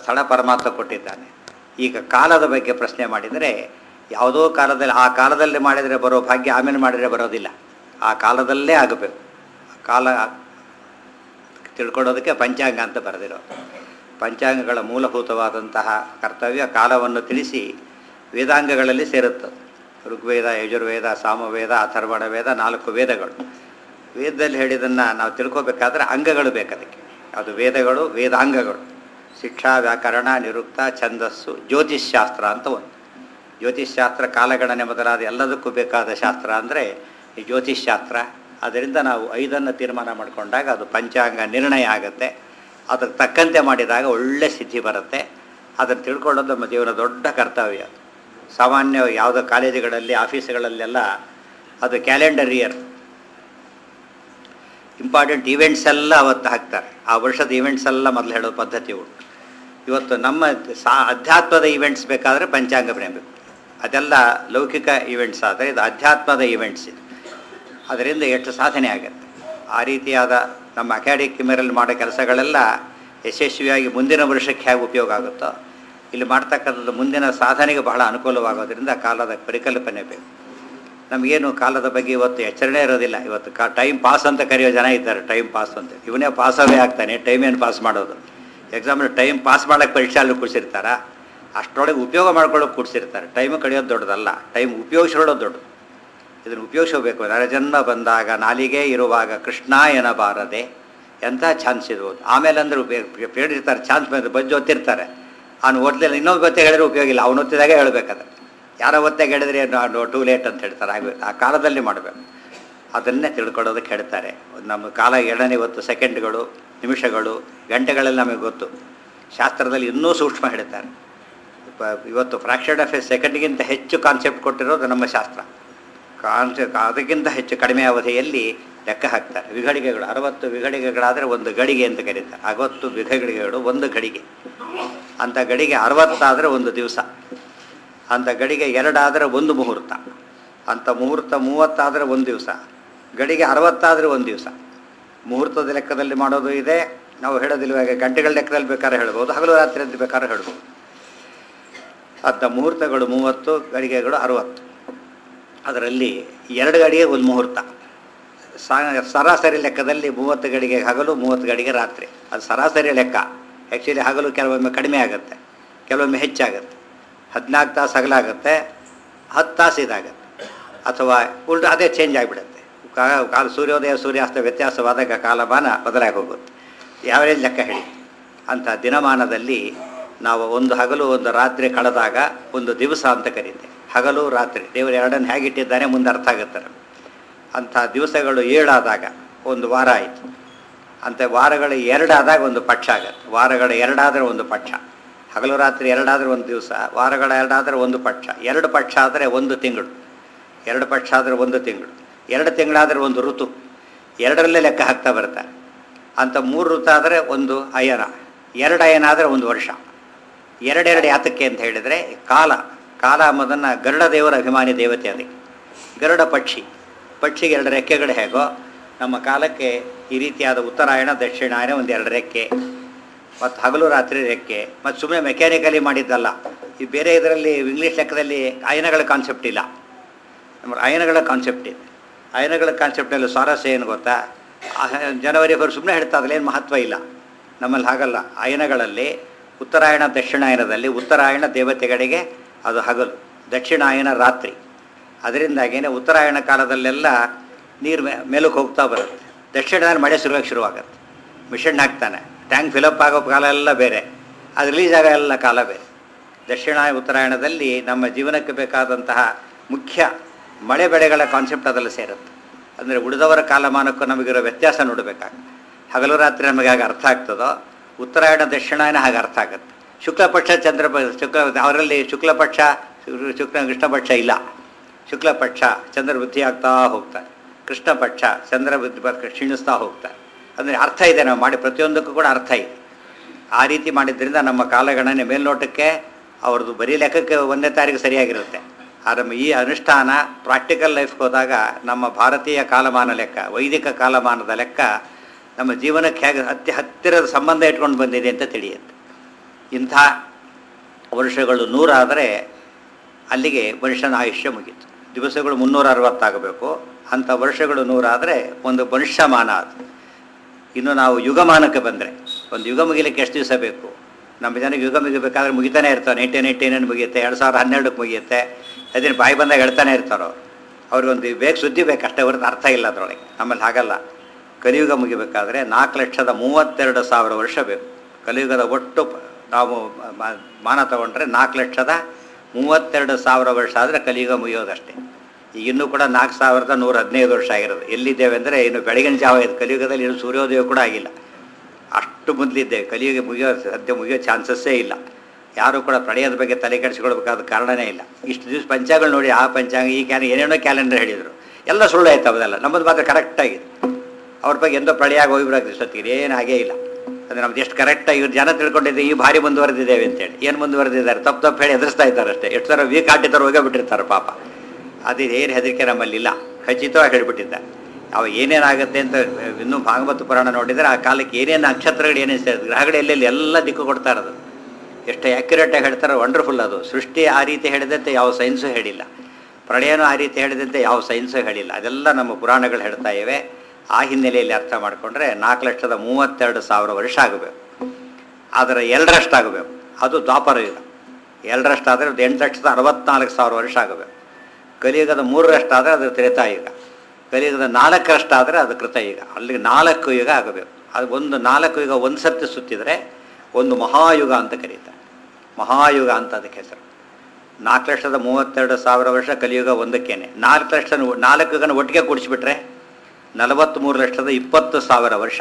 ಸ್ಥಳ ಪರಮಾತ್ಮ ಕೊಟ್ಟಿದ್ದಾನೆ. ಈಗ ಕಾಲದ ಬಗ್ಗೆ ಪ್ರಶ್ನೆ ಮಾಡಿದರೆ, ಯಾವುದೋ ಕಾಲದಲ್ಲಿ ಆ ಕಾಲದಲ್ಲಿ ಮಾಡಿದರೆ ಬರೋ ಭಾಗ್ಯ ಆಮೇಲೆ ಮಾಡಿದರೆ ಬರೋದಿಲ್ಲ. ಆ ಕಾಲದಲ್ಲೇ ಆಗಬೇಕು. ಕಾಲ ತಿಳ್ಕೊಳ್ಳೋದಕ್ಕೆ ಪಂಚಾಂಗ ಅಂತ ಬರೆದಿರೋ. ಪಂಚಾಂಗಗಳ ಮೂಲಭೂತವಾದಂತಹ ಕರ್ತವ್ಯ ಕಾಲವನ್ನು ತಿಳಿಸಿ ವೇದಾಂಗಗಳಲ್ಲಿ ಸೇರುತ್ತದೆ. ಋಗ್ವೇದ, ಯಜುರ್ವೇದ, ಸಾಮವೇದ, ಅಥರ್ವಣ ವೇದ, 4 ವೇದಗಳು. ವೇದದಲ್ಲಿ ಹೇಳಿದ್ದನ್ನು ನಾವು ತಿಳ್ಕೊಬೇಕಾದ್ರೆ ಅಂಗಗಳು ಬೇಕದಕ್ಕೆ. ಅದು ವೇದಗಳು, ವೇದಾಂಗಗಳು. ಶಿಕ್ಷಾ, ವ್ಯಾಕರಣ, ನಿರುಕ್ತ, ಛಂದಸ್ಸು, ಜ್ಯೋತಿಷ್ಶಾಸ್ತ್ರ ಅಂತ ಒಂದು. ಜ್ಯೋತಿಷ್ಶಾಸ್ತ್ರ ಕಾಲಗಣನೆ ಮೊದಲಾದ ಎಲ್ಲದಕ್ಕೂ ಬೇಕಾದ ಶಾಸ್ತ್ರ ಅಂದರೆ ಈ ಜ್ಯೋತಿಷ್ಶಾಸ್ತ್ರ. ಅದರಿಂದ ನಾವು 5 ತೀರ್ಮಾನ ಮಾಡಿಕೊಂಡಾಗ ಅದು ಪಂಚಾಂಗ ನಿರ್ಣಯ ಆಗುತ್ತೆ. ಅದಕ್ಕೆ ತಕ್ಕಂತೆ ಮಾಡಿದಾಗ ಒಳ್ಳೆ ಸಿದ್ಧಿ ಬರುತ್ತೆ. ಅದನ್ನು ತಿಳ್ಕೊಳ್ಳೋದು ನಮ್ಮ ಜೀವನ ದೊಡ್ಡ ಕರ್ತವ್ಯ. ಸಾಮಾನ್ಯ ಯಾವುದೋ ಕಾಲೇಜುಗಳಲ್ಲಿ, ಆಫೀಸುಗಳಲ್ಲೆಲ್ಲ ಅದು ಕ್ಯಾಲೆಂಡರ್ ಇಯರ್, ಇಂಪಾರ್ಟೆಂಟ್ ಈವೆಂಟ್ಸ್ ಎಲ್ಲ ಅವತ್ತು ಹಾಕ್ತಾರೆ. ಆ ವರ್ಷದ ಈವೆಂಟ್ಸ್ ಎಲ್ಲ ಮೊದಲು ಹೇಳೋ ಪದ್ಧತಿ ಉಂಟು. ಇವತ್ತು ನಮ್ಮ ಅಧ್ಯಾತ್ಮದ ಈವೆಂಟ್ಸ್ ಬೇಕಾದರೆ ಪಂಚಾಂಗ ಬೇಕು. ಅದೆಲ್ಲ ಲೌಕಿಕ ಈವೆಂಟ್ಸ್ ಆದರೆ ಇದು ಅಧ್ಯಾತ್ಮದ ಈವೆಂಟ್ಸ್. ಇದು ಅದರಿಂದ ಎಷ್ಟು ಸಾಧನೆ ಆಗುತ್ತೆ. ಆ ರೀತಿಯಾದ ನಮ್ಮ ಅಕಾಡೆಮಿಯಲ್ಲಿ ಮಾಡೋ ಕೆಲಸಗಳೆಲ್ಲ ಯಶಸ್ವಿಯಾಗಿ ಮುಂದಿನ ವರ್ಷಕ್ಕೆ ಹೇಗೆ ಉಪಯೋಗ ಆಗುತ್ತೋ ಇಲ್ಲಿ ಮಾಡ್ತಕ್ಕಂಥದ್ದು ಮುಂದಿನ ಸಾಧನೆಗೆ ಬಹಳ ಅನುಕೂಲವಾಗೋದ್ರಿಂದ ಕಾಲದ ಪರಿಕಲ್ಪನೆ ಬೇಕು. ನಮಗೇನು ಕಾಲದ ಬಗ್ಗೆ ಇವತ್ತು ಎಚ್ಚರಣೆ ಇರೋದಿಲ್ಲ. ಇವತ್ತು ಟೈಮ್ ಪಾಸ್ ಅಂತ ಕರೆಯೋ ಜನ ಇದ್ದಾರೆ. ಟೈಮ್ ಪಾಸ್ ಅಂತ ಇವನೇ ಪಾಸವೇ ಆಗ್ತಾನೆ, ಟೈಮ್ ಏನು ಪಾಸ್ ಮಾಡೋದು. ಎಕ್ಸಾಂಪಲ್ ಟೈಮ್ ಪಾಸ್ ಮಾಡೋಕ್ಕೆ ಪರೀಕ್ಷೆ ಅಲ್ಲಿ ಕೂಡಿಸಿರ್ತಾರ, ಅಷ್ಟರೊಳಗೆ ಉಪಯೋಗ ಮಾಡ್ಕೊಳ್ಳೋಕೆ ಕೂಡಿಸಿರ್ತಾರೆ. ಟೈಮು ಕಳೆಯೋದು ದೊಡ್ಡದಲ್ಲ, ಟೈಮ್ ಉಪಯೋಗಿಸೋದು ದೊಡ್ಡದು. ಇದನ್ನು ಉಪಯೋಗಿಸಬೇಕು. ನರಜನ್ಮ ಬಂದಾಗ ನಾಲಿಗೆ ಇರುವಾಗ ಕೃಷ್ಣ ಎನ್ನಬಾರದೆ ಎಂಥ ಚಾನ್ಸ್ ಇರ್ಬೋದು. ಆಮೇಲೆ ಅಂದ್ರೆ ಹೇಳಿರ್ತಾರೆ ಚಾನ್ಸ್ ಬಂದು ಬಜ್ಜು ಒತ್ತಿರ್ತಾರೆ. ಅವನು ಓದ್ಲಿಲ್ಲ, ಇನ್ನೊಂದು ಗೊತ್ತೆ ಹೇಳಿದ್ರೆ ಉಪಯೋಗ ಇಲ್ಲ. ಅವನು ಒತ್ತಿದಾಗ ಹೇಳ್ಬೇಕಾದ್ರೆ ಯಾರೋ ಒತ್ತಾಗ ಹೇಳಿದ್ರೆ ಟೂ ಲೇಟ್ ಅಂತ ಹೇಳ್ತಾರೆ. ಆಗಬೇಕು ಆ ಕಾಲದಲ್ಲಿ ಮಾಡಬೇಕು. ಅದನ್ನೇ ತಿಳ್ಕೊಳ್ಳೋದಕ್ಕೆ ಹೇಳ್ತಾರೆ. ನಮ್ಮ ಕಾಲ 2ನೇ ಹೊತ್ತು ಸೆಕೆಂಡ್ಗಳು, ನಿಮಿಷಗಳು, ಗಂಟೆಗಳಲ್ಲಿ ನಮಗೆ ಗೊತ್ತು. ಶಾಸ್ತ್ರದಲ್ಲಿ ಇನ್ನೂ ಸೂಕ್ಷ್ಮ ಹೇಳ್ತಾರೆ. ಇವತ್ತು ಫ್ರಾಕ್ಷನ್ ಆಫ್ ಎ ಸೆಕೆಂಡ್ಗಿಂತ ಹೆಚ್ಚು ಕಾನ್ಸೆಪ್ಟ್ ಕೊಟ್ಟಿರೋದು ನಮ್ಮ ಶಾಸ್ತ್ರ. ಅದಕ್ಕಿಂತ ಹೆಚ್ಚು ಕಡಿಮೆ ಅವಧಿಯಲ್ಲಿ ಲೆಕ್ಕ ಹಾಕ್ತಾರೆ. ವಿಘಳಿಗೆಗಳು 60 ವಿಘಳಿಗೆಗಳಾದರೆ 1 ಗಡಿಗೆ ಅಂತ ಕರೀತಾರೆ. 60 ವಿಘಳಿಗೆಗಳು 1 ಗಡಿಗೆ. ಅಂಥ ಗಡಿಗೆ 60 ಆದರೆ 1 ದಿವಸ. ಅಂಥ ಗಡಿಗೆ 2 ಆದರೆ 1 ಮುಹೂರ್ತ. ಅಂಥ ಮುಹೂರ್ತ 30 ಆದರೆ 1 ದಿವಸ. ಗಡಿಗೆ 60 ಆದರೆ 1 ದಿವಸ. ಮುಹೂರ್ತದ ಲೆಕ್ಕದಲ್ಲಿ ಮಾಡೋದು ಇದೆ. ನಾವು ಹೇಳೋದಿಲ್ವಾಗ ಗಂಟೆಗಳ ಲೆಕ್ಕದಲ್ಲಿ ಬೇಕಾದ್ರೆ ಹೇಳ್ಬೋದು, ಹಗಲು ರಾತ್ರಿ ಅಂತ ಬೇಕಾದ್ರೆ ಹೇಳ್ಬೋದು. ಅಂಥ ಮುಹೂರ್ತಗಳು 30, ಗಡಿಗೆಗಳು 60. ಅದರಲ್ಲಿ 2 ಗಡಿಗೆ 1 ಮುಹೂರ್ತ. ಸರಾಸರಿ ಲೆಕ್ಕದಲ್ಲಿ 30 ಗಡಿಗೆ ಹಗಲು, 30 ಗಡಿಗೆ ರಾತ್ರಿ. ಅದು ಸರಾಸರಿ ಲೆಕ್ಕ. ಆ್ಯಕ್ಚುಲಿ ಹಗಲು ಕೆಲವೊಮ್ಮೆ ಕಡಿಮೆ ಆಗುತ್ತೆ, ಕೆಲವೊಮ್ಮೆ ಹೆಚ್ಚಾಗುತ್ತೆ. 14 ತಾಸು ಹಗಲಾಗುತ್ತೆ, 10 ತಾಸು ಇದಾಗುತ್ತೆ. ಅಥವಾ ಉಲ್ಟು ಅದೇ ಚೇಂಜ್ ಆಗಿಬಿಡುತ್ತೆ. ಸೂರ್ಯೋದಯ ಸೂರ್ಯಾಸ್ತ ವ್ಯತ್ಯಾಸವಾದಾಗ ಕಾಲಮಾನ ಬದಲಾಗಿ ಹೋಗುತ್ತೆ. ಯಾವ್ಯಾವ ಲೆಕ್ಕ ಹೇಳಿ. ಅಂಥ ದಿನಮಾನದಲ್ಲಿ ನಾವು ಒಂದು ಹಗಲು ಒಂದು ರಾತ್ರಿ ಕಳೆದಾಗ ಒಂದು ದಿವಸ ಅಂತ ಕರೀತೇವೆ. ಹಗಲು ರಾತ್ರಿ ದೇವರು 2 ಹೇಗಿಟ್ಟಿದ್ದಾನೆ ಮುಂದೆ ಅರ್ಥ ಆಗುತ್ತೆ ನಮಗೆ. ಅಂಥ ದಿವಸಗಳು 7 ಆದಾಗ ಒಂದು ವಾರ ಆಯಿತು. ಅಂಥ ವಾರಗಳು 2 ಆದಾಗ ಒಂದು ಪಕ್ಷ ಆಗುತ್ತೆ. ವಾರಗಳ 2 ಆದರೆ ಒಂದು ಪಕ್ಷ. ಹಗಲು ರಾತ್ರಿ 2 ಆದರೆ ಒಂದು ದಿವಸ, ವಾರಗಳ 2 ಆದರೆ ಒಂದು ಪಕ್ಷ. 2 ಪಕ್ಷ ಆದರೆ 1 ತಿಂಗಳು. 2 ಪಕ್ಷ ಆದರೆ 1 ತಿಂಗಳು. 2 ತಿಂಗಳಾದರೆ ಒಂದು ಋತು. 2ರಲ್ಲೇ ಲೆಕ್ಕ ಹಾಕ್ತಾ ಬರ್ತಾರೆ. ಅಂಥ 3 ಋತು ಆದರೆ ಒಂದು ಅಯನ. 2 ಅಯನ ಆದರೆ 1 ವರ್ಷ. 2 ಯಾತಕ್ಕೆ ಅಂತ ಹೇಳಿದರೆ ಕಾಲ ಎಂಬುದನ್ನು ಗರುಡ ದೇವರ ಅಭಿಮಾನಿ ದೇವತೆ. ಅದಕ್ಕೆ ಗರುಡ ಪಕ್ಷಿಗೆ 2 ರೆಕ್ಕೆಗಳು ಹೇಗೋ ನಮ್ಮ ಕಾಲಕ್ಕೆ ಈ ರೀತಿಯಾದ ಉತ್ತರಾಯಣ ದಕ್ಷಿಣಾಯನ ಒಂದು 2 ರೆಕ್ಕೆ, ಮತ್ತು ಹಗಲು ರಾತ್ರಿ ರೆಕ್ಕೆ. ಮತ್ತು ಸುಮ್ಮನೆ ಮೆಕ್ಯಾನಿಕಲಿ ಮಾಡಿದ್ದಲ್ಲ. ಈ ಬೇರೆ ಇದರಲ್ಲಿ ಇಂಗ್ಲೀಷ್ ಲೆಕ್ಕದಲ್ಲಿ ಅಯನಗಳ ಕಾನ್ಸೆಪ್ಟ್ ಇಲ್ಲ. ನಮ್ಮ ಅಯನಗಳ ಕಾನ್ಸೆಪ್ಟ್ ಇದೆ. ಅಯನಗಳ ಕಾನ್ಸೆಪ್ಟಲ್ಲಿ ಸ್ವಾರಸ್ಯ ಏನು ಗೊತ್ತಾ? ಜನವರಿ ಸುಮ್ಮನೆ ಹೇಳ್ತಾ ಅದ್ರಲ್ಲಿ ಮಹತ್ವ ಇಲ್ಲ. ನಮ್ಮಲ್ಲಿ ಹಾಗಲ್ಲ. ಅಯನಗಳಲ್ಲಿ ಉತ್ತರಾಯಣ ದಕ್ಷಿಣಾಯನದಲ್ಲಿ ಉತ್ತರಾಯಣ ದೇವತೆಗಳಿಗೆ ಅದು ಹಗಲು, ದಕ್ಷಿಣಾಯನ ರಾತ್ರಿ. ಅದರಿಂದಾಗೇನೆ ಉತ್ತರಾಯಣ ಕಾಲದಲ್ಲೆಲ್ಲ ನೀರು ಮೇಲಕ್ಕೆ ಹೋಗ್ತಾ ಬರುತ್ತೆ. ದಕ್ಷಿಣದಲ್ಲಿ ಮಳೆ ಶುರುವಾಗುತ್ತೆ. ಮಿಷನ್ ಹಾಕ್ತಾನೆ, ಟ್ಯಾಂಕ್ ಫಿಲಪ್ ಆಗೋ ಕಾಲ ಎಲ್ಲ ಬೇರೆ, ಅದು ರಿಲೀಸ್ ಆಗೋ ಎಲ್ಲ ಕಾಲ ಬೇರೆ. ಉತ್ತರಾಯಣದಲ್ಲಿ ನಮ್ಮ ಜೀವನಕ್ಕೆ ಬೇಕಾದಂತಹ ಮುಖ್ಯ ಮಳೆ ಬೆಳೆಗಳ ಕಾನ್ಸೆಪ್ಟ್ ಅದರಲ್ಲಿ ಸೇರುತ್ತೆ. ಅಂದರೆ ಉಳಿದವರ ಕಾಲಮಾನಕ್ಕೂ ನಮಗಿರೋ ವ್ಯತ್ಯಾಸ ನೋಡಬೇಕಾಗುತ್ತೆ. ಹಗಲು ರಾತ್ರಿ ನಮಗೆ ಹಾಗೆ ಅರ್ಥ ಆಗ್ತದೋ, ಉತ್ತರಾಯಣ ದಕ್ಷಿಣಾಯನ ಹಾಗೆ ಅರ್ಥ ಆಗುತ್ತೆ. ಶುಕ್ಲಪಕ್ಷ ಅವರಲ್ಲಿ ಶುಕ್ಲಪಕ್ಷ ಕೃಷ್ಣಪಕ್ಷ ಇಲ್ಲ. ಶುಕ್ಲಪಕ್ಷ ಚಂದ್ರ ವೃದ್ಧಿ ಆಗ್ತಾ ಹೋಗ್ತಾರೆ, ಕೃಷ್ಣಪಕ್ಷ ಚಂದ್ರ ವೃದ್ಧಿ ಕ್ಷೀಣಿಸ್ತಾ ಹೋಗ್ತಾರೆ. ಅಂದರೆ ಅರ್ಥ ಇದೆ, ನಾವು ಮಾಡಿ ಪ್ರತಿಯೊಂದಕ್ಕೂ ಕೂಡ ಅರ್ಥ ಇದೆ. ಆ ರೀತಿ ಮಾಡಿದ್ರಿಂದ ನಮ್ಮ ಕಾಲಗಣನೆ ಮೇಲ್ನೋಟಕ್ಕೆ ಅವ್ರದ್ದು ಬರೀ ಲೆಕ್ಕಕ್ಕೆ 1ನೇ ತಾರೀಕು ಸರಿಯಾಗಿರುತ್ತೆ. ಆದರೆ ಈ ಅನುಷ್ಠಾನ ಪ್ರಾಕ್ಟಿಕಲ್ ಲೈಫ್ಗೆ ಹೋದಾಗ ನಮ್ಮ ಭಾರತೀಯ ಕಾಲಮಾನ ಲೆಕ್ಕ, ವೈದಿಕ ಕಾಲಮಾನದ ಲೆಕ್ಕ ನಮ್ಮ ಜೀವನಕ್ಕೆ ಹೇಗೆ ಹತ್ತಿರದ ಸಂಬಂಧ ಇಟ್ಕೊಂಡು ಬಂದಿದೆ ಅಂತ ತಿಳಿಯುತ್ತೆ. ಇಂಥ ವರ್ಷಗಳು 100 ಆದರೆ ಅಲ್ಲಿಗೆ ಮನುಷ್ಯನ ಆಯುಷ್ಯ ಮುಗೀತು. ದಿವಸಗಳು 360 ಅಂಥ ವರ್ಷಗಳು 100 ಆದರೆ ಒಂದು ಮನುಷ್ಯಮಾನ ಅದು. ಇನ್ನು ನಾವು ಯುಗಮಾನಕ್ಕೆ ಬಂದರೆ ಒಂದು ಯುಗ ಮುಗಿಲಿಕ್ಕೆ ಎಷ್ಟು ದಿವಸ ಬೇಕು? ನಮ್ಮ ಜನಕ್ಕೆ ಯುಗ ಮುಗಿಬೇಕಾದ್ರೆ ಮುಗಿತಾನೆ ಇರ್ತಾರೆ. 1989 ಮುಗಿಯುತ್ತೆ, 2012ಕ್ಕೆ ಮುಗಿಯುತ್ತೆ, ಅದನ್ನು ಬಾಯಿ ಬಂದಾಗ ಹೇಳ್ತಾನೆ ಇರ್ತಾರೋ. ಅವ್ರಿಗೊಂದು ಬೇಗ ಸುದ್ದಿ ಬೇಕು ಅಷ್ಟೇ ಹೊರತು ಅರ್ಥ ಇಲ್ಲ ಅದರೊಳಗೆ. ನಮ್ಮಲ್ಲಿ ಹಾಗಲ್ಲ. ಕಲಿಯುಗ ಮುಗಿಬೇಕಾದ್ರೆ 4,32,000 ವರ್ಷ ಬೇಕು. ಕಲಿಯುಗದ ಒಟ್ಟು ನಾವು ಮಾನ ತಗೊಂಡ್ರೆ 4,32,000 ವರ್ಷ ಆದರೆ ಕಲಿಯುಗ ಮುಗಿಯೋದಷ್ಟೇ. ಈಗ ಇನ್ನೂ ಕೂಡ 4,115 ವರ್ಷ ಆಗಿರೋದು. ಎಲ್ಲಿದ್ದೇವೆ ಅಂದರೆ ಇನ್ನು ಬೆಳಗಿನ ಜಾವ ಇದೆ. ಕಲಿಯುಗದಲ್ಲಿ ಇನ್ನು ಸೂರ್ಯೋದಯ ಕೂಡ ಆಗಿಲ್ಲ, ಅಷ್ಟು ಮೊದಲಿದ್ದೇವೆ. ಕಲಿಯುಗ ಸದ್ಯ ಮುಗಿಯೋ ಚಾನ್ಸಸ್ಸೇ ಇಲ್ಲ. ಯಾರೂ ಕೂಡ ಪ್ರಳಯದ ಬಗ್ಗೆ ತಲೆ ಕೆಡಿಸ್ಕೊಳ್ಬೇಕಾದ ಕಾರಣನೇ ಇಲ್ಲ. ಇಷ್ಟು ದಿವಸ ಪಂಚಾಂಗಗಳು ನೋಡಿ, ಆ ಪಂಚಾಂಗ ಈ ಏನೇನೋ ಕ್ಯಾಲೆಂಡರ್ ಹೇಳಿದರು, ಎಲ್ಲ ಸುಳ್ಳು ಆಯ್ತು. ಅವದೆಲ್ಲ ನಮ್ಮದು ಮಾತ್ರ ಕರೆಕ್ಟಾಗಿದೆ. ಅವ್ರ ಬಗ್ಗೆ ಎಂದೋ ಪ್ರಳಯ ಆಗಿ ಹೋಗಿಬಿಡೋದು ಸತ್ತಿಗೆ ಏನು ಹಾಗೇ ಇಲ್ಲ. ಅಂದರೆ ನಮ್ದು ಎಷ್ಟು ಕರೆಕ್ಟಾಗಿ ಇವ್ರು ಜನ ತಿಳ್ಕೊಂಡಿದ್ದೆ ಈ ಭಾರಿ ಮುಂದುವರೆದಿದ್ದೇವೆ ಅಂತೇಳಿ. ಏನು ಮುಂದುವರೆದಿದ್ದಾರೆ? ತಪ್ಪು ಹೇಳಿ ಎದುರಿಸ್ತಾ ಇದ್ದಾರೆ ಅಷ್ಟೇ. ಎಷ್ಟು ಥರ ವೀಕ್ ಆಟಿದ್ದಾರೆ ಹೋಗೇ ಬಿಟ್ಟಿರ್ತಾರೆ ಪಾಪ. ಅದು ಏನು ಹೆದರಿಕೆ ನಮ್ಮಲ್ಲಿಲ್ಲ, ಖಚಿತವಾಗಿ ಹೇಳಿಬಿಟ್ಟಿದ್ದಾರೆ. ಅವು ಏನೇನಾಗುತ್ತೆ ಅಂತ ಇನ್ನೂ ಭಾಗವತ ಪುರಾಣ ನೋಡಿದರೆ ಆ ಕಾಲಕ್ಕೆ ಏನೇನು ನಕ್ಷತ್ರಗಳು ಏನೇನು ಸೇರಿದ್ರು, ಗ್ರಹಗಳು ಎಲ್ಲೆಲ್ಲಿ ಎಲ್ಲ ದಿಕ್ಕು ಕೊಡ್ತಾ ಇರೋದು. ಎಷ್ಟು ಆ್ಯಕ್ಯುರೇಟಾಗಿ ಹೇಳ್ತಾರೆ, ವಂಡರ್ಫುಲ್ ಅದು. ಸೃಷ್ಟಿ ಆ ರೀತಿ ಹೇಳಿದಂತೆ ಯಾವ ಸೈನ್ಸು ಹೇಳಿಲ್ಲ, ಪ್ರಳಯನೂ ಆ ರೀತಿ ಹೇಳಿದಂತೆ ಯಾವ ಸೈನ್ಸು ಹೇಳಿಲ್ಲ. ಅದೆಲ್ಲ ನಮ್ಮ ಪುರಾಣಗಳು ಹೇಳ್ತಾ ಇವೆ. ಆ ಹಿನ್ನೆಲೆಯಲ್ಲಿ ಅರ್ಥ ಮಾಡಿಕೊಂಡ್ರೆ 4,32,000 ವರ್ಷ ಆಗಬೇಕು. ಅದರ 2ರಷ್ಟು ಆಗಬೇಕು, ಅದು ದ್ವಾಪರ ಯುಗ. 2ರಷ್ಟು ಆದರೆ 8,64,000 ವರ್ಷ ಆಗಬೇಕು. ಕಲಿಯುಗದ 3ರಷ್ಟು ಆದರೆ ಅದು ತ್ರೇತಾಯುಗ. ಕಲಿಯುಗದ 4ರಷ್ಟು ಆದರೆ ಅದು ಕೃತಯುಗ. ಅಲ್ಲಿಗೆ 4 ಯುಗ ಆಗಬೇಕು. ಅದು ಒಂದು 4 ಯುಗ ಒಂದು ಸರ್ತಿ ಸುತ್ತಿದರೆ ಒಂದು ಮಹಾಯುಗ ಅಂತ ಕರೀತಾರೆ. ಮಹಾಯುಗ ಅಂತ ಅದಕ್ಕೆ ಹೆಸರು. 4,32,000 ವರ್ಷ ಕಲಿಯುಗ ಒಂದಕ್ಕೇನೆ. 4 ಯುಗನ ಒಟ್ಟಿಗೆ ಕೂಡಿಸಿಬಿಟ್ರೆ 43,20,000 ವರ್ಷ.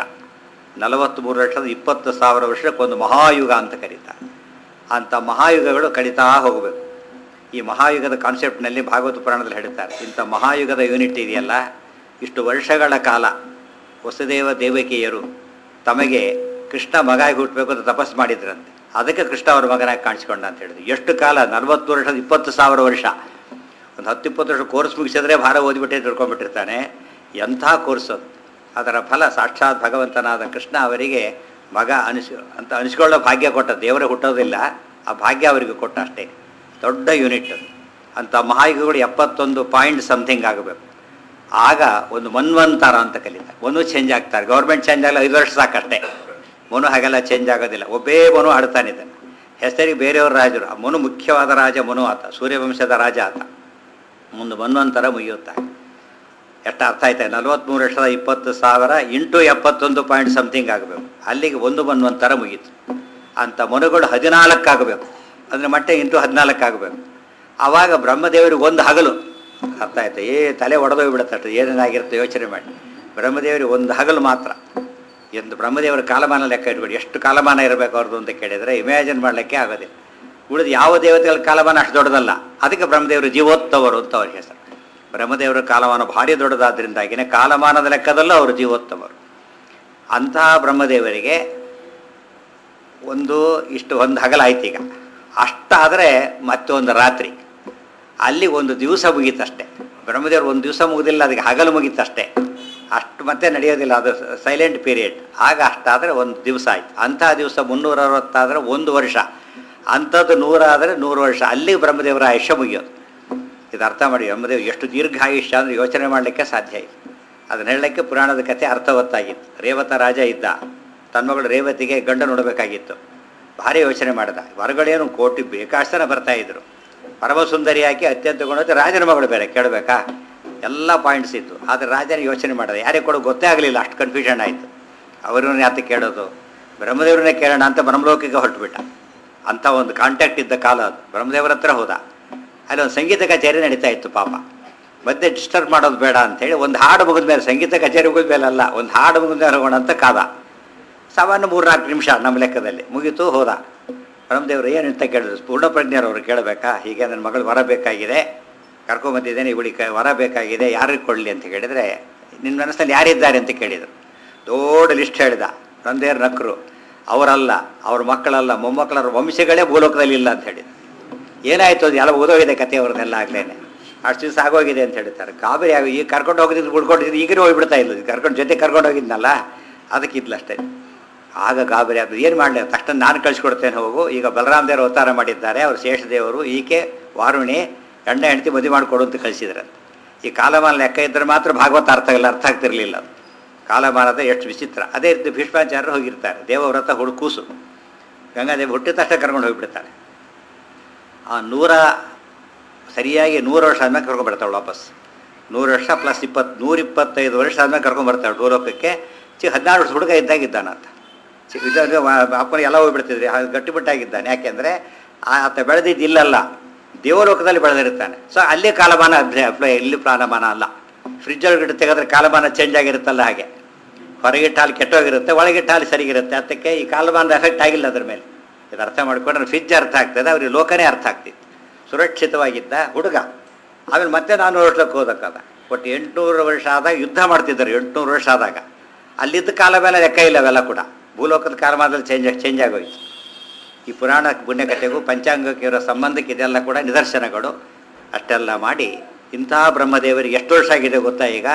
43,20,000 ವರ್ಷಕ್ಕೊಂದು ಮಹಾಯುಗ ಅಂತ ಕರೀತಾರೆ. ಅಂಥ ಮಹಾಯುಗಗಳು ಕಳೀತಾ ಹೋಗಬೇಕು. ಈ ಮಹಾಯುಗದ ಕಾನ್ಸೆಪ್ಟ್ನಲ್ಲಿ ಭಾಗವತ ಪುರಾಣದಲ್ಲಿ ಹೇಳ್ತಾರೆ, ಇಂಥ ಮಹಾಯುಗದ ಯೂನಿಟ್ ಇದೆಯಲ್ಲ, ಇಷ್ಟು ವರ್ಷಗಳ ಕಾಲ ವಸುದೇವ ದೇವಕಿಯರು ತಮಗೆ ಕೃಷ್ಣ ಮಗಾಗಿ ಹುಟ್ಟಬೇಕು ಅಂತ ತಪಸ್ಸು ಮಾಡಿದ್ರಂತೆ. ಅದಕ್ಕೆ ಕೃಷ್ಣ ಅವ್ರ ಮಗನಾಗಿ ಕಾಣಿಸ್ಕೊಂಡ ಅಂತ ಹೇಳಿದ್ರು. ಎಷ್ಟು ಕಾಲ? 43,20,000 ವರ್ಷ. ಒಂದು 10-20 ವರ್ಷ ಕೋರ್ಸ್ ಮುಗಿಸಿದ್ರೆ ಭಾರ ಓದಿಬಿಟ್ಟೆ ತಿಳ್ಕೊಂಡ್ಬಿಟ್ಟಿರ್ತಾನೆ. ಎಂಥ ಕೋರ್ಸ್ ಅದು. ಅದರ ಫಲ ಸಾಕ್ಷಾತ್ ಭಗವಂತನಾದ ಕೃಷ್ಣ ಅವರಿಗೆ ಮಗ ಅಂತ ಅನಿಸ್ಕೊಳ್ಳೋ ಭಾಗ್ಯ ಕೊಟ್ಟ. ದೇವರೇ ಹುಟ್ಟೋದಿಲ್ಲ, ಆ ಭಾಗ್ಯ ಅವರಿಗೆ ಕೊಟ್ಟ ಅಷ್ಟೇ. ದೊಡ್ಡ ಯೂನಿಟ್ ಅದು. ಅಂಥ ಮಹಾಯುಗಗಳು 71 ಪಾಯಿಂಟ್ ಸಮಥಿಂಗ್ ಆಗಬೇಕು. ಆಗ ಒಂದು ಮನ್ವಂತರ ಅಂತ ಕರೀತಾರೆ. ಮನು ಚೇಂಜ್ ಆಗ್ತಾರೆ. ಗೌರ್ಮೆಂಟ್ ಚೇಂಜ್ ಆಗಲ್ಲ, 5 ವರ್ಷ ಸಾಕಷ್ಟೇ. ಮನು ಹಾಗೆಲ್ಲ ಚೇಂಜ್ ಆಗೋದಿಲ್ಲ. ಒಬ್ಬೇ ಮನು ಆಡ್ತಾನಿದ್ದಾನೆ. ಹೆಸರಿಗೆ ಬೇರೆಯವ್ರ ರಾಜರು. ಆ ಮನು ಮುಖ್ಯವಾದ ರಾಜ ಮನು ಆತ, ಸೂರ್ಯವಂಶದ ರಾಜ ಆತ. ಮುಂದೆ ಮನ್ವಂತರ ಮುಗಿಯುತ್ತಾರೆ. ಎಷ್ಟು ಅರ್ಥ ಆಯ್ತಾ? 43,20,000 ಇಂಟು 71 ಪಾಯಿಂಟ್ ಸಮಥಿಂಗ್ ಆಗಬೇಕು. ಅಲ್ಲಿಗೆ ಒಂದು ಮನ್ವಂತರ ಮುಗೀತು. ಅಂಥ ಮನುಗಳು 14 ಆಗಬೇಕು. ಅಂದರೆ ಮಟ್ಟೆ ಇಂಟು 14 ಆಗಬೇಕು. ಆವಾಗ ಬ್ರಹ್ಮದೇವರಿಗೆ ಒಂದು ಹಗಲು. ಅರ್ಥ ಆಯ್ತು? ತಲೆ ಒಡೆದೋಗ್ಬಿಡುತ್ತೆ. ಏನೇನಾಗಿರುತ್ತೆ ಯೋಚನೆ ಮಾಡಿ. ಬ್ರಹ್ಮದೇವರಿಗೆ ಒಂದು ಹಗಲು ಮಾತ್ರ. ಎಂದು ಬ್ರಹ್ಮದೇವರ ಕಾಲಮಾನ ಲೆಕ್ಕ ಇಟ್ಬಿಡಿ. ಎಷ್ಟು ಕಾಲಮಾನ ಇರಬೇಕು ಅವ್ರದ್ದು ಅಂತ ಕೇಳಿದರೆ ಇಮ್ಯಾಜಿನ್ ಮಾಡಲಿಕ್ಕೆ ಆಗೋದಿಲ್ಲ. ಉಳಿದು ಯಾವ ದೇವತೆಗಳ ಕಾಲಮಾನ ಅಷ್ಟು ದೊಡ್ಡದಲ್ಲ. ಅದಕ್ಕೆ ಬ್ರಹ್ಮದೇವರು ಜೀವೋತ್ತಮರು ಅಂತ ಅವ್ರ ಹೆಸರು. ಬ್ರಹ್ಮದೇವರ ಕಾಲಮಾನ ಭಾರಿ ದೊಡ್ಡದಾದ್ರಿಂದಾಗಿನೇ ಕಾಲಮಾನದ ಲೆಕ್ಕದಲ್ಲೂ ಅವರು ಜೀವೋತ್ತಮರು. ಅಂತಹ ಬ್ರಹ್ಮದೇವರಿಗೆ ಒಂದು ಹಗಲಾಯ್ತು. ಈಗ ಅಷ್ಟಾದರೆ ಮತ್ತೊಂದು ರಾತ್ರಿ, ಅಲ್ಲಿ ಒಂದು ದಿವಸ ಮುಗೀತಷ್ಟೇ. ಬ್ರಹ್ಮದೇವರು ಒಂದು ದಿವಸ ಮುಗಿದಿಲ್ಲ, ಅದಕ್ಕೆ ಹಗಲು ಮುಗೀತಷ್ಟೇ. ಅಷ್ಟು ಮತ್ತೆ ನಡೆಯೋದಿಲ್ಲ, ಅದು ಸೈಲೆಂಟ್ ಪೀರಿಯಡ್. ಆಗ ಅಷ್ಟಾದರೆ ಒಂದು ದಿವಸ ಆಯ್ತು. ಅಂಥ ದಿವಸ 360 ಆದರೆ 1 ವರ್ಷ. ಅಂಥದ್ದು 100 ಆದರೆ 100 ವರ್ಷ. ಅಲ್ಲಿ ಬ್ರಹ್ಮದೇವರ ಆಯುಷ್ಯ ಮುಗಿಯೋದು. ಇದು ಅರ್ಥ ಮಾಡಿ. ಬ್ರಹ್ಮದೇವ್ ಎಷ್ಟು ದೀರ್ಘ ಆಯುಷ್ಯ ಅಂದರೆ ಯೋಚನೆ ಮಾಡಲಿಕ್ಕೆ ಸಾಧ್ಯ ಇಲ್ಲ. ಅದನ್ನ ಹೇಳಲಿಕ್ಕೆ ಪುರಾಣದ ಕಥೆ ಅರ್ಥವತ್ತಾಗಿತ್ತು. ರೇವತ ರಾಜ ಇದ್ದ, ತನ್ನ ಮಗಳು ರೇವತಿಗೆ ಗಂಡ ನೋಡಬೇಕಾಗಿತ್ತು. ಭಾರಿ ಯೋಚನೆ ಮಾಡಿದ. ಹೊರಗಡೆಯೂ ಕೋಟಿ ಬೇಕಾಷ್ಟು ಜನ ಬರ್ತಾಯಿದ್ರು. ಪರಮಸುಂದರಿಯಾಗಿ ಅತ್ಯಂತ ಗುಣವತಿ ರಾಜನ ಮಗಳು ಬೇರೆ, ಕೇಳಬೇಕಾ? ಎಲ್ಲ ಪಾಯಿಂಟ್ಸ್ ಇತ್ತು. ಆದರೆ ರಾಜನ ಯೋಚನೆ ಮಾಡಿದ. ಯಾರಿಗೆ ಕೊಡೋ ಗೊತ್ತೇ ಆಗಲಿಲ್ಲ, ಅಷ್ಟು ಕನ್ಫ್ಯೂಷನ್ ಆಯಿತು. ಅವರನ್ನೇ ಯಾತ ಕೇಳೋದು? ಬ್ರಹ್ಮದೇವ್ರನ್ನೇ ಕೇಳೋಣ ಅಂತ ಬ್ರಹ್ಮಲೋಕಿಗೆ ಹೊರಟುಬಿಟ್ಟ. ಅಂಥ ಒಂದು ಕಾಂಟ್ಯಾಕ್ಟ್ ಇದ್ದ ಕಾಲ ಅದು. ಬ್ರಹ್ಮದೇವರ ಹತ್ರ ಹೋದ. ಅಲ್ಲಿ ಒಂದು ಸಂಗೀತ ಕಚೇರಿ ನಡೀತಾ ಇತ್ತು. ಪಾಪ ಮತ್ತೆ ಡಿಸ್ಟರ್ಬ್ ಮಾಡೋದು ಬೇಡ ಅಂಥೇಳಿ ಒಂದು ಹಾಡು ಮುಗಿದ ಮೇಲೆ, ಸಂಗೀತ ಕಚೇರಿ ಮುಗಿದ ಮೇಲೆ ಅಲ್ಲ, ಒಂದು ಹಾಡು ಮುಗಿದ ಮೇಲೆ ಹೋಗೋಣ ಅಂತ ಕಾದ. ಸಾಮಾನ್ಯ 3-4 ನಿಮಿಷ ನಮ್ಮ ಲೆಕ್ಕದಲ್ಲಿ ಮುಗೀತು. ಹೋದ. ಬ್ರಹ್ಮದೇವರು ಏನು ಅಂತ ಕೇಳಿದ್ರು. ಪೂರ್ಣಪ್ರಜ್ಞರವರು ಕೇಳಬೇಕಾ? ಹೀಗೆ ನನ್ನ ಮಗಳು ವರ ಬೇಕಾಗಿದೆ, ಕರ್ಕೊಂಬಂದಿದ್ದೇನೆ, ಇವಳಿಗೆ ವರ ಬೇಕಾಗಿದೆ, ಯಾರಿಗೆ ಕೊಡಲಿ ಅಂತ ಕೇಳಿದರೆ, ನಿನ್ನ ಮನಸ್ಸಲ್ಲಿ ಯಾರಿದ್ದಾರೆ ಅಂತ ಕೇಳಿದರು. ದೊಡ್ಡ ಲಿಸ್ಟ್ ಹೇಳಿದ. ಬ್ರಹ್ಮದೇವರು ನಕ್ಕರು. ಅವರಲ್ಲ, ಅವ್ರ ಮಕ್ಕಳಲ್ಲ, ಮೊಮ್ಮಕ್ಕಳವ್ರ ವಂಶಗಳೇ ಭೂಲೋಕದಲ್ಲಿ ಇಲ್ಲ ಅಂತ ಹೇಳಿದ್ರು. ಏನಾಯಿತು? ಅದು ಎಲ್ಲ ಓದೋಗಿದೆ ಕತೆ ಅವ್ರದ್ದೆಲ್ಲ ಆಗಲೇನೆ. ಅಷ್ಟು ದಿವಸ ಆಗೋಗಿದೆ ಅಂತ ಹೇಳ್ತಾರೆ. ಗಾಬರಿ ಆಗಿ ಈಗ ಕರ್ಕೊಂಡು ಹೋಗಿದ್ದು ಬಿಡ್ಕೊಂಡಿದ್ದು ಈಗಿನ ಹೋಗಿಬಿಡ್ತಾ ಇಲ್ಲ. ಕರ್ಕೊಂಡು ಜೊತೆ ಕರ್ಕೊಂಡು ಹೋಗಿದ್ನಲ್ಲ, ಅದಕ್ಕಿದ್ಲು ಅಷ್ಟೇ. ಆಗ ಗಾಬರಿ ಅದು ಏನು ಮಾಡಲಿ ತಕ್ಷಣ ನಾನು ಕಳಿಸ್ಕೊಡ್ತೇನೆ ಹೋಗು, ಈಗ ಬಲರಾಮ ದೇವರು ಅವತಾರ ಮಾಡಿದ್ದಾರೆ, ಅವರು ಶೇಷದೇವರು, ಈಕೆ ವಾರುಣಿ, ಗಂಡ ಹೆಂಡತಿ ಮದುವೆ ಮಾಡಿಕೊಡು ಅಂತ ಕಳಿಸಿದ್ರೆ. ಈ ಕಾಲಮಾನ ಲೆಕ್ಕ ಇದ್ದರೆ ಮಾತ್ರ ಭಾಗವತ ಅರ್ಥ ಆಗ್ತಿರಲಿಲ್ಲ. ಅದು ಕಾಲಮಾನದ ಎಷ್ಟು ವಿಚಿತ್ರ. ಅದೇ ರೀತಿ ಭೀಷ್ಮಾಚಾರ್ಯರು ಹೋಗಿರ್ತಾರೆ, ದೇವವ್ರತ ಹುಡುಕೂಸು, ಗಂಗಾದೇವಿ ಹುಟ್ಟಿದ ತಕ್ಷಣ ಕರ್ಕೊಂಡು ಹೋಗಿಬಿಡ್ತಾಳೆ. ಆ ಸರಿಯಾಗಿ 100 ವರ್ಷ ಆದ್ಮೇಲೆ ಕರ್ಕೊಂಡ್ಬರ್ತಾಳೆ ವಾಪಸ್. 100 ವರ್ಷ ಪ್ಲಸ್ 125 ವರ್ಷ ಆದ್ಮೇಲೆ ಕರ್ಕೊಂಡ್ಬರ್ತಾಳೆ ಭೂಲೋಕಕ್ಕೆ. 16 ವರ್ಷ ಹುಡುಗ ಇದ್ದಾಗಿದ್ದಾನಂತ. ಅಪ್ಪನ ಎಲ್ಲ ಹೋಗ್ಬಿಡ್ತಿದ್ರಿ, ಗಟ್ಟಿಬಿಟ್ಟಾಗಿದ್ದಾನೆ. ಯಾಕೆಂದರೆ ಆತ ಬೆಳೆದಿದ್ದಿಲ್ಲಲ್ಲ, ದೇವಲೋಕದಲ್ಲಿ ಬೆಳೆದಿರ್ತಾನೆ. ಸೊ ಅಲ್ಲಿ ಕಾಲಮಾನ ಇಲ್ಲಿ ಕಾಲಮಾನ ಅಲ್ಲ. ಫ್ರಿಜ್ಜೊಳಗಿಟ್ಟು ತೆಗೆದ್ರೆ ಕಾಲಮಾನ ಚೇಂಜ್ ಆಗಿರುತ್ತಲ್ಲ, ಹಾಗೆ ಹೊರಗಿಟ್ಟ ಹಾಲು ಕೆಟ್ಟೋಗಿರುತ್ತೆ, ಒಳಗಿಟ್ಟ ಹಾಲು ಸರಿಗಿರುತ್ತೆ. ಅದಕ್ಕೆ ಈ ಕಾಲಮಾನದ ಎಫೆಕ್ಟ್ ಆಗಿಲ್ಲ ಅದ್ರ ಮೇಲೆ. ಇದು ಅರ್ಥ ಮಾಡ್ಕೊಂಡ್ರೆ ಫ್ರಿಜ್ ಅರ್ಥ ಆಗ್ತದೆ, ಅವ್ರಿಗೆ ಲೋಕನೇ ಅರ್ಥ ಆಗ್ತಿತ್ತು. ಸುರಕ್ಷಿತವಾಗಿದ್ದ ಹುಡುಗ. ಆಮೇಲೆ ಮತ್ತೆ 400 ವರ್ಷಕ್ಕೆ ಹೋದಕ್ಕದ. ಒಟ್ಟು 800 ವರ್ಷ ಆದಾಗ ಯುದ್ಧ ಮಾಡ್ತಿದ್ದರು. 800 ವರ್ಷ ಆದಾಗ ಅಲ್ಲಿದ್ದ ಕಾಲ ಮೇಲೆ ಲೆಕ್ಕ ಇಲ್ಲ. ಅವೆಲ್ಲ ಕೂಡ ಭೂಲೋಕದ ಕಾಲಮಾನದಲ್ಲಿ ಚೇಂಜ್ ಆಗೋಯ್ತು. ಈ ಪುರಾಣ ಪುಣ್ಯಕಥೆಗೂ ಪಂಚಾಂಗಕ್ಕೆ ಇರೋ ಸಂಬಂಧಕ್ಕೆ ಇದೆಲ್ಲ ಕೂಡ ನಿದರ್ಶನಗಳು. ಅಷ್ಟೆಲ್ಲ ಮಾಡಿ ಇಂತಹ ಬ್ರಹ್ಮದೇವರಿಗೆ ಎಷ್ಟು ವರ್ಷ ಆಗಿದೆ ಗೊತ್ತಾ? ಈಗ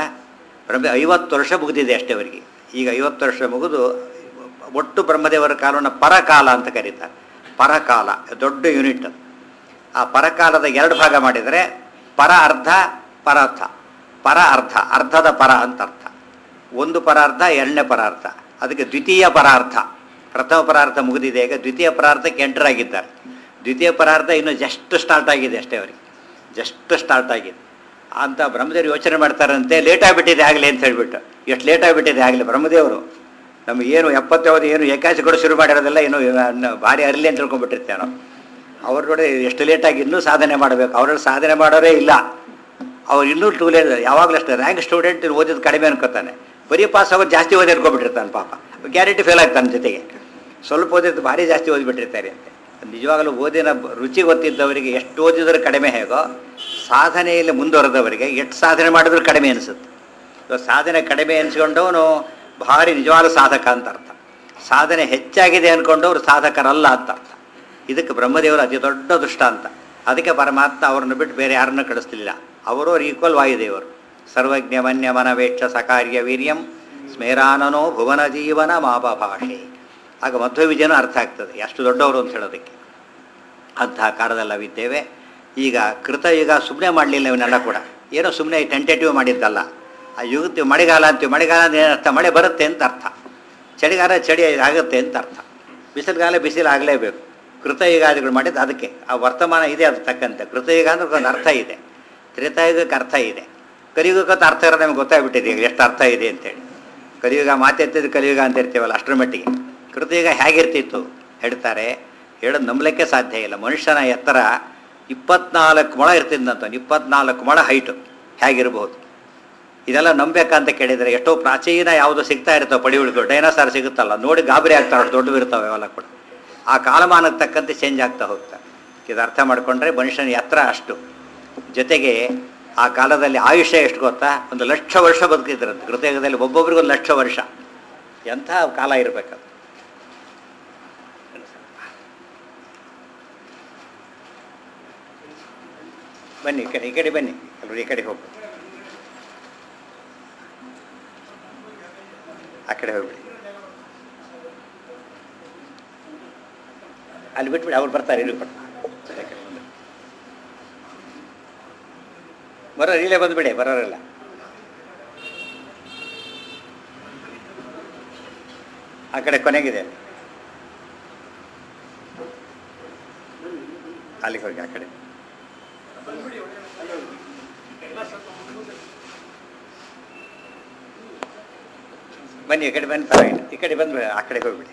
50 ವರ್ಷ ಮುಗಿದಿದೆ ಅಷ್ಟೇ ಅವರಿಗೆ. ಈಗ 50 ವರ್ಷ ಮುಗಿದು ಒಟ್ಟು ಬ್ರಹ್ಮದೇವರ ಕಾಲವನ್ನು ಪರಕಾಲ ಅಂತ ಕರೀತಾರೆ. ಪರಕಾಲ ದೊಡ್ಡ ಯೂನಿಟ್. ಆ ಪರಕಾಲದ 2 ಭಾಗ ಮಾಡಿದರೆ ಪರ ಅರ್ಧ, ಪರಾರ್ಥ. ಪರ ಅರ್ಧ, ಅರ್ಧದ ಪರ ಅಂತ ಅರ್ಥ. ಒಂದು ಪರಾರ್ಧ, 2ನೇ ಪರಾರ್ಥ. ಅದಕ್ಕೆ ದ್ವಿತೀಯ ಪರಾರ್ಥ. ಪ್ರಥಮ ಪರಾರ್ಥ ಮುಗಿದಿದೆ, ಈಗ ದ್ವಿತೀಯ ಪರಾರ್ಧಕ್ಕೆ ಎಂಟರ್ ಆಗಿದ್ದಾರೆ. ದ್ವಿತೀಯ ಪರಾರ್ಧ ಇನ್ನೂ ಜಸ್ಟ್ ಸ್ಟಾರ್ಟ್ ಆಗಿದೆ ಅಷ್ಟೇ ಅವರಿಗೆ, ಜಸ್ಟ್ ಸ್ಟಾರ್ಟ್ ಆಗಿದೆ ಅಂತ ಬ್ರಹ್ಮದೇವರು ಯೋಚನೆ ಮಾಡ್ತಾರಂತೆ. ಲೇಟ್ ಆಗಿಬಿಟ್ಟಿದೆ ಆಗಲಿ ಅಂತ ಹೇಳಿಬಿಟ್ಟು. ಎಷ್ಟು ಲೇಟ್ ಆಗಿಬಿಟ್ಟಿದೆ ಆಗಲಿ ಬ್ರಹ್ಮದೇವರು. ನಮಗೇನು 70 ಏನು ಏಕಾದಶಿಗಳು ಶುರು ಮಾಡಿರೋದೆಲ್ಲ ಏನು ಭಾರಿ ಅರ್ಲಿ ಅಂತ ತಿಳ್ಕೊಂಡ್ಬಿಟ್ಟಿರ್ತೇವೆ ನಾವು. ಅವ್ರ ನೋಡಿ ಎಷ್ಟು ಲೇಟಾಗಿ ಇನ್ನೂ ಸಾಧನೆ ಮಾಡಬೇಕು. ಅವ್ರಲ್ಲಿ ಸಾಧನೆ ಮಾಡೋರೇ ಇಲ್ಲ. ಅವ್ರು ಇನ್ನೂ ಯಾವಾಗಲೂ ಅಷ್ಟೇ ರ್ಯಾಂಕ್ ಸ್ಟೂಡೆಂಟ್ ಓದಿದ್ದು ಕಡಿಮೆ ಅನ್ಕೋತಾನೆ, ಬರೀ ಪಾಸ್ ಆಗೋದು ಜಾಸ್ತಿ ಓದಿ ಅನ್ಕೊಂಡ್ಬಿಟ್ಟಿರ್ತಾನೆ ಪಾಪ. ಗ್ಯಾರಂಟಿ ಫೇಲ್ ಆಗ್ತಾನೆ. ಜೊತೆಗೆ ಸ್ವಲ್ಪ ಓದಿದ್ದು ಭಾರಿ ಜಾಸ್ತಿ ಓದಿಬಿಟ್ಟಿರ್ತಾರೆ ಅಂತೆ. ನಿಜವಾಗಲೂ ಓದಿನ ರುಚಿ ಗೊತ್ತಿದ್ದವರಿಗೆ ಎಷ್ಟು ಓದಿದ್ರೆ ಕಡಿಮೆ ಹೇಗೋ, ಸಾಧನೆಯಲ್ಲಿ ಮುಂದುವರೆದವರಿಗೆ ಎಷ್ಟು ಸಾಧನೆ ಮಾಡಿದ್ರೂ ಕಡಿಮೆ ಅನಿಸುತ್ತೆ. ಸಾಧನೆ ಕಡಿಮೆ ಅನಿಸ್ಕೊಂಡವನು ಭಾರಿ ನಿಜವಾದ ಸಾಧಕ ಅಂತ ಅರ್ಥ. ಸಾಧನೆ ಹೆಚ್ಚಾಗಿದೆ ಅಂದ್ಕೊಂಡವ್ರು ಸಾಧಕರಲ್ಲ ಅಂತ ಅರ್ಥ. ಇದಕ್ಕೆ ಬ್ರಹ್ಮದೇವರು ಅತಿ ದೊಡ್ಡ ದೃಷ್ಟಾಂತ. ಅದಕ್ಕೆ ಪರಮಾತ್ಮ ಅವರನ್ನು ಬಿಟ್ಟು ಬೇರೆ ಯಾರನ್ನೂ ಕಳಿಸ್ಲಿಲ್ಲ. ಅವರು ಈಕ್ವಲ್ ವಾಯುದೇವರು. ಸರ್ವಜ್ಞ ಮನ್ಯ ಮನವೇಕ್ಷ ಸಕಾರ್ಯ ವೀರ್ಯಂ ಸ್ಮೇರಾನನೋ ಭುವನ ಜೀವನ ಮಾಪಭಾಷೆ. ಆಗ ಮಧ್ವ ವಿಜಯನೂ ಅರ್ಥ ಆಗ್ತದೆ ಎಷ್ಟು ದೊಡ್ಡವರು ಅಂತ ಹೇಳೋದಕ್ಕೆ. ಅಂತಹ ಕಾಲದಲ್ಲವಿದ್ದೇವೆ. ಈಗ ಕೃತಯುಗ ಸುಮ್ಮನೆ ಮಾಡಲಿಲ್ಲ. ಇವನ್ನೆಲ್ಲ ಕೂಡ ಏನೋ ಸುಮ್ಮನೆ ಟೆಂಟೇಟಿವ್ ಮಾಡಿದ್ದಲ್ಲ. ಆ ಯುಗಕ್ಕೆ ಮಳೆಗಾಲ ಅಂತೀವಿ. ಮಳೆಗಾಲ ಅಂದ್ರೆ ಏನರ್ಥ? ಮಳೆ ಬರುತ್ತೆ ಅಂತ ಅರ್ಥ. ಚಳಿಗಾಲ ಚಳಿ ಆಗುತ್ತೆ ಅಂತ ಅರ್ಥ. ಬಿಸಿಲುಗಾಲ ಬಿಸಿಲು ಆಗಲೇಬೇಕು. ಕೃತಯುಗಾದಿಗಳು ಮಾಡಿದ್ದು ಅದಕ್ಕೆ. ಆ ವರ್ತಮಾನ ಇದೆ, ಅದು ತಕ್ಕಂತೆ. ಕೃತಯುಗ ಅಂದ್ರೆ ಒಂದು ಅರ್ಥ ಇದೆ, ತ್ರೇತಾಯುಗಕ್ಕೆ ಅರ್ಥ ಇದೆ, ಕಲಿಯುಗಕ್ಕಂತ ಅರ್ಥ ಇರೋದು ನಮ್ಗೆ ಗೊತ್ತಾಗ್ಬಿಟ್ಟಿದೆ ಈಗ ಎಷ್ಟು ಅರ್ಥ ಇದೆ ಅಂತೇಳಿ. ಕಲಿಯುಗ ಮಾತೆತ್ತಿದ್ದು ಕಲಿಯುಗ ಅಂತ ಇರ್ತೀವಲ್ಲ, ಅಷ್ಟರ ಮಟ್ಟಿಗೆ. ಕೃತಯುಗ ಹೇಗಿರ್ತಿತ್ತು ಹೇಳ್ತಾರೆ, ಹೇಳೋದು ನಂಬಲಿಕ್ಕೆ ಸಾಧ್ಯ ಇಲ್ಲ. ಮನುಷ್ಯನ ಎತ್ತರ 24 ಮೊಳ ಇರ್ತಿದ್ದಂತ. 24 ಮೊಳ ಹೈಟು ಹೇಗಿರ್ಬೋದು? ಇದೆಲ್ಲ ನಂಬೇಕಂತ ಕೇಳಿದರೆ ಎಷ್ಟೋ ಪ್ರಾಚೀನ ಯಾವುದೋ ಸಿಗ್ತಾ ಇರ್ತಾವೆ ಪಡಿಯುಳಿಗಳು. ಡೈನೋಸಾರ್ ಸಿಗುತ್ತಲ್ಲ, ನೋಡಿ ಗಾಬರಿ ಆಗ್ತಾವೆ, ಅಷ್ಟು ದೊಡ್ಡವು ಇರ್ತಾವೆ ಅವೆಲ್ಲ ಕೂಡ. ಆ ಕಾಲಮಾನಕ್ಕೆ ತಕ್ಕಂತೆ ಚೇಂಜ್ ಆಗ್ತಾ ಹೋಗ್ತಾರೆ. ಇದು ಅರ್ಥ ಮಾಡಿಕೊಂಡ್ರೆ ಮನುಷ್ಯನ ಎತ್ತರ ಅಷ್ಟು. ಜೊತೆಗೆ ಆ ಕಾಲದಲ್ಲಿ ಆಯುಷ್ಯ ಎಷ್ಟು ಗೊತ್ತಾ? 1,00,000 ವರ್ಷ ಬದುಕಿದ್ರಂತೆ ಕೃತಯುಗದಲ್ಲಿ. ಒಬ್ಬೊಬ್ರಿಗೂ 1,00,000 ವರ್ಷ. ಎಂಥ ಕಾಲ ಇರಬೇಕದು. ಬನ್ನಿ ಈ ಕಡೆ ಬನ್ನಿ, ಎಲ್ಲರೂ ಈ ಕಡೆ ಹೋಗಿ, ಆ ಕಡೆ ಹೋಗ್ಬಿಡಿ. ಅಲ್ಲಿ ಬಿಟ್ಬಿಡಿ, ಅವ್ರು ಬರ್ತಾರೆ. ಇಲ್ಲಿ ಬರೋರು ಇಲ್ಲೇ ಬಂದುಬಿಡಿ, ಬರೋರೆಲ್ಲ ಆ ಕಡೆ ಕೊನೆಗಿದೆ. ಅಲ್ಲಿಗೆ ಹೋಗಿ ಆ ಕಡೆ ಬನ್ನಿ. ಈ ಕಡೆ ಬನ್ನಿ, ಪರವಾಗಿಲ್ಲ. ಈ ಕಡೆ ಬಂದು ಆ ಕಡೆ ಹೋಗ್ಬಿಡಿ.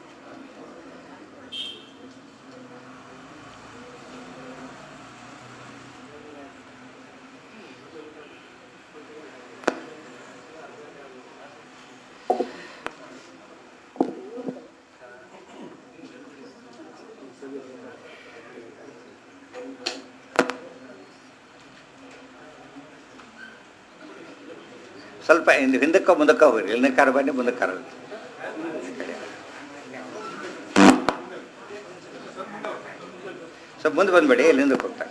ಸ್ವಲ್ಪ ಹಿಂದಕ್ಕೆ ಮುಂದಕ್ಕೆ ಹೋಗ್ರಿ. ಹಿಂದಕ್ಕಾರ ಬನ್ನಿ, ಮುಂದಕ್ಕಾರ ಹೋಗಿ. ಸ್ವಲ್ಪ ಮುಂದೆ ಬಂದ್ಬೇಡಿ, ಇಲ್ಲಿ ಹಿಂದಕ್ಕೆ ಹೋಗ್ತಾರೆ.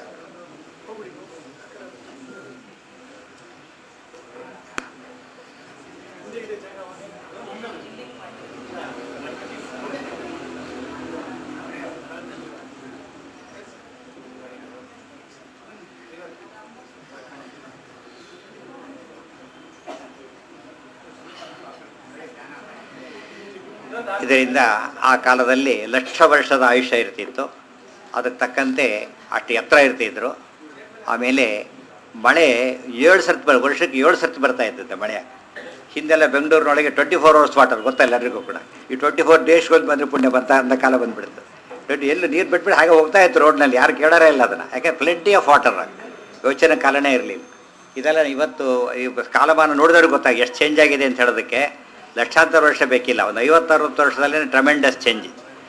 ಇದರಿಂದ ಆ ಕಾಲದಲ್ಲಿ ಲಕ್ಷ ವರ್ಷದ ಆಯುಷ್ಯ ಇರ್ತಿತ್ತು. ಅದಕ್ಕೆ ತಕ್ಕಂತೆ ಅಷ್ಟು ಎತ್ತರ ಇರ್ತಿದ್ರು. ಆಮೇಲೆ ಮಳೆ 7 ಸರ್ತಿ ವರ್ಷಕ್ಕೆ 7 ಸರ್ತಿ ಬರ್ತಾ ಇರ್ತೈತೆ ಮಳೆ. ಹಿಂದೆಲ್ಲ ಬೆಂಗಳೂರಿನೊಳಗೆ 24 ಅವರ್ಸ್ ವಾಟರ್ ಗೊತ್ತಾ ಎಲ್ಲರಿಗೂ ಕೂಡ. ಈ 24 ಡೇಸ್ಗಳು ಬಂದರೆ ಪುಣ್ಯ ಬರ್ತಾ ಅಂತ ಕಾಲ ಬಂದುಬಿಡ್ತು. ಎಲ್ಲಿ ನೀರು ಬಿಟ್ಬಿಟ್ಟು ಹಾಗೆ ಹೋಗ್ತಾ ಇತ್ತು ರೋಡ್ನಲ್ಲಿ, ಯಾರು ಕೇಳೋರೇ ಇಲ್ಲ ಅದನ್ನು. ಯಾಕೆ ಪ್ಲೆಂಟಿ ಆಫ್ ವಾಟರ್, ಯೋಚನೆ ಕಾಲನೇ ಇರಲಿಲ್ಲ. ಇದೆಲ್ಲ ಇವತ್ತು ಈ ಕಾಲಮಾನ ನೋಡಿದವ್ರಿಗೆ ಗೊತ್ತಾಗಿ ಎಷ್ಟು ಚೇಂಜ್ ಆಗಿದೆ ಅಂತ ಹೇಳೋದಕ್ಕೆ ಲಕ್ಷಾಂತರ ವರ್ಷ ಬೇಕಿಲ್ಲ. ಒಂದು 50-60 ವರ್ಷದಲ್ಲೇ ಟ್ರಮೆಂಡಸ್ ಚೇಂಜ್.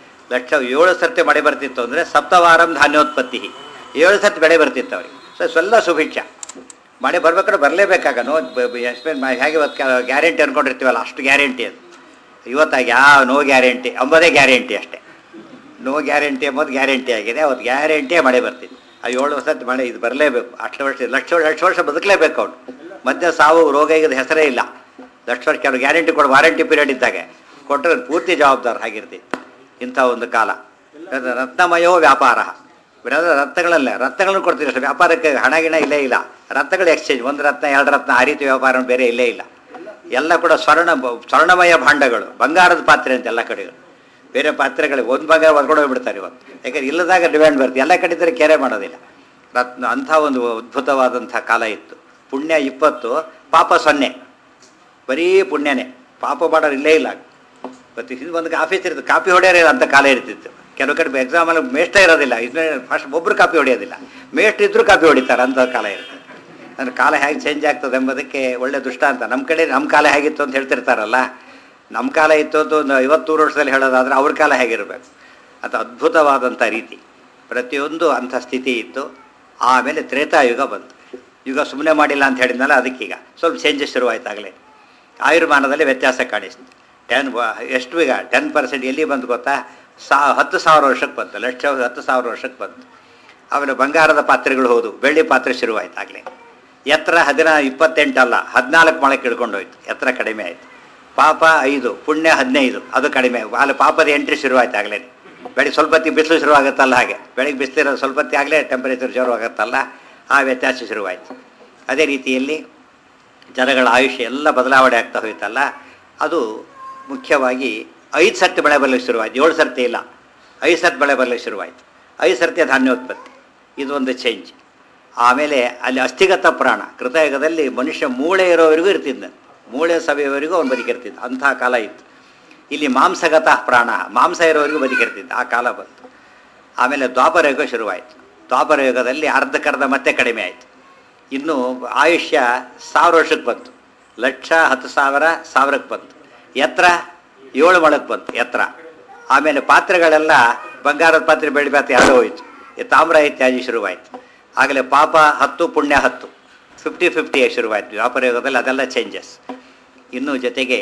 7 ಸರ್ತಿ ಮಳೆ ಬರ್ತಿತ್ತು ಅಂದರೆ ಸಪ್ತವಾರಂ ಧಾನ್ಯೋತ್ಪತ್ತಿ, 7 ಸರ್ತಿ ಬೆಳೆ ಬರ್ತಿತ್ತು ಅವ್ರಿಗೆ. ಸ್ವಲ್ಪ ಸುಭಿಕ್ಷ ಮಳೆ ಬರ್ಬೇಕಾದ್ರೆ ಬರಲೇಬೇಕಾಗ ಹೇಗೆ ಇವತ್ತು ಗ್ಯಾರಂಟಿ ಅಂದ್ಕೊಂಡಿರ್ತೀವಲ್ಲ, ಅಷ್ಟು ಗ್ಯಾರಂಟಿ ಅದು. ಇವತ್ತಾಗಿ ನೋ ಗ್ಯಾರಂಟಿ ಅಂಬೋದೇ ಗ್ಯಾರಂಟಿ ಅಷ್ಟೇ. ನೋ ಗ್ಯಾರಂಟಿ ಎಂಬುದು ಗ್ಯಾರಂಟಿ ಆಗಿದೆ. ಅವತ್ತು ಗ್ಯಾರಂಟಿಯೇ ಮಳೆ ಬರ್ತಿತ್ತು. ಆ 7 ವರ್ಷದ ಮಳೆ ಇದು ಬರಲೇಬೇಕು. ಅಷ್ಟು ವರ್ಷ ಲಕ್ಷ ವರ್ಷ ಬದುಕಲೇಬೇಕು ಅವನು. ಮಧ್ಯ ಸಾವು ರೋಗ ಈಗದ ಹೆಸರೇ ಇಲ್ಲ. ಲಕ್ಷ ವರ್ಷ ಕೆಲವು ಗ್ಯಾರಂಟಿ ಕೊಡು, ವಾರಂಟಿ ಪೀರಿಯಡ್ ಇದ್ದಾಗ ಕೊಟ್ಟರೆ ಪೂರ್ತಿ ಜವಾಬ್ದಾರ ಆಗಿರ್ತಿತ್ತು. ಇಂಥ ಒಂದು ಕಾಲ. ರತ್ನಮಯೋ ವ್ಯಾಪಾರ, ರತ್ನಗಳನ್ನು ಕೊಡ್ತೀವಿ ಅಷ್ಟೇ. ವ್ಯಾಪಾರಕ್ಕೆ ಹಣ ಗಿಣ ಇಲ್ಲೇ ಇಲ್ಲ. ರತ್ನಗಳು ಎಕ್ಸ್ಚೇಂಜ್, 1 ರತ್ನ 2 ರತ್ನ ಆ ರೀತಿ ವ್ಯಾಪಾರ ಬೇರೆ ಇಲ್ಲೇ ಇಲ್ಲ. ಎಲ್ಲ ಕೂಡ ಸ್ವರ್ಣಮಯ ಭಾಂಡಗಳು, ಬಂಗಾರದ ಪಾತ್ರೆ ಅಂತ ಎಲ್ಲ ಕಡೆಗಳು. ಬೇರೆ ಪಾತ್ರೆಗಳಿಗೆ ಒಂದು ಬಂಗಾರ ಹೊರ್ಕೊಂಡು ಹೋಗ್ಬಿಡ್ತಾರೆ ಇವತ್ತು. ಯಾಕಂದ್ರೆ ಇಲ್ಲದಾಗ ಡಿಮ್ಯಾಂಡ್ ಬರುತ್ತೆ. ಎಲ್ಲ ಕಡೆ ಕೇರೆ ಮಾಡೋದಿಲ್ಲ. ಅಂಥ ಒಂದು ಅದ್ಭುತವಾದಂಥ ಕಾಲ ಇತ್ತು. ಪುಣ್ಯ 20, ಪಾಪ 0. ಬರೀ ಪುಣ್ಯನೇ, ಪಾಪ ಮಾಡೋರು ಇಲ್ಲೇ ಇಲ್ಲ. ಮತ್ತು ಹಿಂದೆ ಒಂದು ಆಫೀಸ್ ಇರ್ತದೆ, ಕಾಪಿ ಹೊಡೆಯೋರೇ ಅಂತ ಕಾಲ ಇರ್ತಿತ್ತು. ಕೆಲವು ಕಡೆ ಎಕ್ಸಾಮಲ್ಲಿ ಮೇಷ್ಟ್ರೇ ಇರೋದಿಲ್ಲ, ಇದನ್ನೇ ಫಸ್ಟ್ ಒಬ್ಬರು ಕಾಪಿ ಹೊಡೆಯೋದಿಲ್ಲ, ಮೇಷ್ಟ್ರು ಇದ್ದರೂ ಕಾಪಿ ಹೊಡಿತಾರೆ. ಅಂಥ ಕಾಲ ಇರ್ತದೆ. ಅಂದರೆ ಕಾಲ ಹೇಗೆ ಚೇಂಜ್ ಆಗ್ತದೆ ಎಂಬುದಕ್ಕೆ ಒಳ್ಳೆ ದೃಷ್ಟಾಂತ. ನಮ್ಮ ಕಡೆ ನಮ್ಮ ಕಾಲ ಹೇಗಿತ್ತು ಅಂತ ಹೇಳ್ತಿರ್ತಾರಲ್ಲ, ನಮ್ಮ ಕಾಲ ಇತ್ತು ಅಂತ ಒಂದು 50-100 ವರ್ಷದಲ್ಲಿ ಹೇಳೋದಾದರೆ ಅವ್ರ ಕಾಲ ಹೇಗಿರಬೇಕು. ಅದು ಅದ್ಭುತವಾದಂಥ ರೀತಿ. ಪ್ರತಿಯೊಂದು ಅಂಥ ಸ್ಥಿತಿ ಇತ್ತು. ಆಮೇಲೆ ತ್ರೇತಾಯುಗ ಬಂತು. ಯುಗ ಸುಮ್ಮನೆ ಮಾಡಿಲ್ಲ ಅಂತ ಹೇಳಿದ್ನಲ್ಲ, ಅದಕ್ಕೀಗ ಸ್ವಲ್ಪ ಚೇಂಜಸ್ ಶುರುವಾಯ್ತಾಗಲೇ. ಆಯುರ್ಮಾನದಲ್ಲಿ ವ್ಯತ್ಯಾಸ ಕಾಣಿಸ್ತು. ಎಷ್ಟು ಈಗ 10% ಎಲ್ಲಿ ಬಂತು ಗೊತ್ತಾ? 10,000 ವರ್ಷಕ್ಕೆ ಬಂತು. 10,000 ವರ್ಷಕ್ಕೆ ಬಂತು. ಆಮೇಲೆ ಬಂಗಾರದ ಪಾತ್ರೆಗಳು ಹೋದು, ಬೆಳ್ಳಿ ಪಾತ್ರೆ ಶುರುವಾಯ್ತಾಗಲೇ. ಎತ್ತರ 28 ಅಲ್ಲ 14 ಮೊಳಕ್ಕೆ ಇಳ್ಕೊಂಡೋಯ್ತು. ಎತ್ತರ ಕಡಿಮೆ ಆಯಿತು. ಪಾಪ 5, ಪುಣ್ಯ 15, ಅದು ಕಡಿಮೆ. ಅಲ್ಲಿ ಪಾಪದ ಎಂಟ್ರಿ ಶುರುವಾಯ್ತಾಗಲೇ. ಬೆಳಿಗ್ಗೆ ಸ್ವಲ್ಪ ಹೊತ್ತಿಗೆ ಬಿಸಿಲು ಶುರುವಾಗುತ್ತಲ್ಲ, ಹಾಗೆ ಬೆಳಿಗ್ಗೆ ಬಿಸಿಲಿರೋ ಸ್ವಲ್ಪ ಹೊತ್ತಿಗೆ ಆಗಲೇ ಟೆಂಪರೇಚರ್ ಶುರುವಾಗುತ್ತಲ್ಲ, ಆ ವ್ಯತ್ಯಾಸ ಶುರುವಾಯಿತು. ಅದೇ ರೀತಿಯಲ್ಲಿ ಜನಗಳ ಆಯುಷ್ಯ ಎಲ್ಲ ಬದಲಾವಣೆ ಆಗ್ತಾ ಹೋಯ್ತಲ್ಲ. ಅದು ಮುಖ್ಯವಾಗಿ 5 ಸರ್ತಿ ಬೆಳೆ ಬರಲಿಕ್ಕೆ ಶುರುವಾಯಿತು. 7 ಸರ್ತಿ ಇಲ್ಲ, 5 ಸರ್ತಿ ಬೆಳೆ ಬರಲಿಕ್ಕೆ ಶುರುವಾಯಿತು. 5 ಸರ್ತಿ ಧಾನ್ಯೋತ್ಪತ್ತಿ, ಇದು ಒಂದು ಚೇಂಜ್. ಆಮೇಲೆ ಅಲ್ಲಿ ಅಸ್ಥಿಗತ ಪ್ರಾಣ, ಕೃತಯುಗದಲ್ಲಿ ಮನುಷ್ಯ ಮೂಳೆ ಇರೋವರೆಗೂ ಇರ್ತಿದ್ದ, ಮೂಳೆ ಸವೆಯವರೆಗೂ ಅವನು ಬದುಕಿರ್ತಿದ್ದ. ಅಂಥ ಕಾಲ ಇತ್ತು. ಇಲ್ಲಿ ಮಾಂಸಗತ ಪ್ರಾಣ, ಮಾಂಸ ಇರೋವರೆಗೂ ಬದುಕಿರ್ತಿದ್ದ. ಆ ಕಾಲ ಬಂತು. ಆಮೇಲೆ ದ್ವಾಪರ ಯುಗ ಶುರುವಾಯಿತು. ದ್ವಾಪರ ಯುಗದಲ್ಲಿ ಅರ್ಧಕ್ಕರ್ಧ ಮತ್ತೆ ಕಡಿಮೆ ಆಯಿತು. ಇನ್ನು ಆಯುಷ್ಯ 1000 ವರ್ಷಕ್ಕೆ ಬಂತು. 1,10,000 1000ಕ್ಕೆ ಬಂತು. ಎತ್ತರ 7 ಮೊಳಕ್ಕೆ ಬಂತು ಎತ್ತರ. ಆಮೇಲೆ ಪಾತ್ರೆಗಳೆಲ್ಲ ಬಂಗಾರದ ಪಾತ್ರೆ, ಬೆಳ್ಳಿ ಪಾತ್ರೆ ಎರಡು ಹೋಯಿತು. ತಾಮ್ರ ಇತ್ಯಾದಿ ಶುರುವಾಯಿತು. ಆಗಲೇ ಪಾಪ 10 ಪುಣ್ಯ 10, 50-50 ಶುರುವಾಯಿತು ದ್ವಾಪರ ಯುಗದಲ್ಲಿ. ಅದೆಲ್ಲ ಚೇಂಜಸ್. ಇನ್ನು ಜೊತೆಗೆ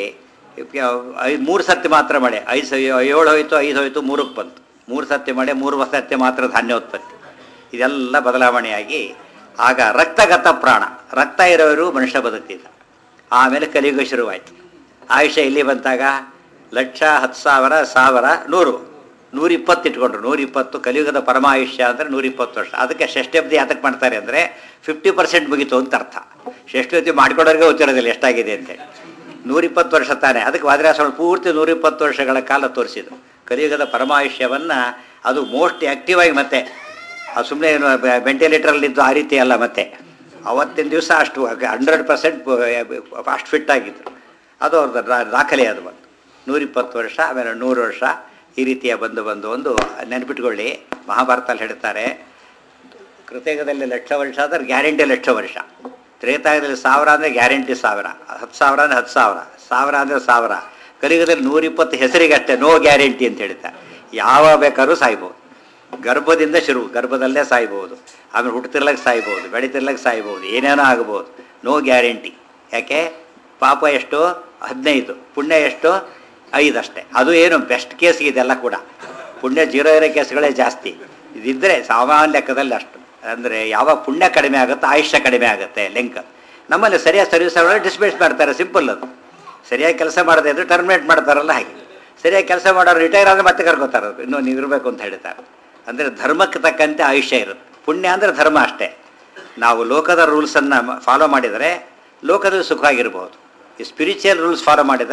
3 ಸರ್ತಿ ಮಾತ್ರ ಮಳೆ. 7 ಹೋಯಿತು, 5 ಹೋಯಿತು, 3ಕ್ಕೆ ಬಂತು. 3 ಸರ್ತಿ ಮಳೆ, 3 ಸರ್ತಿ ಮಾತ್ರ ಧಾನ್ಯೋತ್ಪತ್ತಿ. ಇದೆಲ್ಲ ಬದಲಾವಣೆಯಾಗಿ ಆಗ ರಕ್ತಗತ ಪ್ರಾಣ, ರಕ್ತ ಇರೋರು ಮನುಷ್ಯ ಬದುಕ್ತಿದ್ದ. ಆಮೇಲೆ ಕಲಿಯುಗ ಶುರುವಾಯಿತು. ಆಯುಷ್ಯ ಇಲ್ಲಿ ಬಂತಾಗ 1,10,000 1000 100 120 ಇಟ್ಕೊಂಡ್ರು. 120 ಕಲಿಯುಗದ ಪರಮಾಯುಷ್ಯ ಅಂದರೆ 120 ವರ್ಷ. ಅದಕ್ಕೆ ಷಷ್ಠಬ್ದಿ ಯಾತಕ್ಕೆ ಮಾಡ್ತಾರೆ ಅಂದರೆ 50% ಮುಗಿತು ಅಂತ ಅರ್ಥ. ಷಷ್ಠಬ್ದಿ ಮಾಡ್ಕೊಡೋರಿಗೆ ಗೊತ್ತಿರೋದಿಲ್ಲ ಎಷ್ಟಾಗಿದೆ ಅಂತೇಳಿ. 120 ವರ್ಷ ತಾನೆ. ಅದಕ್ಕೆ ವಾದಿರಾಸಗಳು ಪೂರ್ತಿ 120 ವರ್ಷಗಳ ಕಾಲ ತೋರಿಸಿದ್ರು. ಕಲಿಯುಗದ ಪರಮಾಯುಷ್ಯವನ್ನು ಅದು ಮೋಸ್ಟ್ ಆ್ಯಕ್ಟಿವ್ ಆಗಿ, ಮತ್ತೆ ಅದು ಸುಮ್ಮನೆ ಏನು ವೆಂಟಿಲೇಟರಲ್ಲಿದ್ದು ಆ ರೀತಿ ಅಲ್ಲ. ಮತ್ತೆ ಅವತ್ತಿನ ದಿವಸ ಅಷ್ಟು 100% ಅಷ್ಟು ಫಿಟ್ ಆಗಿದ್ರು. ಅದು ಅವ್ರದ್ದು ದಾಖಲೆ. ಅದು ಬಂದು 120 ವರ್ಷ, ಆಮೇಲೆ 100 ವರ್ಷ, ಈ ರೀತಿಯ ಬಂದು ಒಂದು ನೆನಪಿಟ್ಕೊಳ್ಳಿ. ಮಹಾಭಾರತದಲ್ಲಿ ಹೇಳ್ತಾರೆ, ಕೃತಯುಗದಲ್ಲಿ 1,00,000 ವರ್ಷ ಆದರೆ ಗ್ಯಾರಂಟಿ 1,00,000 ವರ್ಷ. ತ್ರೇತಾಯುಗದಲ್ಲಿ 1000 ಅಂದರೆ ಗ್ಯಾರಂಟಿ 1000, 10,000 ಅಂದರೆ 10,000, 1000 ಅಂದರೆ 1000. ಕಲಿಯುಗದಲ್ಲಿ 120 ಹೆಸರಿಗಷ್ಟೇ, ನೋ ಗ್ಯಾರಂಟಿ ಅಂತ ಹೇಳ್ತಾರೆ. ಯಾವ ಬೇಕಾದ್ರೂ ಸಾಯ್ಬೋದು. ಗರ್ಭದಿಂದ ಶುರು, ಗರ್ಭದಲ್ಲೇ ಸಾಯ್ಬೋದು. ಆಮೇಲೆ ಹುಟ್ಟುತ್ತಿರ್ಲಕ್ಕೆ ಸಾಯ್ಬೋದು, ಬೆಳೀತಿರ್ಲಕ್ಕೆ ಸಾಯ್ಬೋದು, ಏನೇನೋ ಆಗ್ಬೋದು. No guarantee. ಯಾಕೆ? ಪಾಪ ಎಷ್ಟು? 15, ಪುಣ್ಯ ಎಷ್ಟು? 5 ಅಷ್ಟೇ. ಅದು ಏನು ಬೆಸ್ಟ್ ಕೇಸ್ ಇದೆಲ್ಲ ಕೂಡ. ಪುಣ್ಯ 0 ಇರೋ ಕೇಸ್ಗಳೇ ಜಾಸ್ತಿ. ಇದಿದ್ದರೆ ಸಾಮಾನ್ಯ ಲೆಕ್ಕದಲ್ಲಿ ಅಷ್ಟು. ಅಂದರೆ ಯಾವಾಗ ಪುಣ್ಯ ಕಡಿಮೆ ಆಗುತ್ತೆ ಆಯುಷ್ಯ ಕಡಿಮೆ ಆಗುತ್ತೆ ಲೆಂಕ್. ನಮ್ಮಲ್ಲಿ ಸರಿಯಾಗಿ ಸರ್ವಿಸ್ ಡಿಸ್ಮಿಸ್ ಮಾಡ್ತಾರೆ, ಸಿಂಪಲ್ ಅದು. ಸರಿಯಾಗಿ ಕೆಲಸ ಮಾಡದೇ ಇದ್ದರೆ ಟರ್ಮಿನೇಟ್ ಮಾಡ್ತಾರಲ್ಲ ಹಾಗೆ. ಸರಿಯಾಗಿ ಕೆಲಸ ಮಾಡೋರು ರಿಟೈರ್ ಆದರೆ ಮತ್ತೆ ಕರ್ಕೋತಾರೆ, ಇನ್ನೂ ನೀವು ಇರಬೇಕು ಅಂತ ಹೇಳ್ತಾರೆ. ಅಂದರೆ ಧರ್ಮಕ್ಕೆ ತಕ್ಕಂತೆ ಆಯುಷ್ಯ ಇರುತ್ತೆ. ಪುಣ್ಯ ಅಂದರೆ ಧರ್ಮ ಅಷ್ಟೇ. ನಾವು ಲೋಕದ ರೂಲ್ಸನ್ನು ಫಾಲೋ ಮಾಡಿದರೆ ಲೋಕದಲ್ಲಿ ಸುಖವಾಗಿರ್ಬೋದು. ಈ ಸ್ಪಿರಿಚುವಲ್ ರೂಲ್ಸ್ ಫಾಲೋ ಮಾಡಿದರೆ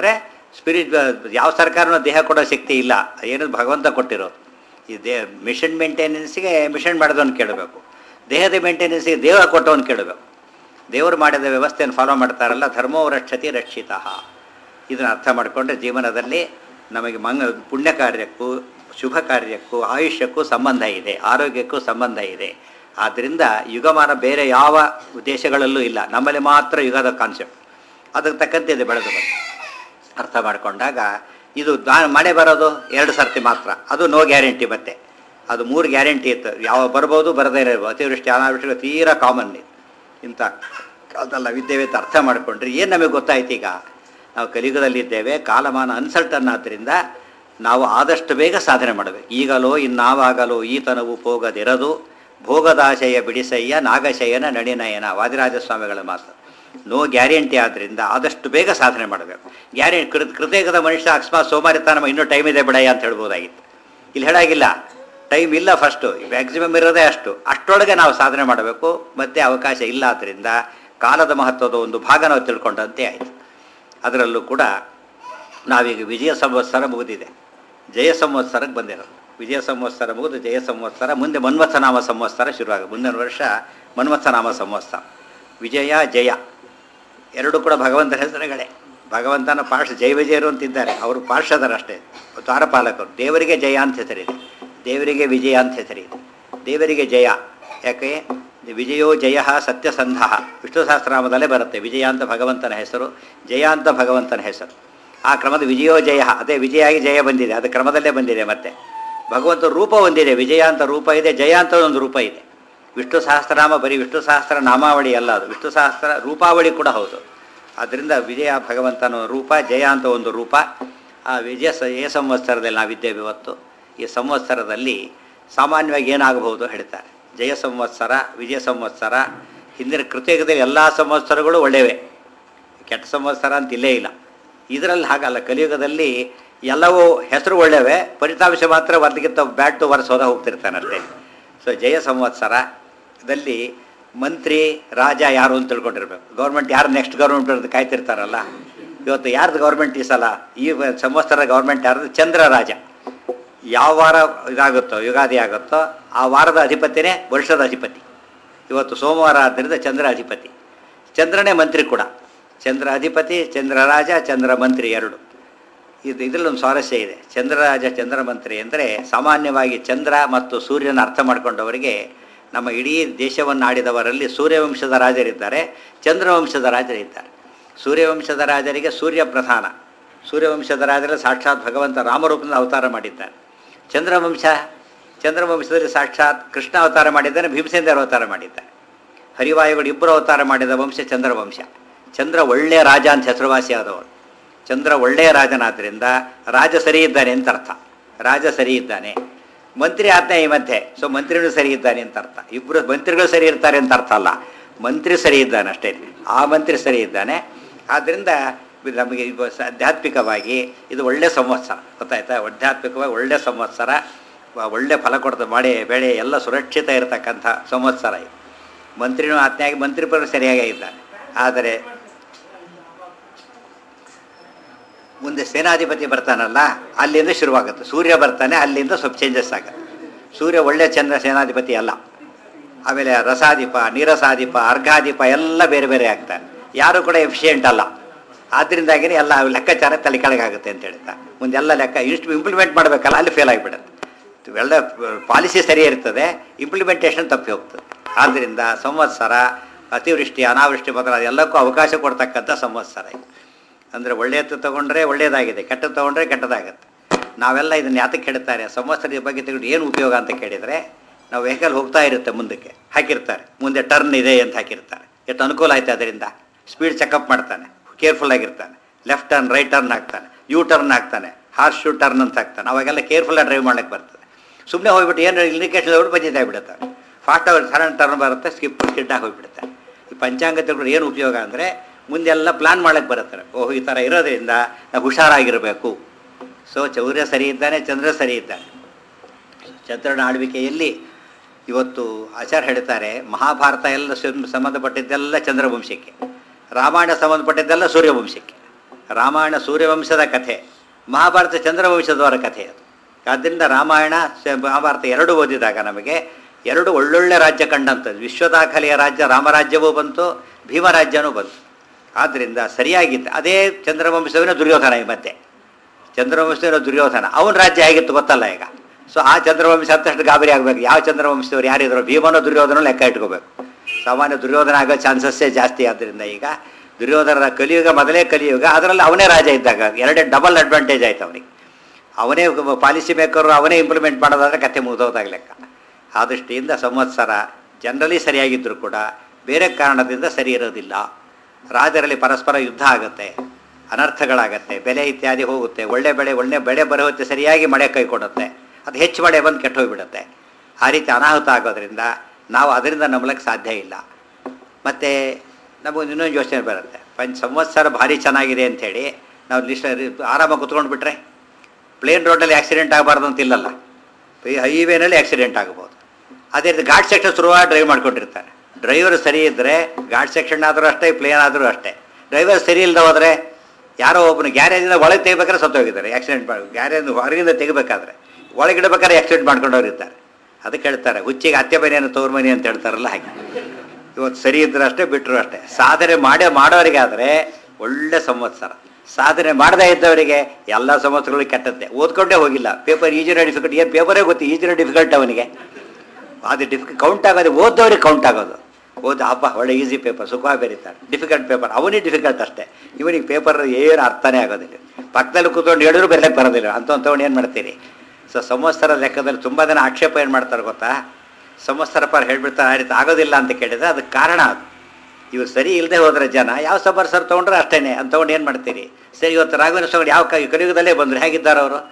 ಸ್ಪಿರಿಟ್ ಯಾವ ಸರ್ಕಾರನೂ ದೇಹ ಕೊಡೋ ಶಕ್ತಿ ಇಲ್ಲ, ಏನು ಭಗವಂತ ಕೊಟ್ಟಿರೋದು. ಈ ಮಿಷನ್ ಮೇಂಟೆನೆನ್ಸ್ಗೆ ಮಿಷನ್ ಮಾಡಿದವನು ಕೇಳಬೇಕು, ದೇಹದ ಮೇಂಟೆನೆನ್ಸ್ಗೆ ದೇಹ ಕೊಟ್ಟವನು ಕೇಳಬೇಕು. ದೇವರು ಮಾಡಿದ ವ್ಯವಸ್ಥೆಯನ್ನು ಫಾಲೋ ಮಾಡ್ತಾರಲ್ಲ, ಧರ್ಮೋ ರಕ್ಷತಿ ರಕ್ಷಿತ. ಇದನ್ನು ಅರ್ಥ ಮಾಡಿಕೊಂಡ್ರೆ ಜೀವನದಲ್ಲಿ ನಮಗೆ ಪುಣ್ಯ ಕಾರ್ಯಕ್ಕೂ ಶುಭ ಕಾರ್ಯಕ್ಕೂ ಆಯುಷ್ಯಕ್ಕೂ ಸಂಬಂಧ ಇದೆ, ಆರೋಗ್ಯಕ್ಕೂ ಸಂಬಂಧ ಇದೆ. ಆದ್ದರಿಂದ ಯುಗಮಾನ ಬೇರೆ ಯಾವ ದೇಶಗಳಲ್ಲೂ ಇಲ್ಲ, ನಮ್ಮಲ್ಲಿ ಮಾತ್ರ ಯುಗದ ಕಾನ್ಸೆಪ್ಟ್. ಅದಕ್ಕೆ ತಕ್ಕಂತೆ ಇದೆ ಬೆಳೆದು ಬಂದು ಅರ್ಥ ಮಾಡಿಕೊಂಡಾಗ ಇದು ಮಳೆ ಬರೋದು 2 ಸರ್ತಿ ಮಾತ್ರ, ಅದು ನೋ ಗ್ಯಾರಂಟಿ. ಮತ್ತೆ ಅದು 3 ಗ್ಯಾರಂಟಿ ಇತ್ತು, ಯಾವ ಬರ್ಬೋದು ಬರದೇ ಇರ್ಬೋದು. ಅತಿವೃಷ್ಟಿ ಅನಾವೃಷ್ಟಿಗಳು ತೀರಾ ಕಾಮನ್ ಇಂಥ ಅದೆಲ್ಲ ವಿದ್ಯಾವೇತ ಅರ್ಥ ಮಾಡಿಕೊಂಡ್ರೆ ಏನು ನಮಗೆ ಗೊತ್ತಾಯ್ತು. ಈಗ ನಾವು ಕಲಿಯುಗದಲ್ಲಿದ್ದೇವೆ, ಕಾಲಮಾನ ಅನ್ಸಲ್ಟನ್. ಆದ್ದರಿಂದ ನಾವು ಆದಷ್ಟು ಬೇಗ ಸಾಧನೆ ಮಾಡಬೇಕು. ಈಗಲೋ ಇನ್ನಾವಾಗಲೋ ಈತನವು ಹೋಗದಿರದು, ಭೋಗದಾಶಯ ಬಿಡಿಸಯ್ಯ ನಾಗಶಯನ ನಡಿನಯನ, ವಾದಿರಾಜಸ್ವಾಮಿಗಳ ಮಾತು. No guarantee. ಆದ್ದರಿಂದ ಆದಷ್ಟು ಬೇಗ ಸಾಧನೆ ಮಾಡಬೇಕು. ಕೃತಯುಗದ ಮನುಷ್ಯ ಅಕಸ್ಮಾತ್ ಸೋಮಾರಿತನ ಇನ್ನೂ ಟೈಮ್ ಇದೆ ಬಿಡಯ್ಯ ಅಂತ ಹೇಳ್ಬೋದಾಗಿತ್ತು. ಇಲ್ಲಿ ಹೇಳಾಗಿಲ್ಲ, ಟೈಮ್ ಇಲ್ಲ. ಫಸ್ಟು ಮ್ಯಾಕ್ಸಿಮಮ್ ಇರೋದೇ ಅಷ್ಟರೊಳಗೆ ನಾವು ಸಾಧನೆ ಮಾಡಬೇಕು. ಮತ್ತೆ ಅವಕಾಶ ಇಲ್ಲ. ಆದ್ದರಿಂದ ಕಾಲದ ಮಹತ್ವದ ಒಂದು ಭಾಗ ನಾವು ತಿಳ್ಕೊಂಡಂತೆ ಆಯಿತು. ಅದರಲ್ಲೂ ಕೂಡ ನಾವೀಗ ವಿಜಯ ಸಂವತ್ಸರ ಮುಗಿದಿದೆ, ಜಯ ಸಂವತ್ಸರಕ್ಕೆ ಬಂದಿರೋದು. ವಿಜಯ ಸಂವತ್ಸರ ಮುಗಿದು ಜಯ ಸಂವತ್ಸರ, ಮುಂದೆ ಮನ್ವತ್ಸನಾಮ ಸಂವತ್ಸರ ಶುರುವಾಗುತ್ತೆ. ಮುಂದಿನ ವರ್ಷ ಮನ್ವತ್ಸನಾಮ ಸಂವತ್ಸರ. ವಿಜಯ ಜಯ ಎರಡೂ ಕೂಡ ಭಗವಂತನ ಹೆಸರುಗಳೇ. ಭಗವಂತನ ಜಯ ವಿಜಯರು ಅಂತಿದ್ದಾರೆ, ಅವರು ಪಾರ್ಷದರಷ್ಟೇ, ದ್ವಾರಪಾಲಕರು. ದೇವರಿಗೆ ಜಯ ಅಂತ ಹೆಸರಿದೆ, ದೇವರಿಗೆ ವಿಜಯ ಅಂತ ಹೆಸರಿದೆ. ದೇವರಿಗೆ ಜಯ ಯಾಕೆ? ವಿಜಯೋ ಜಯ ಸತ್ಯಸಂಧ, ವಿಷ್ಣು ಸಹಸ್ರನಾಮದಲ್ಲೇ ಬರುತ್ತೆ. ವಿಜಯ ಅಂತ ಭಗವಂತನ ಹೆಸರು, ಜಯ ಅಂತ ಭಗವಂತನ ಹೆಸರು. ಆ ಕ್ರಮದ ವಿಜಯೋ ಜಯ, ಅದೇ ವಿಜಯಾಗಿ ಜಯ ಬಂದಿದೆ, ಅದು ಕ್ರಮದಲ್ಲೇ ಬಂದಿದೆ. ಮತ್ತೆ ಭಗವಂತ ರೂಪ ಹೊಂದಿದೆ, ವಿಜಯ ಅಂತ ರೂಪ ಇದೆ, ಜಯ ಅಂತ ಒಂದು ರೂಪ ಇದೆ. ವಿಷ್ಣು ಸಹಸ್ರನಾಮ ಬರೀ ವಿಷ್ಣು ಸಹಸ್ರ ನಾಮಾವಳಿ ಅಲ್ಲ, ಅದು ವಿಷ್ಣು ಸಹಸ್ರ ರೂಪಾವಳಿ ಕೂಡ ಹೌದು. ಆದ್ದರಿಂದ ವಿಜಯ ಭಗವಂತನ ರೂಪ, ಜಯ ಅಂತ ಒಂದು ರೂಪ. ಆ ವಿಜಯ ಸಂವತ್ಸರದಲ್ಲಿ ನಾವಿದ್ದೇವೆ ಇವತ್ತು. ಈ ಸಂವತ್ಸರದಲ್ಲಿ ಸಾಮಾನ್ಯವಾಗಿ ಏನಾಗಬಹುದು ಹೇಳ್ತಾರೆ. ಜಯ ಸಂವತ್ಸರ, ವಿಜಯ ಸಂವತ್ಸರ, ಹಿಂದಿನ ಕೃತಯುಗದಲ್ಲಿ ಎಲ್ಲ ಸಂವತ್ಸರಗಳು ಒಳ್ಳೆಯವೇ, ಕೆಟ್ಟ ಸಂವತ್ಸರ ಅಂತ ಇಲ್ಲೇ ಇಲ್ಲ. ಇದರಲ್ಲಿ ಹಾಗಲ್ಲ, ಕಲಿಯುಗದಲ್ಲಿ ಎಲ್ಲವೂ ಹೆಸರು ಒಳ್ಳೆಯವೇ, ಫಲಿತಾಂಶ ಮಾತ್ರ ಒಂದಕ್ಕಿಂತ ಬ್ಯಾಡ್ ಟು ವರ್ಸ್ ಹೋಗ್ತಿರ್ತಾನಷ್ಟೇ. ಸೊ ಜಯ ಸಂವತ್ಸರದಲ್ಲಿ ಮಂತ್ರಿ ರಾಜ ಯಾರು ಅಂತ ತಿಳ್ಕೊಂಡಿರ್ಬೇಕು. ಗೌರ್ಮೆಂಟ್ ಯಾರು ನೆಕ್ಸ್ಟ್ ಗೌರ್ಮೆಂಟ್ ಬರೋದು ಕಾಯ್ತಿರ್ತಾರಲ್ಲ. ಇವತ್ತು ಯಾರ್ದು ಗೌರ್ಮೆಂಟ್ ಈ ಸಲ, ಈ ಸಂವತ್ಸರ ಗೌರ್ಮೆಂಟ್ ಯಾರ್ದು? ಚಂದ್ರ ರಾಜ. ಯಾವ ವಾರ ಇದಾಗುತ್ತೋ, ಯುಗಾದಿ ಆಗುತ್ತೋ, ಆ ವಾರದ ಅಧಿಪತಿನೇ ವರ್ಷದ ಅಧಿಪತಿ. ಇವತ್ತು ಸೋಮವಾರ ಆದ್ದರಿಂದ ಚಂದ್ರ ಅಧಿಪತಿ, ಚಂದ್ರನೇ ಮಂತ್ರಿ ಕೂಡ. ಚಂದ್ರ ಅಧಿಪತಿ, ಚಂದ್ರ ರಾಜ, ಚಂದ್ರ ಮಂತ್ರಿ ಎರಡು. ಇದರಲ್ಲೊಂದು ಸ್ವಾರಸ್ಯ ಇದೆ. ಚಂದ್ರರಾಜ ಚಂದ್ರ ಮಂತ್ರಿ ಅಂದರೆ ಸಾಮಾನ್ಯವಾಗಿ ಚಂದ್ರ ಮತ್ತು ಸೂರ್ಯನ ಅರ್ಥ ಮಾಡಿಕೊಂಡವರಿಗೆ, ನಮ್ಮ ಇಡೀ ದೇಶವನ್ನು ಆಡಿದವರಲ್ಲಿ ಸೂರ್ಯವಂಶದ ರಾಜರಿದ್ದಾರೆ, ಚಂದ್ರವಂಶದ ರಾಜರಿದ್ದಾರೆ. ಸೂರ್ಯವಂಶದ ರಾಜರಿಗೆ ಸೂರ್ಯ ಪ್ರಧಾನ. ಸೂರ್ಯವಂಶದ ರಾಜರಲ್ಲಿ ಸಾಕ್ಷಾತ್ ಭಗವಂತ ರಾಮರೂಪದಿಂದ ಅವತಾರ ಮಾಡಿದ್ದಾರೆ. ಚಂದ್ರವಂಶದಲ್ಲಿ ಸಾಕ್ಷಾತ್ ಕೃಷ್ಣ ಅವತಾರ ಮಾಡಿದ್ದಾನೆ, ಭೀಮಸೇನರು ಅವತಾರ ಮಾಡಿದ್ದಾರೆ. ಹರಿವಾಯುಗಳು ಇಬ್ಬರು ಅವತಾರ ಮಾಡಿದ ವಂಶ ಚಂದ್ರವಂಶ. ಚಂದ್ರ ಒಳ್ಳೆಯ ರಾಜ ಅಂತ ಹೆಸರುವಾಸಿ ಆದವರು. ಚಂದ್ರ ಒಳ್ಳೆಯ ರಾಜನಾದ್ದರಿಂದ ರಾಜ ಸರಿ ಇದ್ದಾನೆ ಅಂತ ಅರ್ಥ. ರಾಜ ಸರಿ ಇದ್ದಾನೆ, ಮಂತ್ರಿ ಆಜ್ಞೆ ಈ ಮಧ್ಯೆ, ಸೊ ಮಂತ್ರಿಗಳು ಸರಿ ಇದ್ದಾನೆ ಅಂತ ಅರ್ಥ. ಇಬ್ಬರು ಮಂತ್ರಿಗಳು ಸರಿ ಇರ್ತಾರೆ ಅಂತ ಅರ್ಥ ಅಲ್ಲ, ಮಂತ್ರಿ ಸರಿ ಇದ್ದಾನೆ ಅಷ್ಟೇ, ಆ ಮಂತ್ರಿ ಸರಿ ಇದ್ದಾನೆ. ಆದ್ದರಿಂದ ನಮಗೆ ಆಧ್ಯಾತ್ಮಿಕವಾಗಿ ಇದು ಒಳ್ಳೆಯ ಸಂವತ್ಸರ, ಗೊತ್ತಾಯ್ತಾ? ಆಧ್ಯಾತ್ಮಿಕವಾಗಿ ಒಳ್ಳೆಯ ಸಂವತ್ಸರ, ಒಳ್ಳೆ ಫಲ ಕೊಡ್ತದೆ. ಮಳೆ ಬೆಳೆ ಎಲ್ಲ ಸುರಕ್ಷಿತ ಇರತಕ್ಕಂಥ ಸಂವತ್ಸರ ಇದು. ಮಂತ್ರಿನೂ ಆಜ್ಞೆಯಾಗಿ ಮಂತ್ರಿಪರು ಸರಿಯಾಗೇ ಇದ್ದಾನೆ. ಆದರೆ ಮುಂದೆ ಸೇನಾಧಿಪತಿ ಬರ್ತಾನಲ್ಲ, ಅಲ್ಲಿಂದ ಶುರುವಾಗುತ್ತೆ. ಸೂರ್ಯ ಬರ್ತಾನೆ, ಅಲ್ಲಿಂದ ಸ್ವಲ್ಪ ಚೇಂಜಸ್ ಆಗುತ್ತೆ. ಸೂರ್ಯ ಒಳ್ಳೆಯ ಚಂದ್ರ ಸೇನಾಧಿಪತಿ ಅಲ್ಲ. ಆಮೇಲೆ ರಸಾಧಿಪ, ನೀರಸಾಧಿಪ, ಅರ್ಘಾಧಿಪ ಎಲ್ಲ ಬೇರೆ ಬೇರೆ ಆಗ್ತಾನೆ. ಯಾರು ಕೂಡ ಎಫಿಷಿಯೆಂಟ್ ಅಲ್ಲ. ಆದ್ದರಿಂದಾಗಿಯೇ ಎಲ್ಲ ಲೆಕ್ಕಾಚಾರ ತಲೆ ಕೆಳಗಾಗುತ್ತೆ ಅಂತ ಹೇಳ್ತಾ ಮುಂದೆಲ್ಲ ಲೆಕ್ಕ ಇಂಪ್ಲಿಮೆಂಟ್ ಮಾಡಬೇಕಲ್ಲ, ಅಲ್ಲಿ ಫೇಲ್ ಆಗಿಬಿಡುತ್ತೆ. ಎಲ್ಲ ಪಾಲಿಸಿ ಸರಿ ಇರ್ತದೆ, ಇಂಪ್ಲಿಮೆಂಟೇಷನ್ ತಪ್ಪಿ ಹೋಗ್ತದೆ. ಆದ್ದರಿಂದ ಸಂವತ್ಸರ ಅತಿವೃಷ್ಟಿ ಅನಾವೃಷ್ಟಿ ಮೊದಲಾದ ಎಲ್ಲಕ್ಕೂ ಅವಕಾಶ ಕೊಡ್ತಕ್ಕಂಥ ಸಂವತ್ಸರ ಇದು. ಅಂದರೆ ಒಳ್ಳೆಯದು ತೊಗೊಂಡ್ರೆ ಒಳ್ಳೆಯದಾಗಿದೆ, ಕೆಟ್ಟದ್ದು ತೊಗೊಂಡ್ರೆ ಕೆಟ್ಟದಾಗುತ್ತೆ. ನಾವೆಲ್ಲ ಇದನ್ನು ಯಾತಕ್ಕೆ ಹೇಳ್ತಾರೆ, ಸಂವತ್ಸರದ ಬಗ್ಗೆ ತೆಗೆದು ಏನು ಉಪಯೋಗ ಅಂತ ಕೇಳಿದರೆ, ನಾವು ವೆಹಿಕಲ್ ಹೋಗ್ತಾ ಇರುತ್ತೆ, ಮುಂದಕ್ಕೆ ಹಾಕಿರ್ತಾರೆ, ಮುಂದೆ ಟರ್ನ್ ಇದೆ ಅಂತ ಹಾಕಿರ್ತಾರೆ. ಎಷ್ಟು ಅನುಕೂಲ ಆಯ್ತು, ಅದರಿಂದ ಸ್ಪೀಡ್ ಚೆಕಪ್ ಮಾಡ್ತಾನೆ, ಕೇರ್ಫುಲ್ ಆಗಿರ್ತಾನೆ. ಲೆಫ್ಟ್ ಟರ್ನ್, ರೈಟ್ ಟರ್ನ್ ಹಾಕ್ತಾನೆ, ಯೂ ಟರ್ನ್ ಹಾಕ್ತಾನೆ, ಹಾರ್ಸ್ ಶೂ ಟರ್ನ್ ಅಂತ ಹಾಕ್ತಾನೆ. ಅವಾಗೆಲ್ಲ ಕೇರ್ಫುಲ್ಲಾಗಿ ಡ್ರೈವ್ ಮಾಡ್ಲಿಕ್ಕೆ ಬರ್ತದೆ. ಸುಮ್ಮನೆ ಹೋಗ್ಬಿಟ್ಟು ಏನು ಇಂಡಿಕೇಶನ್ ಹೋಗ್ಬಿಟ್ಟು ಬಜಿತಾಗಿ ಬಿಡುತ್ತಾರೆ. ಫಾಸ್ಟ್ ಆಗಿ ಸಡನ್ ಟರ್ನ್ ಬರುತ್ತೆ, ಸ್ಕಿಡ್ಡಾಗಿ ಹೋಗಿಬಿಡುತ್ತೆ. ಈ ಪಂಚಾಂಗ ತಿಳ್ಕೊಂಡು ಏನು ಉಪಯೋಗ ಅಂದರೆ, ಮುಂದೆಲ್ಲ ಪ್ಲಾನ್ ಮಾಡೋಕ್ಕೆ ಬರುತ್ತಾರೆ. ಓಹ್, ಈ ಥರ ಇರೋದ್ರಿಂದ ನಾವು ಹುಷಾರಾಗಿರಬೇಕು. ಸೊ ಸೂರ್ಯ ಸರಿ ಇದ್ದಾನೆ, ಚಂದ್ರ ಸರಿ ಇದ್ದಾನೆ. ಚಂದ್ರನ ಆಳ್ವಿಕೆಯಲ್ಲಿ ಇವತ್ತು ಆಚಾರ್ಯ ಹೇಳ್ತಾರೆ, ಮಹಾಭಾರತ ಎಲ್ಲ ಸಂಬಂಧಪಟ್ಟಿದ್ದೆಲ್ಲ ಚಂದ್ರವಂಶಕ್ಕೆ, ರಾಮಾಯಣ ಸಂಬಂಧಪಟ್ಟಿದ್ದೆಲ್ಲ ಸೂರ್ಯವಂಶಕ್ಕೆ. ರಾಮಾಯಣ ಸೂರ್ಯವಂಶದ ಕಥೆ, ಮಹಾಭಾರತ ಚಂದ್ರವಂಶದವರ ಕಥೆ ಅದು. ಆದ್ದರಿಂದ ರಾಮಾಯಣ ಮಹಾಭಾರತ ಎರಡು ಓದಿದಾಗ ನಮಗೆ ಎರಡು ಒಳ್ಳೊಳ್ಳೆ ರಾಜ್ಯ ಕಂಡಂಥದ್ದು. ವಿಶ್ವದಾಖಲೆಯ ರಾಜ್ಯ ರಾಮರಾಜ್ಯವೂ ಬಂತು, ಭೀಮರಾಜ್ಯನೂ ಬಂತು. ಆದ್ದರಿಂದ ಸರಿಯಾಗಿತ್ತು. ಅದೇ ಚಂದ್ರವಂಶವಿನ ದುರ್ಯೋಧನ. ಈ ಮತ್ತೆ ಚಂದ್ರವಂಶವಿನ ದುರ್ಯೋಧನ ಅವನ ರಾಜ್ಯ ಹೇಗಿತ್ತು ಗೊತ್ತಲ್ಲ ಈಗ. ಸೊ ಆ ಚಂದ್ರವಂಶ ಅಂತಷ್ಟು ಗಾಬರಿ ಆಗಬೇಕು. ಯಾವ ಚಂದ್ರವಂಶದವ್ರು ಯಾರಿದ್ರು, ಭೀಮನೋ ದುರ್ಯೋಧನೋ ಲೆಕ್ಕ ಇಟ್ಕೋಬೇಕು. ಸಾಮಾನ್ಯ ದುರ್ಯೋಧನ ಆಗೋ ಚಾನ್ಸಸ್ಸೇ ಜಾಸ್ತಿ. ಆದ್ದರಿಂದ ಈಗ ದುರ್ಯೋಧನರ ಕಲಿಯುಗ ಮೊದಲೇ ಕಲಿಯುಗ, ಅದರಲ್ಲಿ ಅವನೇ ರಾಜ ಇದ್ದಾಗ ಎರಡೇ ಡಬಲ್ ಅಡ್ವಾಂಟೇಜ್ ಆಯ್ತು ಅವನಿಗೆ. ಅವನೇ ಪಾಲಿಸಿ ಮೇಕರು, ಅವನೇ ಇಂಪ್ಲಿಮೆಂಟ್ ಮಾಡೋದಾದ್ರೆ ಕತೆ ಮುಗಿದೋದಾಗ ಲೆಕ್ಕ. ಆ ದೃಷ್ಟಿಯಿಂದ ಸಂವತ್ಸರ ಜನರಲಿ ಸರಿಯಾಗಿದ್ದರೂ ಕೂಡ ಬೇರೆ ಕಾರಣದಿಂದ ಸರಿ ಇರೋದಿಲ್ಲ. ರಾಜರಲ್ಲಿ ಪರಸ್ಪರ ಯುದ್ಧ ಆಗುತ್ತೆ, ಅನರ್ಥಗಳಾಗತ್ತೆ, ಬೆಲೆ ಇತ್ಯಾದಿ ಹೋಗುತ್ತೆ. ಒಳ್ಳೆ ಬೆಳೆ ಬರುತ್ತೆ, ಸರಿಯಾಗಿ ಮಳೆ ಕೈ ಕೊಡುತ್ತೆ, ಅದು ಹೆಚ್ಚು ಮಳೆ ಬಂದು ಕೆಟ್ಟು ಹೋಗಿಬಿಡುತ್ತೆ. ಆ ರೀತಿ ಅನಾಹುತ ಆಗೋದ್ರಿಂದ ನಾವು ಅದರಿಂದ ನಂಬಲಿಕ್ಕೆ ಸಾಧ್ಯ ಇಲ್ಲ. ಮತ್ತು ನಮಗೆ ಇನ್ನೊಂದು ಯೋಚನೆ ಬರುತ್ತೆ, ಸಂವತ್ಸರ ಭಾರಿ ಚೆನ್ನಾಗಿದೆ ಅಂಥೇಳಿ ನಾವು ಆರಾಮಾಗಿ ಕುತ್ಕೊಂಡು ಬಿಟ್ರೆ ಪ್ಲೇನ್ ರೋಡಲ್ಲಿ ಆಕ್ಸಿಡೆಂಟ್ ಆಗಬಾರ್ದು ಅಂತಿಲ್ಲಲ್ಲ, ಹೈವೇನಲ್ಲಿ ಆಕ್ಸಿಡೆಂಟ್ ಆಗ್ಬೋದು. ಅದೇ ರೀತಿ ಘಾಟ್ ಸೆಕ್ಷನ್ ಶುರುವಾಗಿ ಡ್ರೈವ್ ಮಾಡ್ಕೊಂಡಿರ್ತಾರೆ. ಡ್ರೈವರ್ ಸರಿ ಇದ್ದರೆ ಘಾಟ್ ಸೆಕ್ಷನ್ ಆದರೂ ಅಷ್ಟೇ, ಪ್ಲೇನ್ ಆದರೂ ಅಷ್ಟೇ. ಡ್ರೈವರ್ ಸರಿ ಇಲ್ಲದೆ ಹೋದರೆ ಯಾರೋ ಒಬ್ಬನು ಗ್ಯಾರೇಜಿಂದ ಒಳಗೆ ತೆಗಿಬೇಕಾದ್ರೆ ಸತ್ತೋಗಿದ್ದಾರೆ, ಆಕ್ಸಿಡೆಂಟ್ ಮಾಡಿ ಗ್ಯಾರೇಜ್ ಹೊರಗಿಂದ ತೆಗಿಬೇಕಾದ್ರೆ ಒಳಗಿಡಬೇಕಾದ್ರೆ ಆಕ್ಸಿಡೆಂಟ್ ಮಾಡ್ಕೊಂಡವ್ರು ಇರ್ತಾರೆ. ಅದಕ್ಕೆ ಹೇಳ್ತಾರೆ ಹುಚ್ಚಿಗೆ ಅತ್ತೆ ಮನೆಯನ್ನು ತೋರ್ ಮನೆ ಅಂತ ಹೇಳ್ತಾರಲ್ಲ ಹಾಗೆ. ಇವತ್ತು ಸರಿ ಇದ್ದರೂ ಅಷ್ಟೇ, ಬಿಟ್ಟರು ಅಷ್ಟೇ. ಸಾಧನೆ ಮಾಡೋರಿಗಾದರೆ ಒಳ್ಳೆ ಸಂವತ್ಸರ, ಸಾಧನೆ ಮಾಡದೇ ಇದ್ದವರಿಗೆ ಎಲ್ಲ ಸಂವತ್ಸರಗಳು ಕೆಟ್ಟದ್ದೇ. ಓದ್ಕೊಂಡೇ ಹೋಗಿಲ್ಲ, ಪೇಪರ್ ಈಜಿನ ಡಿಫಿಕಲ್ಟ್, ಏನು ಪೇಪರೇ ಗೊತ್ತು, ಈಜಿನ ಡಿಫಿಕಲ್ಟ್ ಅವನಿಗೆ. ಅದು ಕೌಂಟ್ ಆಗೋದು ಓದೋರಿಗೆ ಕೌಂಟ್ ಆಗೋದು. ಹಬ್ಬ ಒಳ್ಳೆ ಈಸಿ ಪೇಪರ್, ಸುಖವಾಗಿ ಬರೀತಾರೆ. ಡಿಫಿಕಲ್ಟ್ ಪೇಪರ್ ಅವನಿಗೆ ಡಿಫಿಕಲ್ಟ್ ಅಷ್ಟೇ, ಇವನಿಗೆ ಪೇಪರ್ ಏನು ಅರ್ಥನೇ ಆಗೋದಿಲ್ಲ. ಪಕ್ಕದಲ್ಲಿ ಕೂತ್ಕೊಂಡು ಹೇಳಿದ್ರು ಬರಲಿಕ್ಕೆ ಬರೋದಿಲ್ಲ ಅಂಥವ್ನು ಏನು ಮಾಡ್ತೀರಿ. ಸೊ ಸಂವತ್ಸರ ಲೆಕ್ಕದಲ್ಲಿ ತುಂಬ ಜನ ಆಕ್ಷೇಪ ಏನು ಮಾಡ್ತಾರೆ ಗೊತ್ತಾ, ಸಂವತ್ಸರ ಪರ ಹೇಳ್ಬಿಡ್ತಾರೆ ಆ ರೀತಿ ಆಗೋದಿಲ್ಲ ಅಂತ ಕೇಳಿದರೆ ಅದಕ್ಕೆ ಕಾರಣ ಅದು. ಇವಾಗ ಸರಿ ಇಲ್ಲದೆ ಹೋದರೆ ಜನ ಯಾವ ಸಂವತ್ಸರ ತೊಗೊಂಡ್ರೆ ಅಷ್ಟೇ ಅಂತ ತೊಗೊಂಡು ಏನು ಮಾಡ್ತೀರಿ. ಸರಿ ಇವತ್ತು ರಾಘವೇಂದ್ರ ಸ್ವಾಮಿ ಯಾವ ಕಲಿಯುಗದಲ್ಲೇ ಬಂದರು, ಹೇಗಿದ್ದಾರೆ ಅವರು?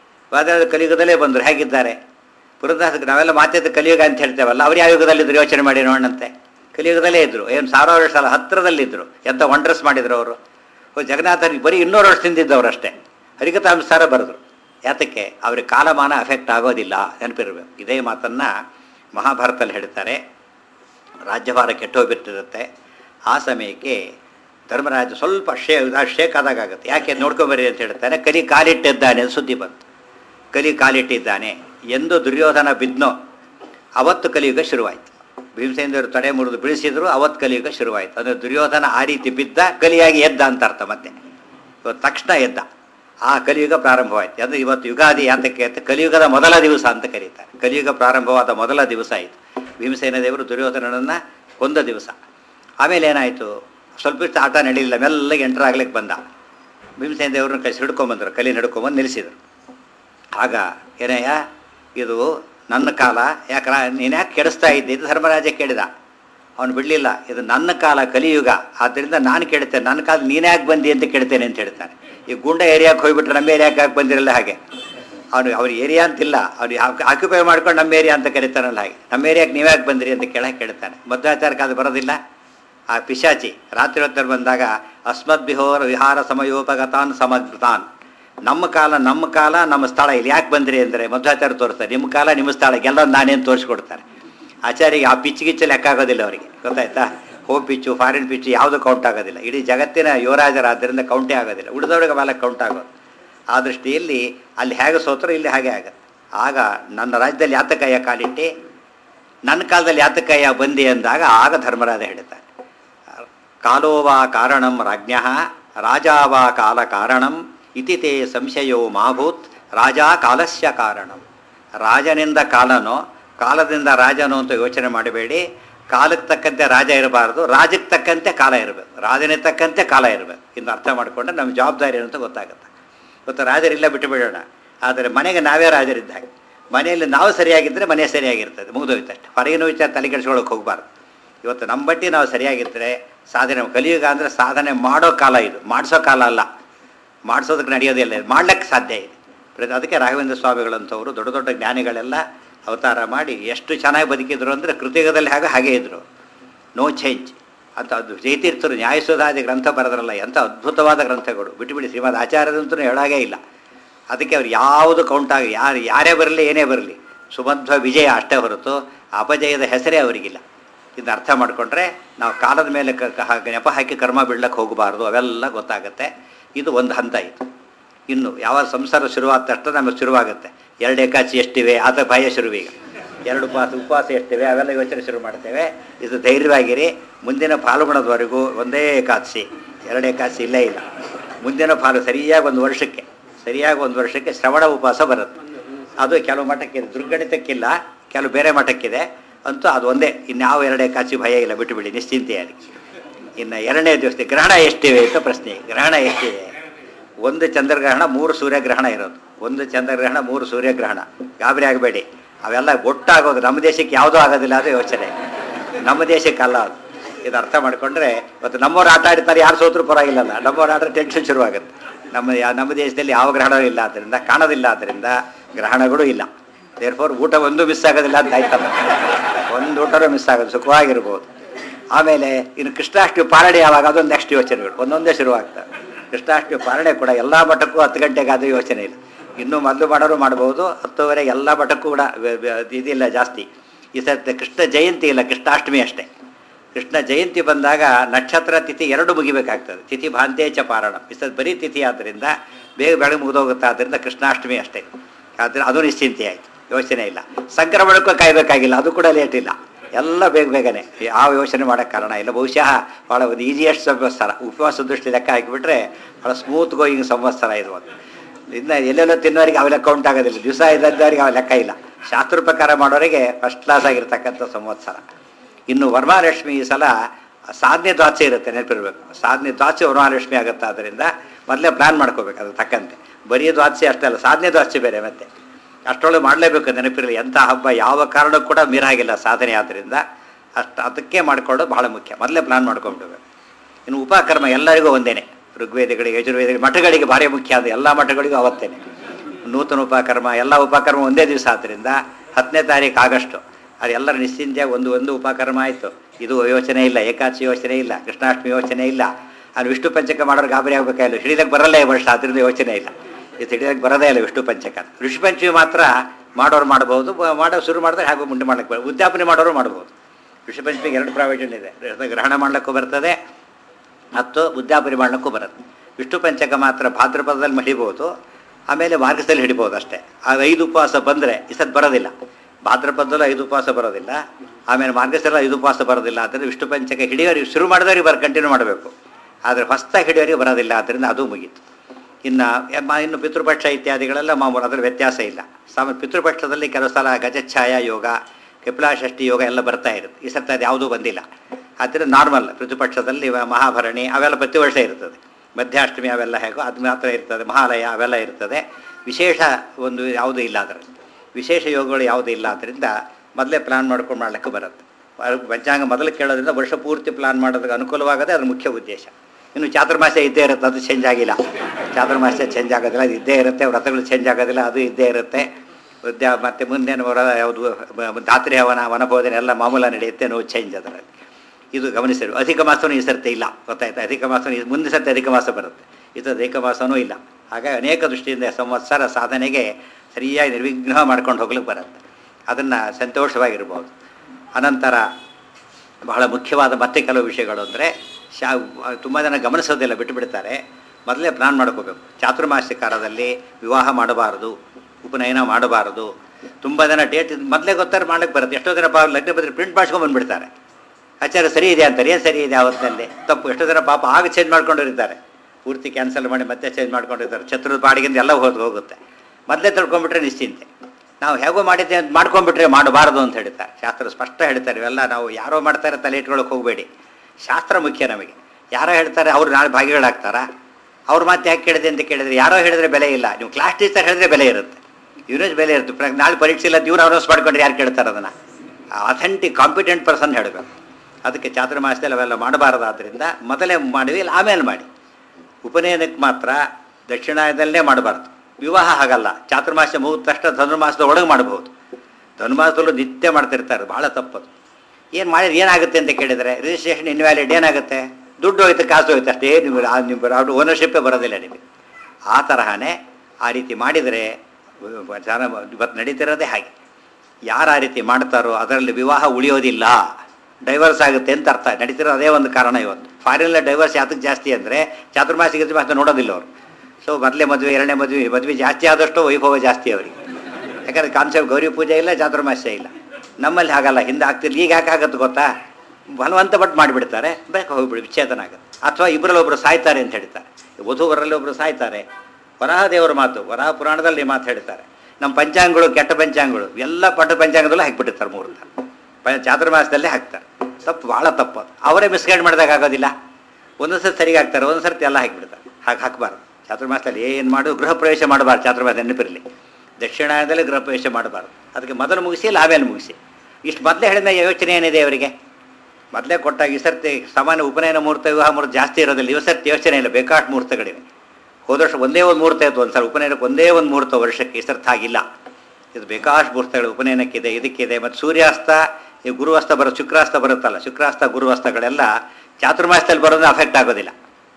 ವಾದ ಕಲಿಯುಗದಲ್ಲೇ ಬಂದರು, ಹೇಗಿದ್ದಾರೆ? ಪುರಂದರದಾಸಕ್ಕೆ ನಾವೆಲ್ಲ ಮಾತಾಡ್ತಾ ಕಲಿಯುಗ ಅಂತ ಹೇಳ್ತೇವಲ್ಲ, ಅವ್ರು ಯಾವ ಯುಗದಲ್ಲಿದ್ದರು ಯೋಚನೆ ಮಾಡಿ ನೋಡಂತೆ. ಕಲಿಯುಗದಲ್ಲೇ ಇದ್ದರು, ಏನು ಸಾವಿರಾರು ವರ್ಷ ಅಲ್ಲ, ಹತ್ತಿರದಲ್ಲಿದ್ದರು. ಎಂಥ ವಂಡರ್ಸ್ ಮಾಡಿದರು ಅವರು. ಜಗನ್ನಾಥನಿಗೆ ಬರೀ 200 ವರ್ಷ ತಿಂದಿದ್ದವರು ಅಷ್ಟೇ, ಹರಿಕಥಾಂಸಾರ ಬರೆದರು. ಯಾತಕ್ಕೆ? ಅವ್ರಿಗೆ ಕಾಲಮಾನ ಅಫೆಕ್ಟ್ ಆಗೋದಿಲ್ಲ, ನೆನಪಿರಬೇಕು. ಇದೇ ಮಾತನ್ನು ಮಹಾಭಾರತದಲ್ಲಿ ಹೇಳ್ತಾರೆ. ರಾಜ್ಯಭಾರ ಕೆಟ್ಟೋಗ್ಬಿಟ್ಟಿರುತ್ತೆ. ಆ ಸಮಯಕ್ಕೆ ಧರ್ಮರಾಜ ಸ್ವಲ್ಪ ಶೇಕ್ ಆದಾಗುತ್ತೆ. ಯಾಕೆ ನೋಡ್ಕೊಂಬರಿ ಅಂತ ಹೇಳ್ತಾನೆ. ಕಲಿ ಕಾಲಿಟ್ಟಿದ್ದಾನೆ ಅಂತ ಸುದ್ದಿ ಬಂತು. ಕಲಿ ಕಾಲಿಟ್ಟಿದ್ದಾನೆ ಎಂದು ದುರ್ಯೋಧನ ಬಿದ್ನೋ ಅವತ್ತು ಕಲಿಯುಗ ಶುರುವಾಯಿತು. ಭೀಮಸೇನರು ತಡೆ ಮುರಿದು ಬೀಳಿಸಿದ್ರು, ಅವತ್ತು ಕಲಿಯುಗ ಶುರುವಾಯಿತು. ಅಂದರೆ ದುರ್ಯೋಧನ ಆ ರೀತಿ ಬಿದ್ದ, ಕಲಿಯಾಗಿ ಎದ್ದ ಅಂತ ಅರ್ಥ. ಮತ್ತೆ ಇವತ್ತು ತಕ್ಷಣ ಎದ್ದ, ಆ ಕಲಿಯುಗ ಪ್ರಾರಂಭವಾಯಿತು. ಅಂದರೆ ಇವತ್ತು ಯುಗಾದಿ ಯಾತಕ್ಕೆ ಅಂತ ಕಲಿಯುಗದ ಮೊದಲ ದಿವಸ ಅಂತ ಕರೀತಾರೆ. ಕಲಿಯುಗ ಪ್ರಾರಂಭವಾದ ಮೊದಲ ದಿವಸ ಆಯಿತು. ಭೀಮಸೇನ ದೇವರು ದುರ್ಯೋಧನನನ್ನು ಕೊಂದ ದಿವಸ. ಆಮೇಲೆ ಏನಾಯಿತು, ಸ್ವಲ್ಪ ಇಷ್ಟು ಆಟ ನಡೀಲಿಲ್ಲ, ಮೆಲ್ಲಗೆ ಎಂಟರಾಗ್ಲಿಕ್ಕೆ ಬಂದ. ಭೀಮಸೇನ ದೇವ್ರನ್ನ ಕಳಿಸಿ ಹಿಡ್ಕೊಂಬಂದರು, ಕಲಿ ಹಿಡ್ಕೊಂಬಂದು ನಿಲ್ಲಿಸಿದರು. ಆಗ ಏನಯ್ಯ ಇದು ನನ್ನ ಕಾಲ, ಯಾಕೆ ನೀನು ಯಾಕೆ ಕೆಡಿಸ್ತಾ ಇದ್ದೆ ಇದು ಧರ್ಮರಾಜ ಕೇಳಿದ. ಅವನು ಬಿಡಲಿಲ್ಲ, ಇದು ನನ್ನ ಕಾಲ ಕಲಿಯುಗ, ಆದ್ದರಿಂದ ನಾನು ಕೇಳ್ತೇನೆ, ನನ್ನ ಕಾಲ ನೀನೇ ಯಾಕೆ ಬಂದಿ ಅಂತ ಕೇಳ್ತೇನೆ ಅಂತ ಹೇಳ್ತಾನೆ. ಈ ಗುಂಡ ಏರಿಯಾಕ್ಕೆ ಹೋಗ್ಬಿಟ್ರೆ ನಮ್ಮ ಏರಿಯಾಕ್ಕೆ ಯಾಕೆ ಬಂದಿರಲ್ಲ ಹಾಗೆ. ಅವ್ರ ಏರಿಯಾ ಅಂತಿಲ್ಲ, ಅವ್ರು ಆಕ್ಯುಪೈ ಮಾಡ್ಕೊಂಡು ನಮ್ಮ ಏರಿಯಾ ಅಂತ ಕರೀತಾನಲ್ಲ ಹಾಗೆ. ನಮ್ಮ ಏರಿಯಾಕ್ಕೆ ನೀವ್ಯಾಕೆ ಯಾಕೆ ಬಂದಿರಿ ಅಂತ ಕೇಳ್ತಾನೆ. ಮಧ್ವಾಚಾರಕ್ಕೆ ಅದು ಬರೋದಿಲ್ಲ. ಆ ಪಿಶಾಚಿ ರಾತ್ರಿ ಹೊತ್ತಲ್ಲಿ ಬಂದಾಗ ಅಸ್ಮದ್ವಿಹೋರ ವಿಹಾರ ಸಮಯೋಪಗತಾನ್ ಸಮಗ್ತಾನ್, ನಮ್ಮ ಕಾಲ ನಮ್ಮ ಸ್ಥಳ ಇಲ್ಲಿ ಯಾಕೆ ಬಂದ್ರಿ ಅಂದರೆ ಮಧ್ವಾಚಾರ್ಯ ತೋರಿಸ್ತಾರೆ. ನಿಮ್ಮ ಕಾಲ ನಿಮ್ಮ ಸ್ಥಳ ಗೆಲ್ಲೋದು ನಾನೇನು ತೋರಿಸ್ಕೊಡ್ತಾರೆ. ಆಚಾರ್ಯಗೆ ಆ ಪಿಚ್ಚು ಲೆಕ್ಕ ಆಗೋದಿಲ್ಲ ಅವರಿಗೆ, ಗೊತ್ತಾಯ್ತಾ. ಹೋಮ್ ಪಿಚ್ಚು, ಫಾರಿನ್ ಪಿಚ್ಚು ಯಾವುದು ಕೌಂಟ್ ಆಗೋದಿಲ್ಲ. ಇಡೀ ಜಗತ್ತಿನ ಯುವರಾಜರಾದ್ದರಿಂದ ಕೌಂಟೇ ಆಗೋದಿಲ್ಲ, ಉಳಿದವ್ರಿಗೆ ಅವೆಲ್ಲ ಕೌಂಟ್ ಆಗೋದು. ಆ ದೃಷ್ಟಿಯಲ್ಲಿ ಅಲ್ಲಿ ಹೇಗೆ ಸೋತರೋ ಇಲ್ಲಿ ಹಾಗೆ ಆಗುತ್ತೆ. ಆಗ ನನ್ನ ರಾಜ್ಯದಲ್ಲಿ ಯಾತಕಯ್ಯ ಕಾಲಿಟ್ಟು, ನನ್ನ ಕಾಲದಲ್ಲಿ ಯಾತಕಯ್ಯ ಬಂದಿ ಅಂದಾಗ ಆಗ ಧರ್ಮರಾಜ ಹೇಳ್ತಾರೆ, ಕಾಲೋವಾ ಕಾರಣಂ ರಾಜ್ಞಃ ರಾಜಾವಾ ಕಾಲ ಕಾರಣಂ ಇತಿ ತೇ ಸಂಶಯೋ ಮಾಭೂತ್ ರಾಜ ಕಾಲಸ್ಯ ಕಾರಣಂ. ರಾಜನಿಂದ ಕಾಲನೋ ಕಾಲದಿಂದ ರಾಜನೋ ಅಂತ ಯೋಚನೆ ಮಾಡಬೇಡಿ. ಕಾಲಕ್ಕೆ ತಕ್ಕಂತೆ ರಾಜ ಇರಬಾರ್ದು, ರಾಜಕ್ಕೆ ತಕ್ಕಂತೆ ಕಾಲ ಇರಬೇಕು, ರಾಜನಿಗೆ ತಕ್ಕಂತೆ ಕಾಲ ಇರಬೇಕು. ಇನ್ನು ಅರ್ಥ ಮಾಡಿಕೊಂಡ್ರೆ ನಮ್ಮ ಜವಾಬ್ದಾರಿ ಏನು ಅಂತ ಗೊತ್ತಾಗುತ್ತೆ. ಇವತ್ತು ರಾಜರಿಲ್ಲ ಬಿಟ್ಟು ಬಿಡೋಣ, ಆದರೆ ಮನೆಗೆ ನಾವೇ ರಾಜರಿದ್ದ ಹಾಗೆ. ಮನೆಯಲ್ಲಿ ನಾವು ಸರಿಯಾಗಿದ್ದರೆ ಮನೆ ಸರಿಯಾಗಿರ್ತದೆ, ಮುಗಿದೋಯ್ತಷ್ಟೆ. ಹೊರಗಿನ ವಿಚಾರ ತಲೆ ಕೆಡಿಸ್ಕೊಳ್ಳೋಕೆ ಹೋಗಬಾರ್ದು. ಇವತ್ತು ನಮ್ಮ ಬಟ್ಟಿ ನಾವು ಸರಿಯಾಗಿದ್ದರೆ ಸಾಧನೆ. ಕಲಿಯುಗ ಅಂದರೆ ಸಾಧನೆ ಮಾಡೋ ಕಾಲ, ಇದು ಮಾಡಿಸೋ ಕಾಲ ಅಲ್ಲ. ಮಾಡಿಸೋದಕ್ಕೆ ನಡೆಯೋದಿಲ್ಲ, ಮಾಡ್ಲಿಕ್ಕೆ ಸಾಧ್ಯ ಇದೆ. ಅದಕ್ಕೆ ರಾಘವೇಂದ್ರ ಸ್ವಾಮಿಗಳಂಥವರು ದೊಡ್ಡ ದೊಡ್ಡ ಜ್ಞಾನಿಗಳೆಲ್ಲ ಅವತಾರ ಮಾಡಿ ಎಷ್ಟು ಚೆನ್ನಾಗಿ ಬದುಕಿದ್ರು ಅಂದರೆ ಕೃತಿಯುಗದಲ್ಲಿ ಹಾಗೆ ಇದ್ದರು. ನೋ ಚೇಂಜ್ ಅಂತ. ಅದು ಜೈತೀರ್ಥರು ನ್ಯಾಯಸುಧಾದಿ ಗ್ರಂಥ ಬರೆದ್ರಲ್ಲ, ಎಂಥ ಅದ್ಭುತವಾದ ಗ್ರಂಥಗಳು. ಬಿಟ್ಟು ಶ್ರೀಮದ್ ಆಚಾರ್ಯದಂತೂ ಹೇಳಾಗೇ ಇಲ್ಲ. ಅದಕ್ಕೆ ಅವ್ರು ಯಾವುದು ಕೌಂಟಾಗಿ ಯಾರೇ ಬರಲಿ ಏನೇ ಬರಲಿ ಸುಮಧ್ವ ವಿಜಯ ಅಷ್ಟೇ ಹೊರತು ಅಪಜಯದ ಹೆಸರೇ ಅವರಿಗಿಲ್ಲ. ಇದನ್ನ ಅರ್ಥ ಮಾಡಿಕೊಂಡ್ರೆ ನಾವು ಕಾಲದ ಮೇಲೆ ನೆಪ ಹಾಕಿ ಕರ್ಮ ಬಿಡ್ಲಕ್ಕೆ ಹೋಗಬಾರ್ದು, ಅವೆಲ್ಲ ಗೊತ್ತಾಗುತ್ತೆ. ಇದು ಒಂದು ಹಂತ ಇದು. ಇನ್ನು ಯಾವಾಗ ಸಂಸಾರ ಶುರುವಾದ ತಕ್ಷಣ ನಮಗೆ ಶುರುವಾಗುತ್ತೆ. 2 ಏಕಾಚಿ ಎಷ್ಟಿವೆ ಆತ ಭಯ ಶುರುವೀಗ. 2 ಉಪವಾಸ ಎಷ್ಟಿವೆ ಅವೆಲ್ಲ ಯೋಚನೆ ಶುರು ಮಾಡ್ತೇವೆ. ಇದು ಧೈರ್ಯವಾಗಿರಿ. ಮುಂದಿನ ಫಾಲ್ಗುಣದವರೆಗೂ ಒಂದೇ ಏಕಾದಶಿ, 2 ಏಕಾದಶಿ ಇಲ್ಲೇ ಇಲ್ಲ. ಮುಂದಿನ ಫಾಲು ಸರಿಯಾಗಿ ಒಂದು ವರ್ಷಕ್ಕೆ ಶ್ರವಣ ಉಪವಾಸ ಬರುತ್ತೆ. ಅದು ಕೆಲವು ಮಠಕ್ಕಿದೆ, ದುರ್ಗಣಿತಕ್ಕಿಲ್ಲ, ಕೆಲವು ಬೇರೆ ಮಠಕ್ಕಿದೆ. ಅಂತೂ ಅದು ಒಂದೇ. ಇನ್ಯಾವ 2 ಏಕಾದಶಿ ಭಯ ಇಲ್ಲ, ಬಿಟ್ಟುಬಿಡಿ ನಿಶ್ಚಿಂತೆಯಾಗಿ. ಇನ್ನು 2ನೇ ದಿವಸ ಗ್ರಹಣ ಎಷ್ಟಿವೆ ಅಂತ ಪ್ರಶ್ನೆ. ಗ್ರಹಣ ಎಷ್ಟಿದೆ? 1 ಚಂದ್ರಗ್ರಹಣ 3 ಸೂರ್ಯಗ್ರಹಣ ಇರೋದು. 1 ಚಂದ್ರಗ್ರಹಣ 3 ಸೂರ್ಯಗ್ರಹಣ. ಗಾಬರಿ ಆಗಬೇಡಿ, ಅವೆಲ್ಲ ಒಟ್ಟಾಗೋದು. ನಮ್ಮ ದೇಶಕ್ಕೆ ಯಾವುದೂ ಆಗೋದಿಲ್ಲ, ಅದು ಯೋಚನೆ. ನಮ್ಮ ದೇಶಕ್ಕಲ್ಲ ಅದು. ಇದು ಅರ್ಥ ಮಾಡಿಕೊಂಡ್ರೆ ಇವತ್ತು ನಮ್ಮವ್ರು ಆಟ ಆಡ್ತಾರೆ, ಯಾರು ಸೋತ್ರೂ ಪರವಾಗಿಲ್ಲಲ್ಲ. ನಮ್ಮವ್ರು ಆಟ ಟೆನ್ಷನ್ ಶುರುವಾಗುತ್ತೆ. ನಮ್ಮ ದೇಶದಲ್ಲಿ ಯಾವ ಗ್ರಹಣವೂ ಇಲ್ಲ, ಆದ್ದರಿಂದ ಕಾಣೋದಿಲ್ಲ. ಆದ್ದರಿಂದ ಗ್ರಹಣಗಳು ಇಲ್ಲ. ದೇರ್ಫೋರ್ ಊಟ ಒಂದು ಮಿಸ್ ಆಗೋದಿಲ್ಲ ಅಂತ ಆಯ್ತಲ್ಲ. ಒಂದು ಊಟನೂ ಮಿಸ್ ಆಗೋದು, ಸುಖವಾಗಿರ್ಬೋದು. ಆಮೇಲೆ ಇನ್ನು ಕೃಷ್ಣಾಷ್ಟಮಿ ಪಾರಣೆ ಯಾವಾಗ, ಅದೊಂದು ನೆಕ್ಸ್ಟ್ ಯೋಚನೆಗಳು ಒಂದೊಂದೇ ಶುರುವಾಗ್ತವೆ. ಕೃಷ್ಣಾಷ್ಟಮಿ ಪಾರಣೆ ಕೂಡ ಎಲ್ಲ ಮಠಕ್ಕೂ 10 ಗಂಟೆಗೆ ಅದು ಯೋಚನೆ ಇಲ್ಲ. ಇನ್ನೂ ಮೊದಲು ಮಾಡೋರು ಮಾಡ್ಬೋದು. 10:30 ಎಲ್ಲ ಮಠಕ್ಕೂ ಕೂಡ ಇದಿಲ್ಲ ಜಾಸ್ತಿ. ಈ ಸರ್ತಿ ಕೃಷ್ಣ ಜಯಂತಿ ಇಲ್ಲ, ಕೃಷ್ಣಾಷ್ಟಮಿ ಅಷ್ಟೇ. ಕೃಷ್ಣ ಜಯಂತಿ ಬಂದಾಗ ನಕ್ಷತ್ರ ತಿಥಿ 2 ಮುಗಿಬೇಕಾಗ್ತದೆ. ತಿಥಿ ಭಾಂತೇಚ ಪಾರಣ. ಈ ಸರ್ತಿ ಬರೀ ತಿಥಿ ಆದ್ದರಿಂದ ಬೇಗ ಬೆಳಗ್ಗೆ ಮುಗಿದೋಗುತ್ತೆ. ಆದ್ದರಿಂದ ಕೃಷ್ಣಾಷ್ಟಮಿ ಅಷ್ಟೇ. ಆದರೆ ಅದು ನಿಶ್ಚಿಂತೆ ಆಯಿತು, ಯೋಚನೆ ಇಲ್ಲ. ಸಂಕ್ರಮಣಕ್ಕೂ ಕಾಯಬೇಕಾಗಿಲ್ಲ, ಅದು ಕೂಡ ಲೇಟ್ ಇಲ್ಲ. ಎಲ್ಲ ಬೇಗನೆ ಯಾವ ಯೋಚನೆ ಮಾಡೋಕ್ಕೆ ಕಾರಣ ಇಲ್ಲ. ಬಹುಶಃ ಭಾಳ ಒಂದು ಈಸಿಯೆಸ್ಟ್ ಸಂವತ್ಸರ. ಉಪವಾಸ ದೃಷ್ಟಿ ಲೆಕ್ಕ ಹಾಕಿಬಿಟ್ರೆ ಭಾಳ ಸ್ಮೂತ್ ಗೋಯಿಂಗ್ ಸಂವತ್ಸರ ಇದು. ಒಂದು ಇನ್ನು ಎಲ್ಲೆಲ್ಲೋ ತಿನ್ನೋರಿಗೆ ಅವು ಲೆಕ್ಕ ಉಂಟಾಗೋದಿಲ್ಲ. ದಿವಸ ಇದ್ದವರಿಗೆ ಅವು ಲೆಕ್ಕ ಇಲ್ಲ. ಶಾಸ್ತ್ರ ಪ್ರಕಾರ ಮಾಡೋರಿಗೆ ಫಸ್ಟ್ ಕ್ಲಾಸ್ ಆಗಿರ್ತಕ್ಕಂಥ ಸಂವತ್ಸರ. ಇನ್ನು ವರಮಹಾಲಕ್ಷ್ಮಿ ಈ ಸಲ ಸಾಧನೆ ದ್ವಾಚೆ ಇರುತ್ತೆ, ನೆನಪಿರಬೇಕು. ಸಾಧನೆ ದ್ವಾಚೆ ವರಮಹಾಲಕ್ಷ್ಮಿ ಆಗುತ್ತೆ. ಆದ್ದರಿಂದ ಮೊದಲೇ ಪ್ಲ್ಯಾನ್ ಮಾಡ್ಕೋಬೇಕು ಅದು ತಕ್ಕಂತೆ. ಬರೀ ದ್ವಾಚೆ ಅಷ್ಟೇ ಅಲ್ಲ, ಸಾಧನೆ ದ್ವಾಚೆ ಬೇರೆ. ಮತ್ತೆ ಅಷ್ಟೊಳಗೆ ಮಾಡಲೇಬೇಕು, ನೆನಪಿರಲಿ. ಎಂಥ ಹಬ್ಬ ಯಾವ ಕಾರಣಕ್ಕೂ ಕೂಡ ಮೀರಾಗಿಲ್ಲ ಸಾಧನೆ. ಆದ್ದರಿಂದ ಅದಕ್ಕೆ ಮಾಡ್ಕೊಳ್ಳೋದು ಬಹಳ ಮುಖ್ಯ. ಮೊದಲೇ ಪ್ಲ್ಯಾನ್ ಮಾಡ್ಕೊಂಡ್ಬಿಡ್ಬೇಕು. ಇನ್ನು ಉಪಕರ್ಮ ಎಲ್ಲರಿಗೂ ಒಂದೇನೆ. ಋಗ್ವೇದಗಳಿಗೆ, ಯಜುರ್ವೇದಗಳಿಗೆ, ಮಠಗಳಿಗೆ ಭಾರಿ ಮುಖ್ಯ. ಅದು ಎಲ್ಲ ಮಠಗಳಿಗೂ ಅವತ್ತೇನೆ ನೂತನ ಉಪಕರ್ಮ. ಎಲ್ಲ ಉಪಕರ್ಮ ಒಂದೇ ದಿವಸ. ಆದ್ದರಿಂದ 10ನೇ ತಾರೀಕು ಆಗಸ್ಟು. ಅದು ಎಲ್ಲರ ನಿಶ್ಚಿಂತೆ ಒಂದು ಉಪಕರ್ಮ ಆಯಿತು. ಇದು ಯೋಚನೆ ಇಲ್ಲ, ಏಕಾದಶಿ ಯೋಚನೆ ಇಲ್ಲ, ಕೃಷ್ಣಾಷ್ಟಮಿ ಯೋಚನೆ ಇಲ್ಲ. ಅದು ವಿಷ್ಣು ಪಂಚಕ ಮಾಡೋರು ಗಾಬರಿ ಆಗಬೇಕಾಗಿಲ್ಲ. ಹಿಡಿದಕ್ಕೆ ಬರಲ್ಲ ಈ ವರ್ಷ, ಅದರಿಂದ ಯೋಚನೆ ಇಲ್ಲ. ಇದು ಹಿಡಿದಕ್ಕೆ ಬರೋದೇ ಇಲ್ಲ ವಿಷ್ಣು ಪಂಚಕ. ಋಷಿ ಪಂಚಮಿ ಮಾತ್ರ ಮಾಡೋರು ಮಾಡ್ಬೋದು. ಶುರು ಮಾಡಿದ್ರೆ ಹಾಗೆ ಮುಂದೆ ಮಾಡ್ಲಿಕ್ಕೆ ಬರೋದು. ಉದ್ಯಾಪನೆ ಮಾಡೋರು ಮಾಡ್ಬೋದು. ಋಷಿ ಪಂಚಮಿಗೆ 2 ಪ್ರಾವಿಷನ್ ಇದೆ. ಗ್ರಹಣ ಮಾಡ್ಲಿಕ್ಕೂ ಬರ್ತದೆ ಮತ್ತು ಉದ್ಯಾಪನೆ ಮಾಡ್ಲಿಕ್ಕೂ ಬರುತ್ತೆ. ವಿಷ್ಣು ಪಂಚಕ ಮಾತ್ರ ಭಾದ್ರಪದದಲ್ಲಿ ಹಿಡಿಬೋದು, ಆಮೇಲೆ ಮಾರ್ಗದಲ್ಲಿ ಹಿಡಿಬೋದು ಅಷ್ಟೇ. ಆಗ 5 ಉಪವಾಸ ಬಂದರೆ ಈ ಸತ್ ಬರೋದಿಲ್ಲ. ಭಾದ್ರಪದಲ್ಲೂ 5 ಉಪವಾಸ ಬರೋದಿಲ್ಲ, ಆಮೇಲೆ ಮಾರ್ಗಸ್ಥಳ 5 ಉಪವಾಸ ಬರೋದಿಲ್ಲ. ಆದ್ದರಿಂದ ವಿಷ್ಣು ಕಂಟಿನ್ಯೂ ಹಿಡಿಯೋರಿಗೆ ಶುರು ಮಾಡಿದವರಿಗೆ ಕಂಟಿನ್ಯೂ ಮಾಡಬೇಕು. ಆದರೆ ಹೊಸ್ತಾಗಿ ಹಿಡಿಯೋರಿಗೆ ಬರೋದಿಲ್ಲ. ಆದ್ದರಿಂದ ಅದು ಮುಗೀತು. ಇನ್ನು ಪಿತೃಪಕ್ಷ ಇತ್ಯಾದಿಗಳೆಲ್ಲ ಮಾಮೂಲು, ಅದರ ವ್ಯತ್ಯಾಸ ಇಲ್ಲ. ಪಿತೃಪಕ್ಷದಲ್ಲಿ ಕೆಲವು ಸಲ ಗಜಚ್ಛಾಯ ಯೋಗ, ಕಪಿಲಾಷಷ್ಠಿ ಯೋಗ ಎಲ್ಲ ಬರ್ತಾ ಇರುತ್ತೆ. ಈ ಸರ್ತಿ ಅದು ಯಾವುದೂ ಬಂದಿಲ್ಲ. ಆದ್ದರಿಂದ ನಾರ್ಮಲ್ ಪಿತೃಪಕ್ಷದಲ್ಲಿ ಮಹಾಭರಣಿ ಅವೆಲ್ಲ ಪ್ರತಿ ವರ್ಷ ಇರ್ತದೆ. ಮಧ್ಯಾಷ್ಟಮಿ ಅವೆಲ್ಲ ಹೇಗೋ ಅದು ಮಾತ್ರ ಇರ್ತದೆ. ಮಹಾಲಯ ಅವೆಲ್ಲ ಇರ್ತದೆ. ವಿಶೇಷ ಒಂದು ಯಾವುದೂ ಇಲ್ಲ. ಅದರಲ್ಲಿ ವಿಶೇಷ ಯೋಗಗಳು ಯಾವುದೂ ಇಲ್ಲ. ಆದ್ದರಿಂದ ಮೊದಲೇ ಪ್ಲ್ಯಾನ್ ಮಾಡ್ಕೊಂಡು ಮಾಡ್ಲಿಕ್ಕೆ ಬರುತ್ತೆ. ಪಂಚಾಂಗ ಮೊದಲು ಕೇಳೋದ್ರಿಂದ ವರ್ಷ ಪೂರ್ತಿ ಪ್ಲ್ಯಾನ್ ಮಾಡೋದಕ್ಕೆ ಅನುಕೂಲವಾಗೋದೇ ಅದ್ರ ಮುಖ್ಯ ಉದ್ದೇಶ. ಇನ್ನು ಚಾತುರ್ಮಾಸ ಇದ್ದೇ ಇರುತ್ತೆ, ಅದು ಚೇಂಜ್ ಆಗಿಲ್ಲ. ಚಾತುರ್ಮಾಸ ಚೇಂಜ್ ಆಗೋದಿಲ್ಲ, ಅದು ಇದ್ದೇ ಇರುತ್ತೆ. ವ್ರತಗಳು ಚೇಂಜ್ ಆಗೋದಿಲ್ಲ, ಅದು ಇದ್ದೇ ಇರುತ್ತೆ. ಮತ್ತು ಮುಂದೇನು ಯಾವುದು ಧಾತ್ರಿ ಹವನ, ವನಭೋಜನ ಎಲ್ಲ ಮಾಮೂಲ ನಡೆಯುತ್ತೆ. ನೋ ಚೇಂಜ್ ಅದರಲ್ಲಿ. ಇದು ಗಮನಿಸಿರು. ಅಧಿಕ ಮಾಸವೂ ಈ ಸರ್ತಿ ಇಲ್ಲ, ಗೊತ್ತಾಯ್ತು. ಅಧಿಕ ಮಾಸ ಮುಂದೆ ಸರ್ತಿ ಅಧಿಕ ಮಾಸ ಬರುತ್ತೆ. ಇದು ಅಧಿಕ ಮಾಸವೂ ಇಲ್ಲ. ಹಾಗಾಗಿ ಅನೇಕ ದೃಷ್ಟಿಯಿಂದ ಸಂವತ್ಸರ ಸಾಧನೆಗೆ ಸರಿಯಾಗಿ ನಿರ್ವಿಘ್ನ ಮಾಡ್ಕೊಂಡು ಹೋಗ್ಲಿಕ್ಕೆ ಬರುತ್ತೆ. ಅದನ್ನು ಸಂತೋಷವಾಗಿರ್ಬೋದು. ಅನಂತರ ಬಹಳ ಮುಖ್ಯವಾದ ಮತ್ತೆ ಕೆಲವು ವಿಷಯಗಳು ಅಂದರೆ ತುಂಬ ಜನ ಗಮನಿಸೋದಿಲ್ಲ, ಬಿಟ್ಟುಬಿಡ್ತಾರೆ. ಮೊದಲೇ ಪ್ಲ್ಯಾನ್ ಮಾಡ್ಕೋಬೇಕು. ಚಾತುರ್ಮಾಸ್ಯಕಾಲದಲ್ಲಿ ವಿವಾಹ ಮಾಡಬಾರದು, ಉಪನಯನ ಮಾಡಬಾರದು. ತುಂಬ ಜನ ಡೇಟ್ ಮೊದಲೇ ಗೊತ್ತಾರೆ ಮಾಡ್ಲಿಕ್ಕೆ ಬರುತ್ತೆ. ಎಷ್ಟೋ ಜನ ಲಗ್ನ ಬದ್ರೆ ಪ್ರಿಂಟ್ ಮಾಡ್ಸ್ಕೊಂಡು ಬಂದುಬಿಡ್ತಾರೆ. ಆಚಾರ್ಯ ಸರಿ ಇದೆ ಅಂತಾರೆ. ಏನು ಸರಿ ಇದೆ ಆವತ್ತಿನಲ್ಲಿ? ತಪ್ಪು. ಎಷ್ಟೋ ಜನ ಪಾಪ ಆಗ ಚೇಂಜ್ ಮಾಡ್ಕೊಂಡಿರ್ತಾರೆ. ಪೂರ್ತಿ ಕ್ಯಾನ್ಸಲ್ ಮಾಡಿ ಮತ್ತೆ ಚೇಂಜ್ ಮಾಡ್ಕೊಂಡಿರ್ತಾರೆ. ಛತ್ರದ ಬಾಡಿಗೆಂದು ಎಲ್ಲ ಹೋಗುತ್ತೆ. ಮೊದಲೇ ತಿಳ್ಕೊಂಬಿಟ್ರೆ ನಿಶ್ಚಿಂತೆ. ನಾವು ಹೇಗೋ ಮಾಡಿದ್ದೆ ಅಂತ ಮಾಡ್ಕೊಂಡ್ಬಿಟ್ರೆ ಮಾಡಬಾರದು ಅಂತ ಹೇಳ್ತಾರೆ. ಶಾಸ್ತ್ರ ಸ್ಪಷ್ಟ ಹೇಳ್ತಾರೆ. ಇವೆಲ್ಲ ನಾವು ಯಾರೋ ಮಾಡ್ತಾರೆ ತಲೆ ಇಟ್ಕೊಳ್ಳೋಕೆ ಹೋಗಬೇಡಿ. ಶಾಸ್ತ್ರ ಮುಖ್ಯ ನಮಗೆ. ಯಾರೋ ಹೇಳ್ತಾರೆ ಅವ್ರು ನಾಳೆ ಭಾಗಿಗಳಾಗ್ತಾರಾ? ಅವ್ರ ಮಾತು ಯಾಕೆ ಕೇಳಿದೆ ಅಂತ ಕೇಳಿದ್ರೆ ಯಾರೋ ಹೇಳಿದ್ರೆ ಬೆಲೆ ಇಲ್ಲ. ನೀವು ಕ್ಲಾಸ್ ಟೀಚರ್ ಹೇಳಿದ್ರೆ ಬೆಲೆ ಇರುತ್ತೆ, ಯೂನಿಸ್ ಬೆಲೆ ಇರುತ್ತೆ. ನಾಳೆ ಪರೀಕ್ಷೆ ಇಲ್ಲ ಇವ್ರು ಅನೌನ್ಸ್ ಮಾಡ್ಕೊಂಡ್ರೆ ಯಾರು ಕೇಳ್ತಾರೆ? ಅದನ್ನು ಅಥೆಂಟಿಕ್ ಕಾಂಪಿಟೆಂಟ್ ಪರ್ಸನ್ ಹೇಳಬೇಕು. ಅದಕ್ಕೆ ಚಾತುರ್ಮಾಸದಲ್ಲಿ ಅವೆಲ್ಲ ಮಾಡಬಾರ್ದಾದ್ರಿಂದ ಮೊದಲೇ ಮಾಡಿವಿ, ಇಲ್ಲ ಆಮೇಲೆ ಮಾಡಿ. ಉಪನಯನಕ್ಕೆ ಮಾತ್ರ ದಕ್ಷಿಣಾಯದಲ್ಲೇ ಮಾಡಬಾರ್ದು. ವಿವಾಹ ಹಾಗಲ್ಲ. ಚಾತುರ್ಮಾಸ ಮುಗಿದ ತಕ್ಷಣ ಧನುರ್ಮಾಸದ ಒಳಗೆ ಮಾಡಬಹುದು. ಧನುರ್ಮಾಸದಲ್ಲೂ ನಿತ್ಯ ಮಾಡ್ತಿರ್ತಾರೆ, ಭಾಳ ತಪ್ಪದು. ಏನು ಮಾಡಿದ್ರೆ ಏನಾಗುತ್ತೆ ಅಂತ ಕೇಳಿದರೆ ರಿಜಿಸ್ಟ್ರೇಷನ್ ಇನ್ವ್ಯಾಲಿಡ್ ಏನಾಗುತ್ತೆ? ದುಡ್ಡು ಹೋಯ್ತು, ಕಾಸು ಹೋಯ್ತು ಅಷ್ಟೇ. ನಿಮ್ಮ ಓನರ್ಶಿಪ್ಪೇ ಬರೋದಿಲ್ಲ ನಿಮಗೆ. ಆ ತರಹನೇ ಆ ರೀತಿ ಮಾಡಿದರೆ ಜನ ಇವತ್ತು ನಡೀತಿರೋದೇ ಹಾಗೆ. ಯಾರು ಆ ರೀತಿ ಮಾಡ್ತಾರೋ ಅದರಲ್ಲಿ ವಿವಾಹ ಉಳಿಯೋದಿಲ್ಲ. ಡೈವರ್ಸ್ ಆಗುತ್ತೆ ಅಂತ ಅರ್ಥ ನಡೀತಿರೋ ಅದೇ ಒಂದು ಕಾರಣ ಇವತ್ತು. ಫಾರಿನಲ್ಲಿ ಡೈವರ್ಸ್ ಯಾತಕ್ಕೆ ಜಾಸ್ತಿ ಅಂದರೆ ಚಾತುರ್ಮಾಸಿಗೆ ಮಾತ್ರ ನೋಡೋದಿಲ್ಲ ಅವರು. ಸೊ ಮೊದಲೇ ಮದುವೆ, ಎರಡನೇ ಮದುವೆ ಜಾಸ್ತಿ ಆದಷ್ಟು ವೈಭವ ಜಾಸ್ತಿ ಅವರಿಗೆ. ಯಾಕಂದರೆ ಕಾನ್ಸೆಪ್ಟ್ ಗೌರಿ ಪೂಜೆ ಇಲ್ಲ, ಚಾತುರ್ಮಾಸ್ಯ ಇಲ್ಲ. ನಮ್ಮಲ್ಲಿ ಹಾಗಲ್ಲ, ಹಿಂದೆ ಆಗ್ತಿಲ್ಲ. ಈಗ ಯಾಕೆ ಆಗುತ್ತೆ ಗೊತ್ತಾ, ಬಲವಂತ ಪಟ್ಟು ಮಾಡಿಬಿಡ್ತಾರೆ, ಬೇಕು ಹೋಗ್ಬಿಡಿ ವಿಚ್ಛೇದನ ಆಗುತ್ತೆ. ಅಥವಾ ಇಬ್ಬರಲ್ಲಿ ಒಬ್ಬರು ಸಾಯ್ತಾರೆ ಅಂತ ಹೇಳ್ತಾರೆ, ವಧುವರಲ್ಲಿ ಒಬ್ಬರು ಸಾಯ್ತಾರೆ. ವರಾಹ ದೇವರ ಮಾತು, ವರಾಹ ಪುರಾಣದಲ್ಲಿ ಮಾತು ಹೇಳ್ತಾರೆ. ನಮ್ಮ ಪಂಚಾಂಗಗಳು ಕೆಟ್ಟ ಪಂಚಾಂಗಗಳು ಎಲ್ಲ ಪಟ್ಟ ಪಂಚಾಂಗದಲ್ಲೂ ಹಾಕಿಬಿಟ್ಟಿರ್ತಾರೆ ಮುಹೂರ್ತ, ಚಾತುರ್ಮಾಸದಲ್ಲೇ ಹಾಕ್ತಾರೆ. ತಪ್ಪು, ಭಾಳ ತಪ್ಪು. ಅವರೇ ಮಿಸ್ಗೈಡ್ ಮಾಡಿದಾಗ ಆಗೋದಿಲ್ಲ. ಒಂದೊಂದು ಸರ್ತಿ ಸರಿಗೆ ಹಾಕ್ತಾರೆ, ಒಂದೊಂದು ಸರ್ತಿ ಎಲ್ಲ ಹಾಕಿಬಿಡ್ತಾರೆ. ಹಾಗೆ ಹಾಕಬಾರ್ದು. ಚಾತುರ್ಮಾಸದಲ್ಲಿ ಏನು ಮಾಡು, ಗೃಹ ಪ್ರವೇಶ ಮಾಡಬಾರ್ದು. ಚಾತುರ್ಮಾಸ ನೆನಪಿರಲಿ, ದಕ್ಷಿಣಾಯನದಲ್ಲಿ ಗೃಹ ಪ್ರವೇಶ ಮಾಡಬಾರ್ದು. ಅದಕ್ಕೆ ಮೊದಲು ಮುಗಿಸಿ, ಇಲ್ಲ ಆಮೇಲೆ ಮುಗಿಸಿ. ಇಷ್ಟು ಮೊದಲೇ ಹೇಳಿದ ಯೋಚನೆ ಏನಿದೆ ಅವರಿಗೆ, ಮೊದಲೇ ಕೊಟ್ಟಾಗ ಈ ಸರ್ತಿ ಸಾಮಾನ್ಯ ಉಪನಯನ ಮುಹೂರ್ತ, ವಿವಾಹ ಮುಹೂರ್ತ ಜಾಸ್ತಿ ಇರೋದಿಲ್ಲ. ಈ ಸರ್ತಿ ಯೋಚನೆ ಇಲ್ಲ, ಬೇಕಾಷ್ಟು ಮುಹೂರ್ತಗಳಿವೆ. ಹೋದ ವರ್ಷ ಒಂದೇ ಒಂದು ಮುಹೂರ್ತ ಇತ್ತು, ಒಂದು ಸಲ ಉಪನಯನಕ್ಕೆ ಒಂದೇ ಒಂದು ಮುಹೂರ್ತ ವರ್ಷಕ್ಕೆ. ಈ ಸರ್ತಿ ಆಗಿಲ್ಲ, ಇದು ಬೇಕಾಷ್ಟು ಮುಹೂರ್ತಗಳು ಉಪನಯನಕ್ಕಿದೆ, ಇದಕ್ಕಿದೆ. ಮತ್ತು ಸೂರ್ಯಾಸ್ತ, ಈ ಗುರುವಾಸ್ತ ಶುಕ್ರಾಸ್ತ ಬರುತ್ತಲ್ಲ, ಶುಕ್ರಾಸ್ತ ಗುರುವಾಸ್ತಗಳೆಲ್ಲ ಚಾತುರ್ಮಾಸದಲ್ಲಿ ಬರೋದು ಅಫೆಕ್ಟ್ ಆಗೋದಿಲ್ಲ.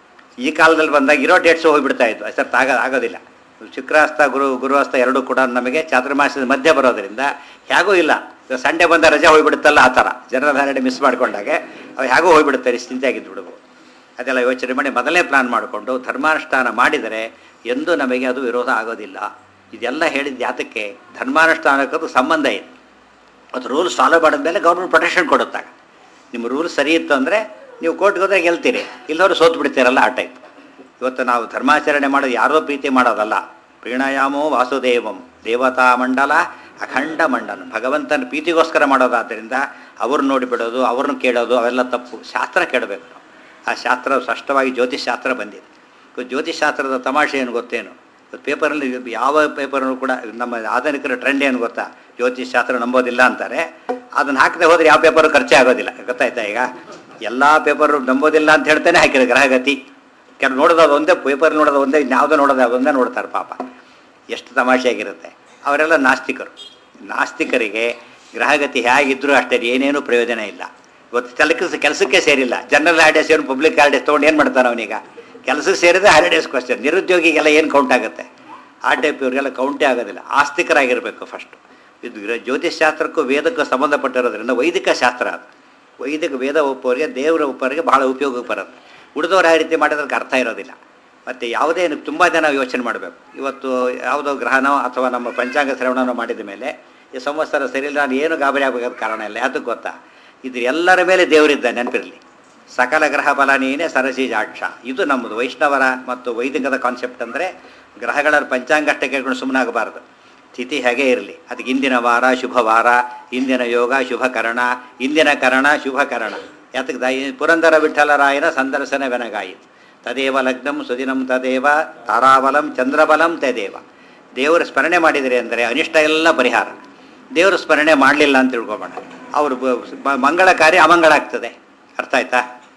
ಈ ಕಾಲದಲ್ಲಿ ಬಂದಾಗ ಇರೋ ಡೇಟ್ಸು ಹೋಗಿಬಿಡ್ತಾ ಇತ್ತು, ಸರ್ತಿ ಆಗೋದಿಲ್ಲ. ಶುಕ್ರಾಸ್ತ ಗುರುವಾಸ್ತ ಎರಡೂ ಕೂಡ ನಮಗೆ ಚಾತುರ್ಮಾಸದ ಮಧ್ಯೆ ಬರೋದರಿಂದ ಹೇಗೂ ಇಲ್ಲ. ಸಂಡೇ ಬಂದ ರಜೆ ಹೋಗಿಬಿಡುತ್ತಲ್ಲ, ಆ ಥರ ಜನರಲ್ ಹಾಲಿಡೇ ಮಿಸ್ ಮಾಡ್ಕೊಂಡಾಗೆ ಅವು ಹೇಗೂ ಹೋಗಿಬಿಡುತ್ತೆ, ಚಿಂತೆಯಾಗಿದ್ದು ಬಿಡ್ಬೋದು. ಅದೆಲ್ಲ ಯೋಚನೆ ಮಾಡಿ ಮೊದಲೇ ಪ್ಲಾನ್ ಮಾಡಿಕೊಂಡು ಧರ್ಮಾನುಷ್ಠಾನ ಮಾಡಿದರೆ ಎಂದೂ ನಮಗೆ ಅದು ವಿರೋಧ ಆಗೋದಿಲ್ಲ. ಇದೆಲ್ಲ ಹೇಳಿದ ಯಾತಕ್ಕೆ, ಧರ್ಮಾನುಷ್ಠಾನಕ್ಕದು ಸಂಬಂಧ ಇದೆ. ಅದು ರೂಲ್ಸ್ ಫಾಲೋ ಮಾಡಿದ ಮೇಲೆ ಗೌರ್ಮೆಂಟ್ ಪ್ರೊಟೆಕ್ಷನ್ ಕೊಡುತ್ತಾಗ. ನಿಮ್ಮ ರೂಲ್ಸ್ ಸರಿ ಇತ್ತು ಅಂದರೆ ನೀವು ಕೋರ್ಟ್ಗೆ ಹೋದರೆ ಗೆಲ್ತೀರಿ, ಇಲ್ಲವರು ಸೋತು ಬಿಡ್ತೀರಲ್ಲ, ಆ ಟೈಪ್. ಇವತ್ತು ನಾವು ಧರ್ಮಾಚರಣೆ ಮಾಡೋದು ಯಾರೋ ಪ್ರೀತಿ ಮಾಡೋದಲ್ಲ. ಪ್ರೀಣಯಾಮೋ ವಾಸುದೇವಂ ದೇವತಾ ಮಂಡಲ ಅಖಂಡ ಮಂಡಲ, ಭಗವಂತನ ಪ್ರೀತಿಗೋಸ್ಕರ ಮಾಡೋದಾದ್ದರಿಂದ ಅವ್ರನ್ನ ನೋಡಿಬಿಡೋದು, ಅವ್ರನ್ನ ಕೇಳೋದು ಅವೆಲ್ಲ ತಪ್ಪು. ಶಾಸ್ತ್ರ ಕೇಳಬೇಕು ನಾವು. ಆ ಶಾಸ್ತ್ರ ಸ್ಪಷ್ಟವಾಗಿ ಜ್ಯೋತಿಷಾಸ್ತ್ರ ಬಂದಿದೆ. ಜ್ಯೋತಿಷಾಸ್ತ್ರದ ತಮಾಷೆ ಏನು ಗೊತ್ತೇನು, ಪೇಪರಲ್ಲಿ ಯಾವ ಪೇಪರ್ನೂ ಕೂಡ ನಮ್ಮ ಆಧುನಿಕರ ಟ್ರೆಂಡ್ ಏನು ಗೊತ್ತಾ, ಜ್ಯೋತಿಷಾಸ್ತ್ರ ನಂಬೋದಿಲ್ಲ ಅಂತಾರೆ. ಅದನ್ನು ಹಾಕದೆ ಹೋದರೆ ಯಾವ ಪೇಪರು ಖರ್ಚೇ ಆಗೋದಿಲ್ಲ. ಗೊತ್ತಾಯ್ತಾ, ಈಗ ಎಲ್ಲ ಪೇಪರು ನಂಬೋದಿಲ್ಲ ಅಂತ ಹೇಳ್ತಾನೆ ಹಾಕಿದ್ರು ಗ್ರಹಗತಿ. ಕೆಲವು ನೋಡೋದು ಅದು ಒಂದೇ ಪೇಪರ್, ನೋಡೋದು ಒಂದೇ, ಯಾವುದೋ ನೋಡೋದು ಅದೊಂದೇ ನೋಡ್ತಾರೆ. ಪಾಪ ಎಷ್ಟು ತಮಾಷೆಯಾಗಿರುತ್ತೆ. ಅವರೆಲ್ಲ ನಾಸ್ತಿಕರು. ನಾಸ್ತಿಕರಿಗೆ ಗ್ರಹಗತಿ ಹೇಗಿದ್ದರೂ ಅಷ್ಟೇ, ಏನೇನೂ ಪ್ರಯೋಜನ ಇಲ್ಲ. ಇವತ್ತು ಕೆಲಸಕ್ಕೆ ಸೇರಿಲ್ಲ, ಜನರಲ್ ಹಾಲಿಡೇಸ್ ಏನು ಪಬ್ಲಿಕ್ ಹಾಲಿಡೇಸ್ ತೊಗೊಂಡು ಏನು ಮಾಡ್ತಾನೆ ಅವನೀಗ. ಕೆಲಸಕ್ಕೆ ಸೇರಿದ್ರೆ ಹಾಲಿಡೇಸ್ ಕ್ವಶನ್. ನಿರುದ್ಯೋಗಿಗೆಲ್ಲ ಏನು ಕೌಂಟ್ ಆಗುತ್ತೆ, ಆ ಟೈಪ್ ಇವ್ರಿಗೆಲ್ಲ ಕೌಂಟೇ ಆಗೋದಿಲ್ಲ. ಆಸ್ತಿಕರಾಗಿರಬೇಕು ಫಸ್ಟು. ಇದು ಜ್ಯೋತಿಷಾಸ್ತ್ರಕ್ಕೂ ವೇದಕ್ಕೂ ಸಂಬಂಧಪಟ್ಟಿರೋದ್ರಿಂದ ವೈದಿಕ ಶಾಸ್ತ್ರ ಅದು. ವೈದಿಕ ವೇದ ಒಪ್ಪೋರಿಗೆ, ದೇವರ ಒಪ್ಪೋರಿಗೆ ಭಾಳ ಉಪಯೋಗಕ್ಕೆ ಬರುತ್ತೆ. ಉಳಿದವ್ರು ಆ ರೀತಿ ಮಾಡೋದಕ್ಕೆ ಅರ್ಥ ಇರೋದಿಲ್ಲ. ಮತ್ತು ಯಾವುದೇ ತುಂಬ ಜನ ಯೋಚನೆ ಮಾಡಬೇಕು. ಇವತ್ತು ಯಾವುದೋ ಗ್ರಹಣೋ ಅಥವಾ ನಮ್ಮ ಪಂಚಾಂಗ ಶ್ರವಣನೋ ಮಾಡಿದ ಮೇಲೆ ಈ ಸಂವತ್ಸರ ಸರಿಯಿಲ್ಲ, ನಾನು ಏನು ಗಾಬರಿ ಆಗಬೇಕಾದ ಕಾರಣ ಇಲ್ಲ. ಅದಕ್ಕೆ ಗೊತ್ತಾ, ಇದು ಎಲ್ಲರ ಮೇಲೆ ದೇವರಿದ್ದ ನೆನಪಿರಲಿ. ಸಕಲ ಗ್ರಹ ಬಲ ನೀನೇ ಸರಸಿ ಜಾಕ್ಷ. ಇದು ನಮ್ಮದು ವೈಷ್ಣವರ ಮತ್ತು ವೈದಿಕದ ಕಾನ್ಸೆಪ್ಟ್. ಅಂದರೆ ಗ್ರಹಗಳ ಪಂಚಾಂಗ ಅಷ್ಟೇ ಕೇಳ್ಕೊಂಡು ಸುಮ್ಮನಾಗಬಾರ್ದು. ತಿಥಿ ಹೇಗೆ ಇರಲಿ, ಅದಕ್ಕೆ ಇಂದಿನ ವಾರ ಶುಭ ವಾರ, ಇಂದಿನ ಯೋಗ ಶುಭ ಕರಣ, ಇಂದಿನ ಕರಣ ಶುಭ ಕರಣ. ಯಾತಕ್ಕೆ ಪುರಂದರ ವಿಠಲರಾಯನ ಸಂದರ್ಶನವೆನಗಾಯಿತು. ತದೇವ ಲಗ್ನಂ ಸುದಿನಂ ತದೇವ ತಾರಾಬಲಂ ಚಂದ್ರಬಲಂ ತದೇವ. ದೇವರು ಸ್ಮರಣೆ ಮಾಡಿದರೆ ಅಂದರೆ ಅನಿಷ್ಟ ಎಲ್ಲ ಪರಿಹಾರ. ದೇವರು ಸ್ಮರಣೆ ಮಾಡಲಿಲ್ಲ ಅಂತ ತಿಳ್ಕೊಬೇಡ, ಅವರು ಮಂಗಳ ಕಾರ್ಯ ಅಮಂಗಳ ಆಗ್ತದೆ. ಅರ್ಥ ಆಯ್ತಾ?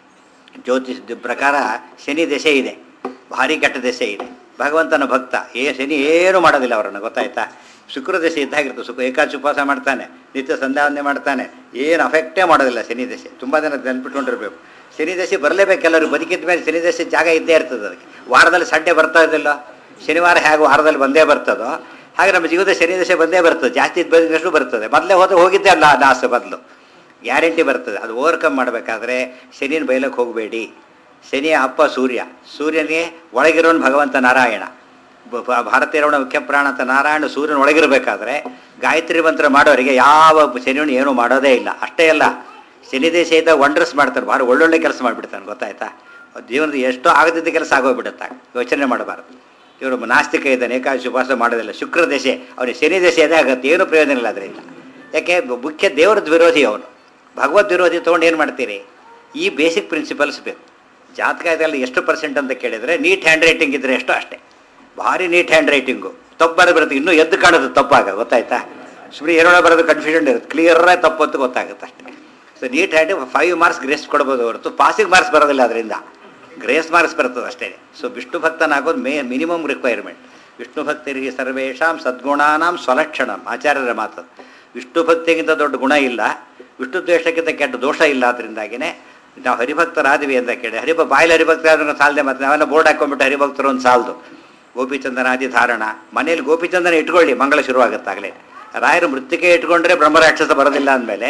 ಜ್ಯೋತಿಷ ಪ್ರಕಾರ ಶನಿ ದಶೆ ಇದೆ, ಭಾರಿ ಕೆಟ್ಟ ದಶೆ ಇದೆ. ಭಗವಂತನ ಭಕ್ತ ಶನಿ ಏನೂ ಮಾಡೋದಿಲ್ಲ ಅವರನ್ನು. ಗೊತ್ತಾಯ್ತಾ? ಶುಕ್ರ ದಶೆ ಇದ್ದಾಗಿರ್ತದೆ. ಏಕಾದಶಿ ಉಪವಾಸ ಮಾಡ್ತಾನೆ, ನಿತ್ಯ ಸಂಧ್ಯಾವಂದನೆ ಮಾಡ್ತಾನೆ, ಏನು ಅಫೆಕ್ಟೇ ಮಾಡೋದಿಲ್ಲ ಶನಿ ದಶೆ. ತುಂಬ ಜನ ನೆನ್ಪಿಟ್ಕೊಂಡಿರ್ಬೇಕು. ಶನಿ ದಶೆ ಬರಲೇಬೇಕು ಎಲ್ಲರೂ. ಬದುಕಿದ ಮೇಲೆ ಶನಿ ದಶೆ ಜಾಗ ಇದ್ದೇ ಇರ್ತದೆ ಅದಕ್ಕೆ. ವಾರದಲ್ಲಿ ಸಂಡೇ ಬರ್ತಾ ಇದ್ದಿಲ್ಲ, ಶನಿವಾರ ಹೇಗೆ ವಾರದಲ್ಲಿ ಬಂದೇ ಬರ್ತದೋ ಹಾಗೆ ನಮ್ಮ ಜೀವದ ಶನಿ ದಶೆ ಬಂದೇ ಬರ್ತದೆ. ಜಾಸ್ತಿ ಬಂದಷ್ಟು ಬರ್ತದೆ. ಮೊದಲೇ ಹೋಗಿದ್ದೆ ಅಲ್ಲ ನಾಸ ಬದಲು ಗ್ಯಾರಂಟಿ ಬರ್ತದೆ. ಅದು ಓವರ್ಕಮ್ ಮಾಡಬೇಕಾದ್ರೆ ಶನಿನ ಬೈಲಕ್ಕೆ ಹೋಗಬೇಡಿ. ಶನಿಯ ಅಪ್ಪ ಸೂರ್ಯ, ಸೂರ್ಯನಿಗೆ ಒಳಗಿರೋನು ಭಗವಂತ ನಾರಾಯಣ. ಭಾರತೀಯರವಣ ಮುಖ್ಯ ಪ್ರಾಣ ಅಂತ ನಾರಾಯಣ ಸೂರ್ಯನ ಒಳಗಿರಬೇಕಾದ್ರೆ ಗಾಯತ್ರಿ ಮಂತ್ರ ಮಾಡೋರಿಗೆ ಯಾವ ಶನಿಯನ್ನು ಏನೂ ಮಾಡೋದೇ ಇಲ್ಲ. ಅಷ್ಟೇ ಅಲ್ಲ, ಶನಿ ದೇಶ ಇದ್ದಾಗ ವಂಡರ್ಸ್ ಮಾಡ್ತಾರೆ, ಭಾಳ ಒಳ್ಳೊಳ್ಳೆ ಕೆಲಸ ಮಾಡಿಬಿಡ್ತಾನೆ. ಗೊತ್ತಾಯ್ತಾ? ಜೀವನದ ಎಷ್ಟೋ ಆಗದಿದ್ದ ಕೆಲಸ ಆಗೋಗ್ಬಿಡುತ್ತೆ. ಯೋಚನೆ ಮಾಡಬಾರ್ದು. ಇವರು ನಾಸ್ತಿಕ ಇದ್ದಾನೆ, ಏಕಾದಶಿ ಉಪವಾಸ ಮಾಡೋದಿಲ್ಲ, ಶುಕ್ರ ದಶೆ, ಅವನಿಗೆ ಶನಿ ದಶೆ ಅದೇ ಆಗುತ್ತೆ, ಏನೂ ಪ್ರಯೋಜನ ಇಲ್ಲ ಅದರಿಂದ. ಯಾಕೆ? ಮುಖ್ಯ ದೇವರದ ವಿರೋಧಿ ಅವನು, ಭಗವದ್ ವಿರೋಧಿ. ತೊಗೊಂಡು ಏನು ಮಾಡ್ತೀರಿ? ಈ ಬೇಸಿಕ್ ಪ್ರಿನ್ಸಿಪಲ್ಸ್ ಬೇಕು. ಜಾತಕ ಇದರಲ್ಲಿ ಎಷ್ಟು ಪರ್ಸೆಂಟ್ ಅಂತ ಕೇಳಿದರೆ, ನೀಟ್ ಹ್ಯಾಂಡ್ ರೈಟಿಂಗ್ ಇದ್ದರೆ ಎಷ್ಟೋ ಅಷ್ಟೇ. ಭಾರಿ ನೀಟ್ ಹ್ಯಾಂಡ್ ರೈಟಿಂಗು ತಪ್ಪು ಬರೋದು ಬರುತ್ತೆ, ಇನ್ನೂ ಎದ್ದು ಕಾಣೋದು ತಪ್ಪಾಗ. ಗೊತ್ತಾಯ್ತಾ? ಸುಮ್ಮನೆ ಏನೋ ಬರೋದು ಕನ್ಫ್ಯೂಷನ್ ಇರುತ್ತೆ, ಕ್ಲಿಯರಾಗಿ ತಪ್ಪು ಅಂತ ಗೊತ್ತಾಗುತ್ತೆ ಅಷ್ಟೇ. So neat hand 5 marks grace ಕೊಡ್ಬೋದು ಹೊರತು ಪಾಸಿಂಗ್ ಮಾರ್ಕ್ಸ್ ಬರೋದಿಲ್ಲ, ಅದರಿಂದ ಗ್ರೇಸ್ ಮಾರ್ಕ್ಸ್ ಬರ್ತದೆ ಅಷ್ಟೇ. ಸೊ ವಿಷ್ಣು ಭಕ್ತನಾಗೋದು ಮಿನಿಮಮ್ ರಿಕ್ವೈರ್ಮೆಂಟ್. ವಿಷ್ಣು ಭಕ್ತರಿಗೆ ಸರ್ವೇಷಾಂ ಸದ್ಗುಣಾನಾಂ ಸ್ವಲಕ್ಷಣಂ, ಆಚಾರ್ಯರ ಮಾತು. ವಿಷ್ಣು ಭಕ್ತಿಗಿಂತ ದೊಡ್ಡ ಗುಣ ಇಲ್ಲ, ವಿಷ್ಣು ದ್ವೇಷಕ್ಕಿಂತ ಕೆಟ್ಟ ದೋಷ ಇಲ್ಲ. ಅದರಿಂದಾಗಿಯೇ ನಾವು ಹರಿಭಕ್ತರಾದಿವಿ ಅಂತ ಕೇಳಿ, ಬಾಯಲ್ಲಿ ಹರಿಭಕ್ತರಾದ್ರೂ ಸಾಲದೆ. ಮತ್ತು ನಾವೆಲ್ಲ ಬೋರ್ಡ್ ಹಾಕೊಂಡ್ಬಿಟ್ಟು ಹರಿಭಕ್ತರು ಒಂದು ಸಾಲದು. ಗೋಪಿಚಂದನಾದಿ ಧಾರಣ, ಮನೇಲಿ ಗೋಪಿಚಂದನ ಇಟ್ಕೊಳ್ಳಿ, ಮಂಗಳ ಶುರುವಾಗುತ್ತಾಗಲೇ. ರಾಯರು ಮೃತ್ತಿಕೆ ಇಟ್ಕೊಂಡ್ರೆ ಬ್ರಹ್ಮರಾಕ್ಷಸ ಬರೋದಿಲ್ಲ ಅಂದಮೇಲೆ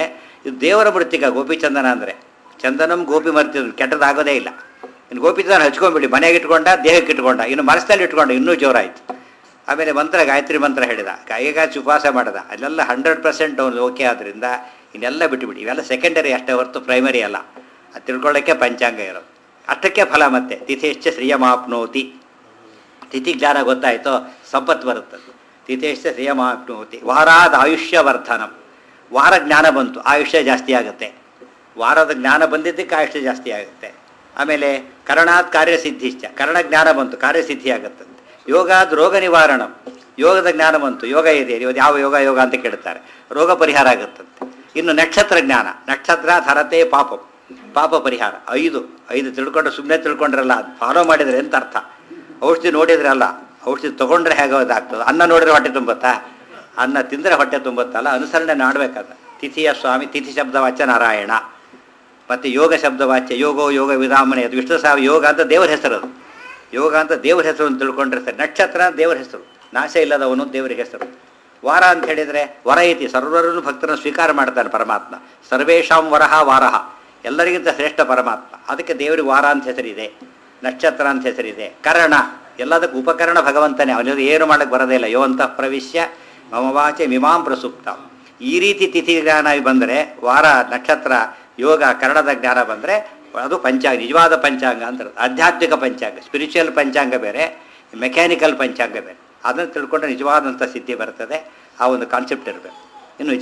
ಇದು ದೇವರ ಮೃತ್ತಿಕ ಗೋಪಿಚಂದನ ಅಂದರೆ. ಚಂದನಂ ಗೋಪಿ ಮರ್ತಿದ್ರು, ಕೆಟ್ಟದಾಗೋದೇ ಇಲ್ಲ. ಇನ್ನು ಗೋಪಿಚಂದನ ಹಚ್ಕೊಂಡ್ಬಿಡಿ, ಮನೆಗೆ ಇಟ್ಕೊಂಡ, ದೇಹಕ್ಕೆ ಇಟ್ಕೊಂಡ, ಇನ್ನು ಮನಸ್ಸಲ್ಲಿ ಇಟ್ಕೊಂಡ, ಇನ್ನೂ ಜೋರಾಯಿತು. ಆಮೇಲೆ ಮಂತ್ರ, ಗಾಯತ್ರಿ ಮಂತ್ರ ಹೇಳಿದ, ಕೈಗಾಚಿ ಉಪವಾಸ ಮಾಡಿದ, ಅಲ್ಲೆಲ್ಲ 100% ಅವನು ಓಕೆ ಆದ್ದರಿಂದ ಇನ್ನೆಲ್ಲ ಬಿಟ್ಟುಬಿಡಿ. ಇವೆಲ್ಲ ಸೆಕೆಂಡರಿ ಅಷ್ಟೇ ಹೊರತು ಪ್ರೈಮರಿ ಅಲ್ಲ. ಅದು ತಿಳ್ಕೊಳ್ಳೋಕ್ಕೆ ಪಂಚಾಂಗ ಇರೋದು. ಅಷ್ಟಕ್ಕೆ ಫಲ. ಮತ್ತೆ ತಿಥೇಶ್ಚ ಶ್ರಿಯಮಾಪ್ನೋತಿ, ತಿಥಿ ಜ್ಞಾನ ಗೊತ್ತಾಯಿತೋ ಸಂಪತ್ತು ಬರುತ್ತದೆ. ತಿಥೇಶ್ಚ ಶ್ರಿಯಮಾಪ್ನೋತಿ. ವಾರಾದ ಆಯುಷ್ಯ ವರ್ಧನಂ, ವಾರ ಜ್ಞಾನ ಬಂತು, ಆಯುಷ್ಯ ಜಾಸ್ತಿ ಆಗುತ್ತೆ. ವಾರದ ಜ್ಞಾನ ಬಂದಿದ್ದಕ್ಕೆ ಆಯುಷ್ಯ ಜಾಸ್ತಿ ಆಗುತ್ತೆ. ಆಮೇಲೆ ಕರಣಾತ್ ಕಾರ್ಯಸಿದ್ಧಿಶ್ಚ, ಕರ್ಣ ಜ್ಞಾನ ಬಂತು, ಕಾರ್ಯಸಿದ್ಧಿ ಆಗುತ್ತಂತೆ. ಯೋಗಾದ್ ರೋಗ ನಿವಾರಣಂ, ಯೋಗದ ಜ್ಞಾನ ಬಂತು, ಯೋಗ ಇದೆ, ಇವತ್ತು ಯಾವ ಯೋಗ ಯೋಗ ಅಂತ ಕೇಳ್ತಾರೆ, ರೋಗ ಪರಿಹಾರ ಆಗುತ್ತಂತೆ. ಇನ್ನು ನಕ್ಷತ್ರ ಜ್ಞಾನ, ನಕ್ಷತ್ರ ಧರತೆ ಪಾಪಂ, ಪಾಪ ಪರಿಹಾರ. ಐದು ತಿಳ್ಕೊಂಡ್ರೆ ಸುಮ್ಮನೆ ತಿಳ್ಕೊಂಡ್ರಲ್ಲ, ಅದು ಫಾಲೋ ಮಾಡಿದರೆ ಎಂತ ಅರ್ಥ. ಔಷಧಿ ನೋಡಿದ್ರಲ್ಲ, ಔಷಧಿ ತೊಗೊಂಡ್ರೆ ಹೇಗೆ ಆಗ್ತದೆ. ಅನ್ನ ನೋಡಿದ್ರೆ ಹೊಟ್ಟೆ ತುಂಬುತ್ತಾ? ಅನ್ನ ತಿಂದರೆ ಹೊಟ್ಟೆ ತುಂಬುತ್ತಲ್ಲ, ಅನುಸರಣೆ ಮಾಡಬೇಕಾದ. ತಿಥಿಯ ಸ್ವಾಮಿ, ತಿಥಿ ಶಬ್ದ ವಾಚ್ಯ ನಾರಾಯಣ. ಮತ್ತು ಯೋಗ ಶಬ್ದ ವಾಚ್ಯ ಯೋಗೋ ಯೋಗ ವಿಧಾಮನೆ, ಅದು ವಿಷ್ಣು ಸಾವ ಯೋಗ ಅಂತ ದೇವರ ಹೆಸರು. ಅದು ಯೋಗ ಅಂತ ದೇವರ ಹೆಸರು ಅಂತ ತಿಳ್ಕೊಂಡ್ರೆ ಸರಿ. ನಕ್ಷತ್ರ ದೇವರ ಹೆಸರು, ನಾಶ ಇಲ್ಲದವನು ದೇವರಿಗೆ ಹೆಸರು. ವಾರ ಅಂತ ಹೇಳಿದರೆ ವರ ಐತಿ, ಸರ್ವರನ್ನು ಭಕ್ತರನ್ನು ಸ್ವೀಕಾರ ಮಾಡ್ತಾನೆ ಪರಮಾತ್ಮ. ಸರ್ವೇಶಾಂ ವರಹ ವಾರಹ, ಎಲ್ಲರಿಗಿಂತ ಶ್ರೇಷ್ಠ ಪರಮಾತ್ಮ. ಅದಕ್ಕೆ ದೇವರಿಗೆ ವಾರ ಅಂತ ಹೆಸರಿದೆ, ನಕ್ಷತ್ರ ಅಂತ ಹೆಸರಿದೆ. ಕರ್ಣ, ಎಲ್ಲದಕ್ಕೂ ಉಪಕರಣ ಭಗವಂತನೇ, ಅವನಿಗೆ ಏನು ಮಾಡೋಕ್ಕೆ ಬರೋದೇ ಇಲ್ಲ. ಯೋ ಅಂತಃ ಪ್ರವಿಶ್ಯ ಮಮವಾಚೆ ಮಿಮಾಂ ಪ್ರಸುಪ್ತ. ಈ ರೀತಿ ತಿಥಿ ಜ್ಞಾನ ಬಂದರೆ, ವಾರ ನಕ್ಷತ್ರ ಯೋಗ ಕರ್ಣದ ಜ್ಞಾನ ಬಂದರೆ ಅದು ಪಂಚಾಂಗ, ನಿಜವಾದ ಪಂಚಾಂಗ ಅಂತ. ಆಧ್ಯಾತ್ಮಿಕ ಪಂಚಾಂಗ, ಸ್ಪಿರಿಚುವಲ್ ಪಂಚಾಂಗ ಬೇರೆ, ಮೆಕ್ಯಾನಿಕಲ್ ಪಂಚಾಂಗ ಬೇರೆ. ಅದನ್ನು ತಿಳ್ಕೊಂಡ್ರೆ ನಿಜವಾದಂಥ ಸಿದ್ಧಿ ಬರ್ತದೆ. ಆ ಒಂದು ಕಾನ್ಸೆಪ್ಟ್ ಇರಬೇಕು. ಇನ್ನು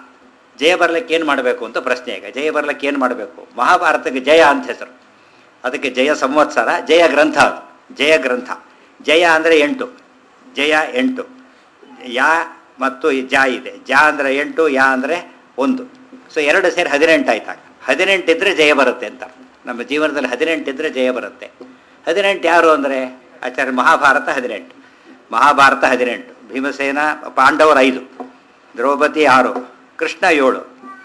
ಜಯ ಬರಲಿಕ್ಕೆ ಏನು ಮಾಡಬೇಕು ಅಂತ ಪ್ರಶ್ನೆ. ಈಗ ಜಯ ಬರಲಿಕ್ಕೆ ಏನು ಮಾಡಬೇಕು? ಮಹಾಭಾರತಕ್ಕೆ ಜಯ ಅಂತ ಹೆಸರು. ಅದಕ್ಕೆ ಜಯ ಸಂವತ್ಸರ, ಜಯ ಗ್ರಂಥ. ಅದು ಜಯ ಗ್ರಂಥ. ಜಯ ಅಂದರೆ 8, ಜಯ 8, ಯಾ ಮತ್ತು ಜಾ ಇದೆ. ಜಾ ಅಂದರೆ 8, ಯಾ ಅಂದರೆ 1. ಸೊ 2 ಸೇರಿ 18 ಆಯ್ತಾಗ. 18 ಇದ್ದರೆ ಜಯ ಬರುತ್ತೆ ಅಂತ. ನಮ್ಮ ಜೀವನದಲ್ಲಿ 18 ಇದ್ದರೆ ಜಯ ಬರುತ್ತೆ. 18 ಯಾರು ಅಂದರೆ ಆಚಾರ್ಯ ಮಹಾಭಾರತ 18, ಮಹಾಭಾರತ 18, ಭೀಮಸೇನ ಪಾಂಡವರು 5, ದ್ರೌಪದಿ 6, ಕೃಷ್ಣ 7.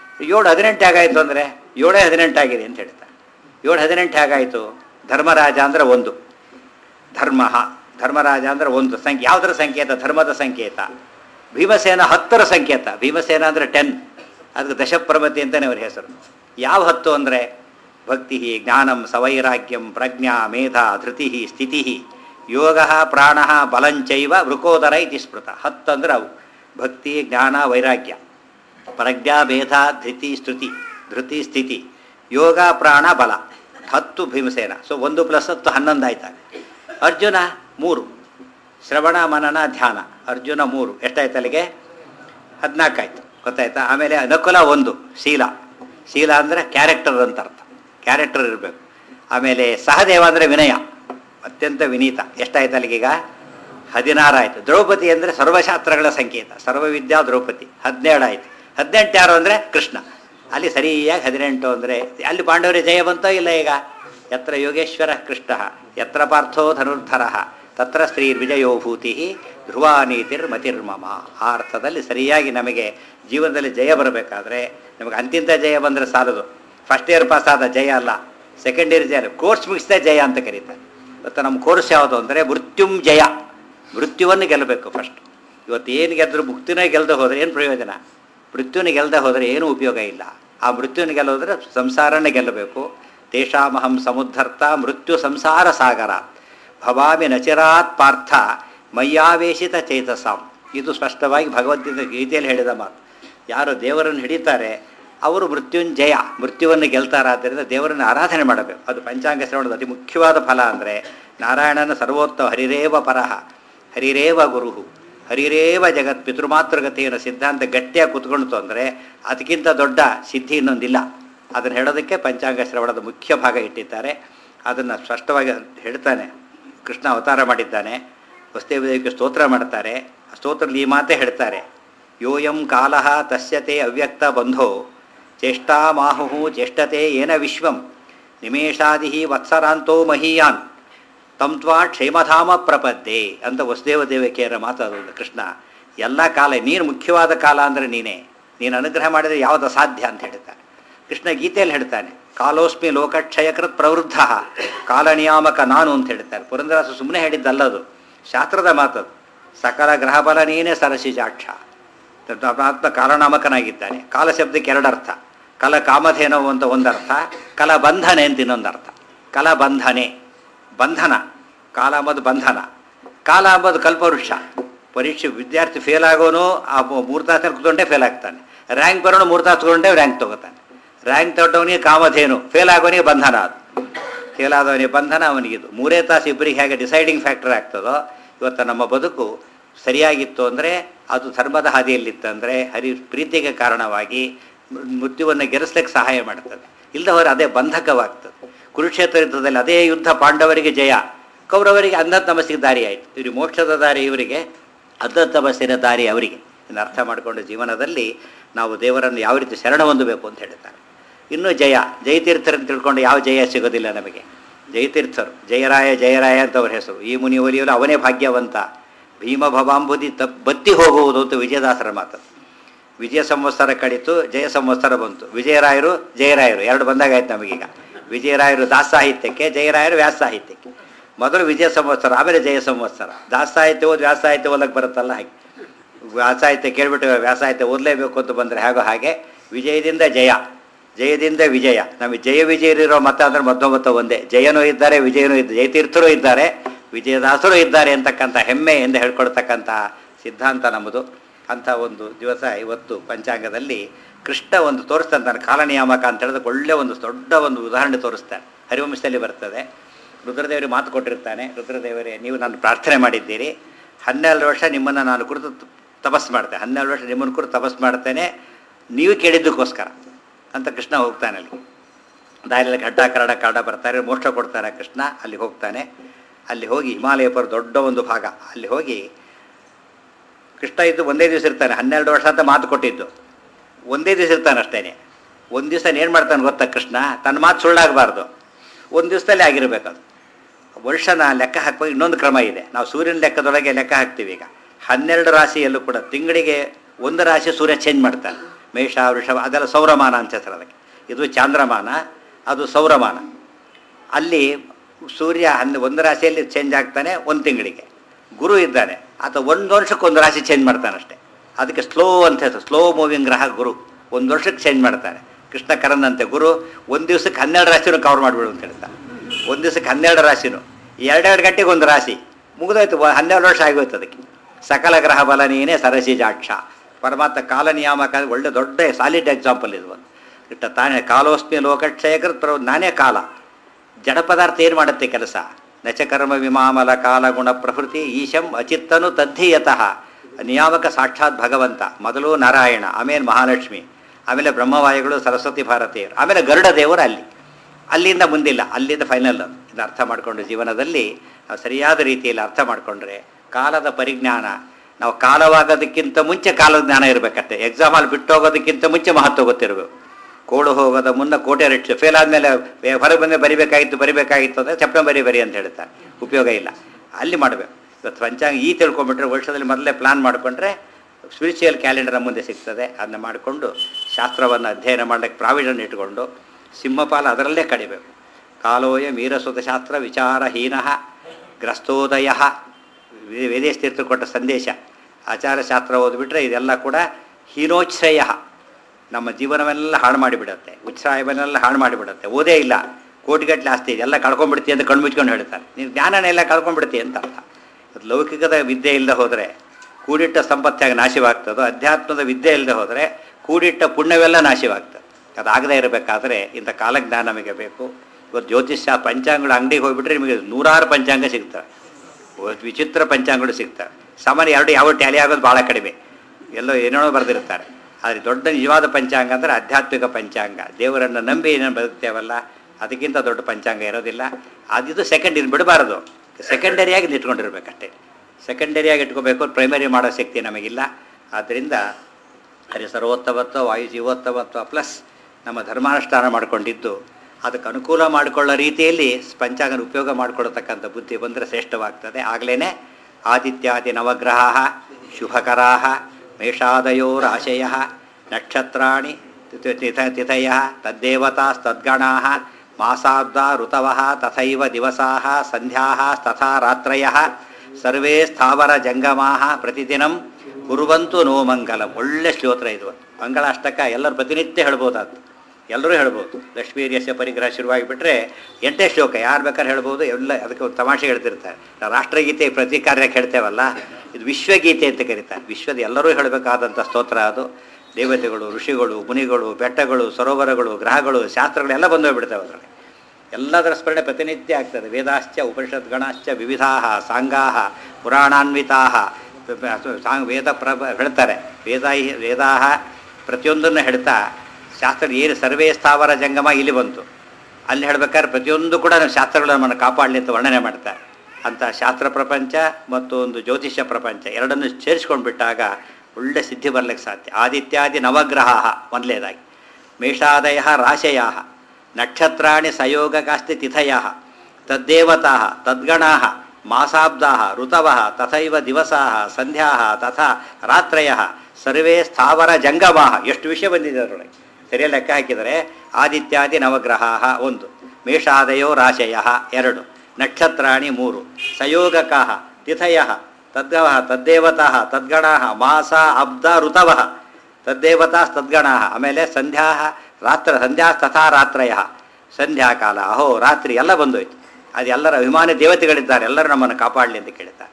18 ಹೇಗಾಯಿತು ಅಂದರೆ 18 ಆಗಿದೆ ಅಂತ ಹೇಳ್ತಾರೆ. 18 ಹೇಗಾಯಿತು? ಧರ್ಮರಾಜ ಅಂದರೆ 1, ಧರ್ಮರಾಜ ಅಂದರೆ 1 ಸಂಖ್ಯೆ. ಯಾವುದರ ಸಂಕೇತ? ಧರ್ಮದ ಸಂಕೇತ. ಭೀಮಸೇನ 10ರ ಸಂಕೇತ. ಭೀಮಸೇನ ಅಂದರೆ 10, ಅದಕ್ಕೆ ದಶಪ್ರಮತಿ ಅಂತಲೇ ಅವ್ರ ಹೆಸರು. ಯಾವ 10 ಅಂದರೆ ಭಕ್ತಿ, ಜ್ಞಾನಂ, ಸವೈರಾಗ್ಯಂ, ಪ್ರಜ್ಞಾ, ಮೇಧ, ಧೃತಿ, ಸ್ಥಿತಿ, ಯೋಗ, ಪ್ರಾಣ, ಬಲಂಚೈವ ವೃಕೋದರ ಇತಿ ಸ್ಮೃತ. 10 ಅಂದರೆ ಅವು: ಭಕ್ತಿ, ಜ್ಞಾನ, ವೈರಾಗ್ಯ, ಪ್ರಜ್ಞಾ, ಮೇಧ, ಧೃತಿ, ಸ್ಥಿತಿ, ಯೋಗ, ಪ್ರಾಣ, ಬಲ. 10 ಭೀಮಸೇನ. ಸೊ 1 + 10 11 ಆಯ್ತಾಗ. ಅರ್ಜುನ 3, ಶ್ರವಣ, ಮನನ, ಧ್ಯಾನ. ಅರ್ಜುನ 3 ಎಷ್ಟಾಯ್ತು ಅಲ್ಲಿಗೆ? 14 ಆಯಿತು. ಗೊತ್ತಾಯ್ತಾ? ಆಮೇಲೆ ನಕುಲ 1, ಶೀಲ ಅಂದರೆ ಕ್ಯಾರೆಕ್ಟರ್ ಅಂತ ಅರ್ಥ, ಕ್ಯಾರೆಕ್ಟರ್ ಇರಬೇಕು. ಆಮೇಲೆ ಸಹದೇವ ಅಂದರೆ ವಿನಯ, ಅತ್ಯಂತ ವಿನೀತ. ಎಷ್ಟಾಯ್ತು ಅಲ್ಲಿಗೀಗ? 16 ಆಯಿತು. ದ್ರೌಪದಿ ಅಂದರೆ ಸರ್ವಶಾಸ್ತ್ರಗಳ ಸಂಕೇತ, ಸರ್ವವಿದ್ಯಾ ದ್ರೌಪದಿ. 17 ಆಯಿತು. 18 ಯಾರು ಅಂದರೆ ಕೃಷ್ಣ. ಅಲ್ಲಿ ಸರಿಯಾಗಿ 18 ಅಂದರೆ ಅಲ್ಲಿ ಪಾಂಡವರಿಗೆ ಜಯ ಬಂತೋ ಇಲ್ಲ? ಈಗ ಯತ್ರ ಯೋಗೇಶ್ವರ ಕೃಷ್ಣ ಯತ್ರ ಪಾರ್ಥೋ ಧನುರ್ಧರ ತತ್ರ ಶ್ರೀರ್ವಿಜಯೋಭೂತಿ ಧ್ರುವ ನೀತಿರ್ಮತಿರ್ಮಮ. ಆ ಅರ್ಥದಲ್ಲಿ ಸರಿಯಾಗಿ ನಮಗೆ ಜೀವನದಲ್ಲಿ ಜಯ ಬರಬೇಕಾದ್ರೆ ನಮಗೆ ಅಂತಿಂತ ಜಯ ಬಂದರೆ ಸಾಲದು. ಫಸ್ಟ್ ಇಯರ್ ಪಾಸ್ ಆದ ಜಯ ಅಲ್ಲ, ಸೆಕೆಂಡ್ ಇಯರ್ ಜಯ, ಕೋರ್ಸ್ ಮುಗಿಸಿದ ಜಯ ಅಂತ ಕರೀತಾರೆ. ಇವತ್ತು ನಮ್ಮ ಕೋರ್ಸ್ ಯಾವುದು ಅಂದರೆ ಮೃತ್ಯುಂಜಯ, ಮೃತ್ಯುವನ್ನು ಗೆಲ್ಲಬೇಕು ಫಸ್ಟ್. ಇವತ್ತು ಏನು ಗೆದ್ದರೂ ಮುಕ್ತಿನೇ ಗೆಲ್ಲದೆ ಹೋದರೆ ಏನು ಪ್ರಯೋಜನ? ಮೃತ್ಯುವಿನ ಗೆಲ್ಲದೆ ಹೋದರೆ ಏನೂ ಉಪಯೋಗ ಇಲ್ಲ. ಆ ಮೃತ್ಯುವಿನ ಗೆಲ್ಲೋದ್ರೆ ಸಂಸಾರನೇ ಗೆಲ್ಲಬೇಕು. ತೇಷಾಮಹಂ ಸಮುದ್ಧರ್ತ ಮೃತ್ಯು ಸಂಸಾರ ಸಾಗರ ಭವಾಮಿ ನಚಿರಾತ್ ಪಾರ್ಥ ಮಯ್ಯಾವೇಶಿತ ಚೇತಸಾಂ. ಇದು ಸ್ಪಷ್ಟವಾಗಿ ಭಗವದ್ಗೀತೆ ಗೀತೆಯಲ್ಲಿ ಹೇಳಿದ ಮಾತು. ಯಾರು ದೇವರನ್ನು ಹಿಡಿತಾರೆ ಅವರು ಮೃತ್ಯುಂಜಯ, ಮೃತ್ಯುವನ್ನು ಗೆಲ್ತಾರಾದ್ದರಿಂದ ದೇವರನ್ನು ಆರಾಧನೆ ಮಾಡಬೇಕು. ಅದು ಪಂಚಾಂಗ ಶ್ರವಣದ ಅತಿ ಮುಖ್ಯವಾದ ಫಲ. ಅಂದರೆ ನಾರಾಯಣನ ಸರ್ವೋತ್ತಮ ಹರಿರೇವ ಪರಹ ಹರಿರೇವ ಗುರುಹು ಹರಿರೇವ ಜಗತ್ ಪಿತೃಮಾತೃಗತಿಯನ್ನು ಸಿದ್ಧಾಂತ ಗಟ್ಟಿಯಾಗಿ ಕೂತ್ಕೊಳ್ತು ಅಂದರೆ ಅದಕ್ಕಿಂತ ದೊಡ್ಡ ಸಿದ್ಧಿ ಇನ್ನೊಂದಿಲ್ಲ. ಅದನ್ನು ಹೇಳೋದಕ್ಕೆ ಪಂಚಾಂಗ ಶ್ರವಣದ ಮುಖ್ಯ ಭಾಗ ಇಟ್ಟಿದ್ದಾರೆ. ಅದನ್ನು ಸ್ಪಷ್ಟವಾಗಿ ಹೇಳ್ತಾನೆ. ಕೃಷ್ಣ ಅವತಾರ ಮಾಡಿದ್ದಾನೆ, ವಸುದೇವದೇವಿಗೆ ಸ್ತೋತ್ರ ಮಾಡ್ತಾರೆ. ಆ ಸ್ತೋತ್ರದಲ್ಲಿ ಈ ಮಾತೇ ಹೇಳ್ತಾರೆ: ಯೋಯಂ ಕಾಲಃ ತಸ್ಯತೆ ಅವ್ಯಕ್ತ ಬಂಧೋ ಚೇಷ್ಟಾಮಾಹು ಚೇಷ್ಟತೆ ಏನ ವಿಶ್ವಂ ನಿಮೇಷಾದಿ ವತ್ಸರಾಂತೋ ಮಹೀಯಾನ್ ತಂತ್ವಾ ಕ್ಷೇಮಧಾಮ ಪ್ರಪದ್ದೆ ಅಂತ ವಸುದೇವ ದೇವಕಿಯರ ಮಾತಾಡೋದು ಕೃಷ್ಣ. ಎಲ್ಲ ಕಾಲ ನೀನು ಮುಖ್ಯವಾದ ಕಾಲ ಅಂದರೆ ನೀನು ಅನುಗ್ರಹ ಮಾಡಿದರೆ ಯಾವುದು ಸಾಧ್ಯ ಅಂತ ಹೇಳ್ತಾನೆ. ಕೃಷ್ಣ ಗೀತೆಯಲ್ಲಿ ಹೇಳ್ತಾನೆ, ಕಾಲೋಸ್ಮಿ ಲೋಕಕ್ಷಯಕೃತ್ ಪ್ರವೃದ್ಧ, ಕಾಲ ನಿಯಾಮಕ ನಾನು ಅಂತ ಹೇಳ್ತಾರೆ. ಪುರಂದರದಾಸರು ಸುಮ್ಮನೆ ಹೇಳಿದ್ದಲ್ಲದು, ಶಾಸ್ತ್ರದ ಮಾತದು. ಸಕಲ ಗ್ರಹಬಲ ನೀನೇ ಸರಸಿಜಾಕ್ಷ. ಪರಮಾತ್ಮ ಕಾಲನಾಮಕನಾಗಿದ್ದಾನೆ. ಕಾಲ ಶಬ್ದಕ್ಕೆ 2 ಅರ್ಥ. ಕಲ ಕಾಮಧೇನೋ ಅಂತ ಒಂದರ್ಥ, ಕಲಬಂಧನೆ ಅಂತ ಇನ್ನೊಂದು ಅರ್ಥ. ಕಲಬಂಧನೆ ಬಂಧನ, ಕಾಲ ಅಂಬೋದು ಬಂಧನ, ಕಾಲ ಅಂಬೋದು ಕಲ್ಪವೃಕ್ಷ. ಪರೀಕ್ಷೆ ವಿದ್ಯಾರ್ಥಿ ಫೇಲ್ ಆಗೋನು ಆ 3 ತಾಸು ಕೂತ್ಕೊಂಡೇ ಫೇಲ್ ಆಗ್ತಾನೆ, ರ್ಯಾಂಕ್ ಬರೋನು 3 ತಾಸು ತಗೊಂಡೇ ರ್ಯಾಂಕ್ ತೊಗೋತಾನೆ. ರ್ಯಾಂಕ್ ತೊಗೊಂಡವನಿಗೆ ಕಾಮಧೇನು, ಫೇಲ್ ಆಗೋನಿಗೆ ಬಂಧನ. ಅದು ಫೇಲ್ ಆದವನಿಗೆ ಬಂಧನ, ಅವನಿಗಿದು 3 ತಾಸು ಇಬ್ಬರಿಗೆ ಹೇಗೆ ಡಿಸೈಡಿಂಗ್ ಫ್ಯಾಕ್ಟರ್ ಆಗ್ತದೋ, ಇವತ್ತು ನಮ್ಮ ಬದುಕು ಸರಿಯಾಗಿತ್ತು ಅಂದರೆ ಅದು ಧರ್ಮದ ಹಾದಿಯಲ್ಲಿತ್ತಂದರೆ ಪ್ರೀತಿಗೆ ಕಾರಣವಾಗಿ ಮೃತ್ಯುವನ್ನು ಗೆಲ್ಲಿಸ್ಲಿಕ್ಕೆ ಸಹಾಯ ಮಾಡ್ತದೆ. ಇಲ್ಲದವರು ಅದೇ ಬಂಧಕವಾಗ್ತದೆ. ಕುರುಕ್ಷೇತ್ರ ಯುದ್ಧದಲ್ಲಿ ಅದೇ ಯುದ್ಧ ಪಾಂಡವರಿಗೆ ಜಯ, ಕೌರವರಿಗೆ ಅಂಧತಮಸ್ಸಿಗೆ ದಾರಿ ಆಯಿತು. ಇವರು ಮೋಕ್ಷದ ದಾರಿ ಇವರಿಗೆ, ಅಂಧತಮಸ್ಸಿನ ದಾರಿ ಅವರಿಗೆ. ಇನ್ನು ಅರ್ಥ ಮಾಡಿಕೊಂಡು ಜೀವನದಲ್ಲಿ ನಾವು ದೇವರನ್ನು ಯಾವ ರೀತಿ ಶರಣ ಹೊಂದಬೇಕು ಅಂತ ಹೇಳ್ತಾರೆ. ಇನ್ನೂ ಜಯತೀರ್ಥರನ್ನು ತಿಳ್ಕೊಂಡು ಯಾವ ಜಯ ಸಿಗೋದಿಲ್ಲ ನಮಗೆ. ಜಯತೀರ್ಥರು, ಜಯರಾಯ ಜಯರಾಯ ಅಂತ ಅವ್ರ ಹೆಸರು. ಈ ಮುನಿ ಒಲಿಯಲು ಅವನೇ ಭಾಗ್ಯವಂತ, ಭೀಮ ಭವಾಂಬುದಿ ಬತ್ತಿ ಹೋಗುವುದು ಅಂತ ವಿಜಯದಾಸರ ಮಾತು. ವಿಜಯ ಸಂವತ್ಸರ ಕಡಿತು, ಜಯ ಸಂವತ್ಸರ ಬಂತು. ವಿಜಯರಾಯರು ಜಯರಾಯರು ಎರಡು ಬಂದಾಗಾಯ್ತು ನಮಗೀಗ. ವಿಜಯರಾಯರು ದಾಸ ಸಾಹಿತ್ಯಕ್ಕೆ, ಜಯರಾಯರು ವ್ಯಾಸ ಸಾಹಿತ್ಯಕ್ಕೆ. ಮೊದಲು ವಿಜಯ ಸಂವತ್ಸರ, ಆಮೇಲೆ ಜಯ ಸಂವತ್ಸರ. ದಾಸ ಸಾಹಿತ್ಯ ಓದಿ ವ್ಯಾಸ ಸಾಹಿತ್ಯ ಓದಕ್ಕೆ ಬರುತ್ತಲ್ಲ ಹಾಗೆ. ವ್ಯಾಸ ಸಾಹಿತ್ಯ ಕೇಳಿಬಿಟ್ಟು ವ್ಯಾಸ ಸಾಹಿತ್ಯ ಓದಲೇಬೇಕು ಅಂತ ಬಂದರೆ ಹೇಗೋ ಹಾಗೆ ವಿಜಯದಿಂದ ಜಯ, ಜಯದಿಂದ ವಿಜಯ. ನಮಗೆ ಜಯ ವಿಜಯರಿರೋ ಮತ ಅಂದರೆ ಮೊತ್ತ ಒಂದೇ. ಜಯನೂ ಇದ್ದಾರೆ, ವಿಜಯನೂ ಇದ್ದಾರೆ, ಜಯತೀರ್ಥರು ಇದ್ದಾರೆ, ವಿಜಯದಾಸರು ಇದ್ದಾರೆ ಅಂತಕ್ಕಂಥ ಹೆಮ್ಮೆಯಿಂದ ಹೇಳ್ಕೊಡ್ತಕ್ಕಂಥ ಸಿದ್ಧಾಂತ ನಮ್ಮದು. ಅಂಥ ಒಂದು ದಿವಸ ಇವತ್ತು ಪಂಚಾಂಗದಲ್ಲಿ ಕೃಷ್ಣ ಒಂದು ತೋರಿಸ್ತಾನೆ ಕಾಲನಿಯಾಮಕ ಅಂತ ಹೇಳಿದ್ರೆ ಒಳ್ಳೆ ಒಂದು ದೊಡ್ಡ ಒಂದು ಉದಾಹರಣೆ ತೋರಿಸ್ತಾನೆ. ಹರಿವಂಶದಲ್ಲಿ ಬರ್ತದೆ. ರುದ್ರದೇವರಿಗೆ ಮಾತು ಕೊಟ್ಟಿರ್ತಾನೆ. ರುದ್ರದೇವರೇ, ನೀವು ನಾನು ಪ್ರಾರ್ಥನೆ ಮಾಡಿದ್ದೀರಿ, 12 ವರ್ಷ ನಿಮ್ಮನ್ನು ನಾನು ಕುರಿತು ತಪಸ್ಸು ಮಾಡ್ತೇನೆ, 12 ವರ್ಷ ನಿಮ್ಮನ್ನು ಕುರಿತು ತಪಸ್ಸು ಮಾಡ್ತೇನೆ, ನೀವು ಕೇಳಿದ್ದಕ್ಕೋಸ್ಕರ ಅಂತ ಕೃಷ್ಣ ಹೋಗ್ತಾನೆ. ಅಲ್ಲಿ ದಾರಿಯಲ್ಲಿ ಕಾಡ ಬರ್ತಾರೆ, ಮೋಕ್ಷ ಕೊಡ್ತಾರೆ ಕೃಷ್ಣ. ಅಲ್ಲಿ ಹೋಗ್ತಾನೆ. ಅಲ್ಲಿ ಹೋಗಿ ಹಿಮಾಲಯ ಪರ್ವತ ದೊಡ್ಡ ಒಂದು ಭಾಗ, ಅಲ್ಲಿ ಹೋಗಿ ಕೃಷ್ಣ ಇದ್ದು ಒಂದೇ ದಿವಸ ಇರ್ತಾನೆ. 12 ವರ್ಷ ಅಂತ ಮಾತು ಕೊಟ್ಟಿದ್ದು, ಒಂದೇ ದಿವಸ ಇರ್ತಾನೆ ಅಷ್ಟೇ. ಒಂದು ದಿವಸ ಏನು ಮಾಡ್ತಾನೆ ಗೊತ್ತಾ ಕೃಷ್ಣ? ತನ್ನ ಮಾತು ಸುಳ್ಳಾಗಬಾರ್ದು, ಒಂದು ದಿವಸದಲ್ಲಿ ಆಗಿರಬೇಕದು. ವರ್ಷನ ಲೆಕ್ಕ ಹಾಕುವಾಗ ಇನ್ನೊಂದು ಕ್ರಮ ಇದೆ. ನಾವು ಸೂರ್ಯನ ಲೆಕ್ಕದೊಳಗೆ ಲೆಕ್ಕ ಹಾಕ್ತೀವಿ. ಈಗ 12 ರಾಶಿಯಲ್ಲೂ ಕೂಡ ತಿಂಗಳಿಗೆ ಒಂದು ರಾಶಿ ಸೂರ್ಯ ಚೇಂಜ್ ಮಾಡ್ತಾನೆ. ಮೇಷ, ವೃಷಭ ಅದೆಲ್ಲ ಸೌರಮಾನ ಅಂತ ಹೆಸರು ಅದಕ್ಕೆ. ಇದು ಚಾಂದ್ರಮಾನ, ಅದು ಸೌರಮಾನ. ಅಲ್ಲಿ ಸೂರ್ಯ ಒಂದು ರಾಶಿಯಲ್ಲಿ ಚೇಂಜ್ ಆಗ್ತಾನೆ ಒಂದು ತಿಂಗಳಿಗೆ. ಗುರು ಇದ್ದಾನೆ, ಆತ ಒಂದು ವರ್ಷಕ್ಕೆ ಒಂದು ರಾಶಿ ಚೇಂಜ್ ಮಾಡ್ತಾನೆ ಅಷ್ಟೇ. ಅದಕ್ಕೆ ಸ್ಲೋ ಅಂತ ಹೆಸರು, ಸ್ಲೋ ಮೂವಿಂಗ್ ಗ್ರಹ ಗುರು. ಒಂದು ವರ್ಷಕ್ಕೆ ಚೇಂಜ್ ಮಾಡ್ತಾನೆ. ಕೃಷ್ಣ ಕರನಂತೆ ಗುರು ಒಂದು ದಿವಸಕ್ಕೆ 12 ರಾಶಿನೂ ಕವರ್ ಮಾಡಿಬಿಡು ಅಂತ ಹೇಳ್ತಾನೆ. ಒಂದು ದಿವಸಕ್ಕೆ 12 ರಾಶಿನೂ, 2 ಗಂಟೆಗೆ ಒಂದು ರಾಶಿ ಮುಗಿದೋಯ್ತು. 12 ವರ್ಷ ಆಗೋಯ್ತು ಅದಕ್ಕೆ. ಸಕಲ ಗ್ರಹ ಬಲ ನೀನೇ ಸರಸಿಜಾಕ್ಷ. ಪರಮಾತ್ಮ ಕಾಲ ನಿಯಾಮಕ ಒಳ್ಳೆ ದೊಡ್ಡ ಸಾಲಿಡ್ ಎಕ್ಸಾಂಪಲ್ ಇದು. ಒಂದು ಇಟ್ಟ ತಾನೇ ಕಾಲೋಸ್ಮಿ ಲೋಕಕ್ಷಯಕೃತ್ ನಾನೇ ಕಾಲ. ಜಡ ಪದಾರ್ಥ ಏನು ಮಾಡುತ್ತೆ ಕೆಲಸ? ನಚಕರ್ಮ ವಿಮಾಮಲ ಕಾಲ ಗುಣ ಪ್ರಕೃತಿ ಈಶಂ ಅಚಿತ್ತನು ತದ್ಧೀಯತಃ. ನಿಯಾಮಕ ಸಾಕ್ಷಾತ್ ಭಗವಂತ. ಮೊದಲು ನಾರಾಯಣ, ಆಮೇಲೆ ಮಹಾಲಕ್ಷ್ಮಿ, ಆಮೇಲೆ ಬ್ರಹ್ಮವಾಯುಗಳು, ಸರಸ್ವತಿ ಭಾರತೀಯರು, ಆಮೇಲೆ ಗರುಡ ದೇವರು. ಅಲ್ಲಿಂದ ಮುಂದಿಲ್ಲ, ಅಲ್ಲಿಂದ ಫೈನಲ್. ಇದು ಅರ್ಥ ಮಾಡಿಕೊಂಡು ಜೀವನದಲ್ಲಿ ನಾವು ಸರಿಯಾದ ರೀತಿಯಲ್ಲಿ ಅರ್ಥ ಮಾಡಿಕೊಂಡ್ರೆ ಕಾಲದ ಪರಿಜ್ಞಾನ. ನಾವು ಕಾಲವಾಗೋದಕ್ಕಿಂತ ಮುಂಚೆ ಕಾಲದ ಜ್ಞಾನ ಇರಬೇಕಷ್ಟೇ. ಎಕ್ಸಾಮಲ್ಲಿ ಬಿಟ್ಟು ಹೋಗೋದಕ್ಕಿಂತ ಮುಂಚೆ ಮಹತ್ವ ಗೊತ್ತಿರಬೇಕು. ಕೋಡು ಹೋಗೋದ ಮುನ್ನ ಕೋಟೆ ರೆಟ್ಟು, ಫೇಲ್ ಆದಮೇಲೆ ಹೊರಗೆ ಬಂದರೆ ಬರಿಬೇಕಾಗಿತ್ತು ಅಂದರೆ ಸೆಪ್ಟೆಂಬರ್ ಬರಿ ಅಂತ ಹೇಳ್ತಾರೆ, ಉಪಯೋಗ ಇಲ್ಲ. ಅಲ್ಲಿ ಮಾಡಬೇಕು. ಇವತ್ತು ಪಂಚಾಂಗ ಈ ತಿಳ್ಕೊಂಬಿಟ್ರೆ ವರ್ಷದಲ್ಲಿ ಮೊದಲೇ ಪ್ಲಾನ್ ಮಾಡಿಕೊಂಡ್ರೆ ಸ್ಪಿರಿಚುವಲ್ ಕ್ಯಾಲೆಂಡರ್ ಮುಂದೆ ಸಿಗ್ತದೆ. ಅದನ್ನ ಮಾಡಿಕೊಂಡು ಶಾಸ್ತ್ರವನ್ನು ಅಧ್ಯಯನ ಮಾಡಲಿಕ್ಕೆ ಪ್ರಾವಿಷನ್ ಇಟ್ಕೊಂಡು ಸಿಂಹಪಾಲ ಅದರಲ್ಲೇ ಕಡಿಬೇಕು. ಕಾಲೋಯ ಮೀರಸುತ ಶಾಸ್ತ್ರ ವಿಚಾರಹೀನ ಗ್ರಸ್ತೋದಯ. ವೇದೇಶತೀರ್ಥ ಕೊಟ್ಟ ಸಂದೇಶ. ಆಚಾರಶಾಸ್ತ್ರ ಓದ್ಬಿಟ್ರೆ ಇದೆಲ್ಲ ಕೂಡ ಹೀನೋಚ್ಛ್ರಯ, ನಮ್ಮ ಜೀವನವೆಲ್ಲ ಹಾಳು ಮಾಡಿಬಿಡುತ್ತೆ, ಉಚ್ಛ್ರಾಯವನ್ನೆಲ್ಲ ಹಾಳು ಮಾಡಿಬಿಡುತ್ತೆ. ಓದೇ ಇಲ್ಲ, ಕೋಟಿಗಟ್ಟಲೆ ಆಸ್ತಿ ಎಲ್ಲ ಕಳ್ಕೊಂಡ್ಬಿಡ್ತೀವಿ ಅಂತ ಕಣ್ಮುಚ್ಕೊಂಡು ಹೇಳ್ತಾರೆ. ನೀನು ಜ್ಞಾನನೆಲ್ಲ ಕಳ್ಕೊಂಡ್ಬಿಡ್ತೀವಿ ಅಂತ ಅರ್ಥ. ಲೌಕಿಕದ ವಿದ್ಯೆ ಇಲ್ಲದೆ ಹೋದರೆ ಕೂಡಿಟ್ಟ ಸಂಪತ್ತಾಗಿ ನಾಶವಾಗ್ತದೋ, ಅಧ್ಯಾತ್ಮದ ವಿದ್ಯೆ ಇಲ್ಲದೆ ಹೋದರೆ ಕೂಡಿಟ್ಟ ಪುಣ್ಯವೆಲ್ಲ ನಾಶವಾಗ್ತದೆ. ಅದಾಗದೇ ಇರಬೇಕಾದ್ರೆ ಇಂಥ ಕಾಲಜ್ಞಾನ ನಮಗೆ ಬೇಕು. ಇವತ್ತು ಜ್ಯೋತಿಷ್ಯ ಪಂಚಾಂಗಗಳು ಅಂಗಡಿಗೆ ಹೋಗಿಬಿಟ್ರೆ ನಿಮಗೆ 100 ಪಂಚಾಂಗ ಸಿಗ್ತವೆ, ವಿಚಿತ್ರ ಪಂಚಾಂಗಗಳು ಸಿಗ್ತವೆ. ಸಾಮಾನ್ಯ ಯಾವ ಟ್ಯಾಲಿ ಆಗೋದು ಭಾಳ ಕಡಿಮೆ, ಎಲ್ಲೋ ಏನೇನೋ ಬರೆದಿರ್ತಾರೆ. ಆದರೆ ದೊಡ್ಡ ನಿಜವಾದ ಪಂಚಾಂಗ ಅಂದರೆ ಆಧ್ಯಾತ್ಮಿಕ ಪಂಚಾಂಗ. ದೇವರನ್ನು ನಂಬಿ ಏನೇನು ಬದುಕ್ತೇವಲ್ಲ, ಅದಕ್ಕಿಂತ ದೊಡ್ಡ ಪಂಚಾಂಗ ಇರೋದಿಲ್ಲ. ಅದಿದು ಸೆಕೆಂಡ್ ಇದು ಬಿಡಬಾರ್ದು, ಸೆಕೆಂಡರಿಯಾಗಿ ಇಟ್ಕೊಂಡಿರ್ಬೇಕಷ್ಟೇ. ಸೆಕೆಂಡರಿಯಾಗಿ ಇಟ್ಕೋಬೇಕು, ಪ್ರೈಮರಿ ಮಾಡೋ ಶಕ್ತಿ ನಮಗಿಲ್ಲ. ಆದ್ದರಿಂದ ಹರಿ ಸರ್ವೋತ್ತಮತ್ವ, ವಾಯು ಜೀವೋತ್ತಮತ್ವ ಪ್ಲಸ್ ನಮ್ಮ ಧರ್ಮಾನುಷ್ಠಾನ ಮಾಡಿಕೊಂಡಿದ್ದು ಅದಕ್ಕೆ ಅನುಕೂಲ ಮಾಡಿಕೊಳ್ಳೋ ರೀತಿಯಲ್ಲಿ ಪಂಚಾಂಗನ ಉಪಯೋಗ ಮಾಡಿಕೊಳ್ತಕ್ಕಂಥ ಬುದ್ಧಿ ಬಂದರೆ ಶ್ರೇಷ್ಠವಾಗ್ತದೆ. ಆಗಲೇ ಆದಿತ್ಯಾದಿ ನವಗ್ರಹ ಶುಭಕರಾ ಮೇಷಾದಯೋರಾಶಯ ನಕ್ಷತ್ರಾಣಿ ತಿಥಯ ತದ್ದೇವತಾಸ್ತದ್ಗಣಾ ಮಾಸಾಬ್ದ ಋತವ ತಥೈವ ದಿವಸಾ ಸಂಧ್ಯಾ ತಥಾ ರಾತ್ರಯ ಸರ್ವೇ ಸ್ಥಾವರ ಜಂಗಮಾ ಪ್ರತಿದಿನಂ ಕುರುವಂತು ನೋ ಮಂಗಲಂ. ಒಳ್ಳೆ ಶ್ಲೋತ್ರ ಇದು. ಮಂಗಳಾಷ್ಟಕ ಎಲ್ಲರೂ ಪ್ರತಿನಿತ್ಯ ಹೇಳ್ಬೋದಾದ್ದು. ಎಲ್ಲರೂ ಹೇಳ್ಬೋದು. ಲಕ್ಷ್ಮೀರ್ಯಸ್ಯ ಪರಿಗ್ರಹ ಶುರುವಾಗಿಬಿಟ್ರೆ ಎಂಟೇ ಶ್ಲೋಕ ಯಾರು ಬೇಕಾದ್ರೆ ಹೇಳ್ಬೋದು. ಎಲ್ಲ ಅದಕ್ಕೆ ಒಂದು ತಮಾಷೆ ಹೇಳ್ತಿರ್ತಾರೆ. ನಾವು ರಾಷ್ಟ್ರಗೀತೆ ಪ್ರತಿಕಾರ್ಯಕ್ಕೆ ಹೇಳ್ತೇವಲ್ಲ, ಇದು ವಿಶ್ವಗೀತೆ ಅಂತ ಕರೀತಾರೆ. ವಿಶ್ವದ ಎಲ್ಲರೂ ಹೇಳಬೇಕಾದಂಥ ಸ್ತೋತ್ರ ಅದು. ದೇವತೆಗಳು, ಋಷಿಗಳು, ಮುನಿಗಳು, ಬೆಟ್ಟಗಳು, ಸರೋವರಗಳು, ಗ್ರಹಗಳು, ಶಾಸ್ತ್ರಗಳೆಲ್ಲ ಬಂದೋಗ್ಬಿಡ್ತವೆ ಅದರಲ್ಲಿ. ಎಲ್ಲದರ ಸ್ಮರಣೆ ಪ್ರತಿನಿತ್ಯ ಆಗ್ತದೆ. ವೇದಾಶ್ಚ ಉಪನಿಷದ್ಗಣಾಶ್ಚ ವಿವಿಧಾ ಸಾಂಗಾ ಪುರಾಣಾನ್ವಿತಾ ವೇದ ಹೇಳ್ತಾರೆ. ವೇದಾ ಪ್ರತಿಯೊಂದನ್ನು ಹೇಳ್ತಾ ಶಾಸ್ತ್ರ ಏನು ಸರ್ವೇ ಸ್ಥಾವರ ಜಂಗಮ ಇಲ್ಲಿ ಬಂತು. ಅಲ್ಲಿ ಹೇಳ್ಬೇಕಾದ್ರೆ ಪ್ರತಿಯೊಂದು ಕೂಡ ಶಾಸ್ತ್ರಗಳು ನಮ್ಮನ್ನು ಕಾಪಾಡಲಿ ಅಂತ ವರ್ಣನೆ ಮಾಡ್ತಾರೆ. ಅಂಥ ಶಾಸ್ತ್ರ ಪ್ರಪಂಚ ಮತ್ತು ಒಂದು ಜ್ಯೋತಿಷ್ಯ ಪ್ರಪಂಚ ಎರಡನ್ನು ಸೇರಿಸ್ಕೊಂಡು ಬಿಟ್ಟಾಗ ಒಳ್ಳೆ ಸಿದ್ಧಿ ಬರಲಿಕ್ಕೆ ಸಾಧ್ಯ. ಆದಿತ್ಯಾದಿ ನವಗ್ರಹ ಮೊದಲೇದಾಗಿ, ಮೇಷಾದಯ ರಾಶಯ, ನಕ್ಷತ್ರಾಣಿ ಸಯೋಗಕಾಸ್ತಿ ತಿಥಯ, ತದ್ದೇವತಾ ತದ್ಗಣಾ ಮಾಸಾಬ್ದಾ ಋತವ ತಥೈವ ದಿವಸಾ ಸಂಧ್ಯಾ ತಥಾ ರಾತ್ರಯ ಸರ್ವೇ ಸ್ಥಾವರ ಜಂಗಮ. ಎಷ್ಟು ವಿಷಯ ಬಂದಿದೆ ಅದರೊಳಗೆ. ಸರಿಯಾಗಿ ಲೆಕ್ಕ ಹಾಕಿದರೆ ಆದಿತ್ಯಾದಿ ನವಗ್ರಹ 1, ಮೇಷಾದಯೋ ರಾಶಯ 2, ನಕ್ಷತ್ರಾಣಿ 3, ಸಯೋಗಕಾ ತಿಥಯ ತದ್ಗವ ತದ್ದೇವತಾ ತದ್ಗಣಾ ಮಾಸ ಅಬ್ದ ಋತವ ತದ್ದೇವತಾಸ್ತದ್ಗಣಾ. ಆಮೇಲೆ ಸಂಧ್ಯಾ ಸಂಧ್ಯಾ ತಥಾ ರಾತ್ರಯ, ಸಂಧ್ಯಾಕಾಲ, ಅಹೋ ರಾತ್ರಿ ಎಲ್ಲ ಬಂದೋಯ್ತು. ಅದು ಎಲ್ಲರ ಅಭಿಮಾನಿ ದೇವತೆಗಳಿದ್ದಾರೆ, ಎಲ್ಲರೂ ನಮ್ಮನ್ನು ಕಾಪಾಡಲಿ ಅಂತ ಕೇಳ್ತಾರೆ.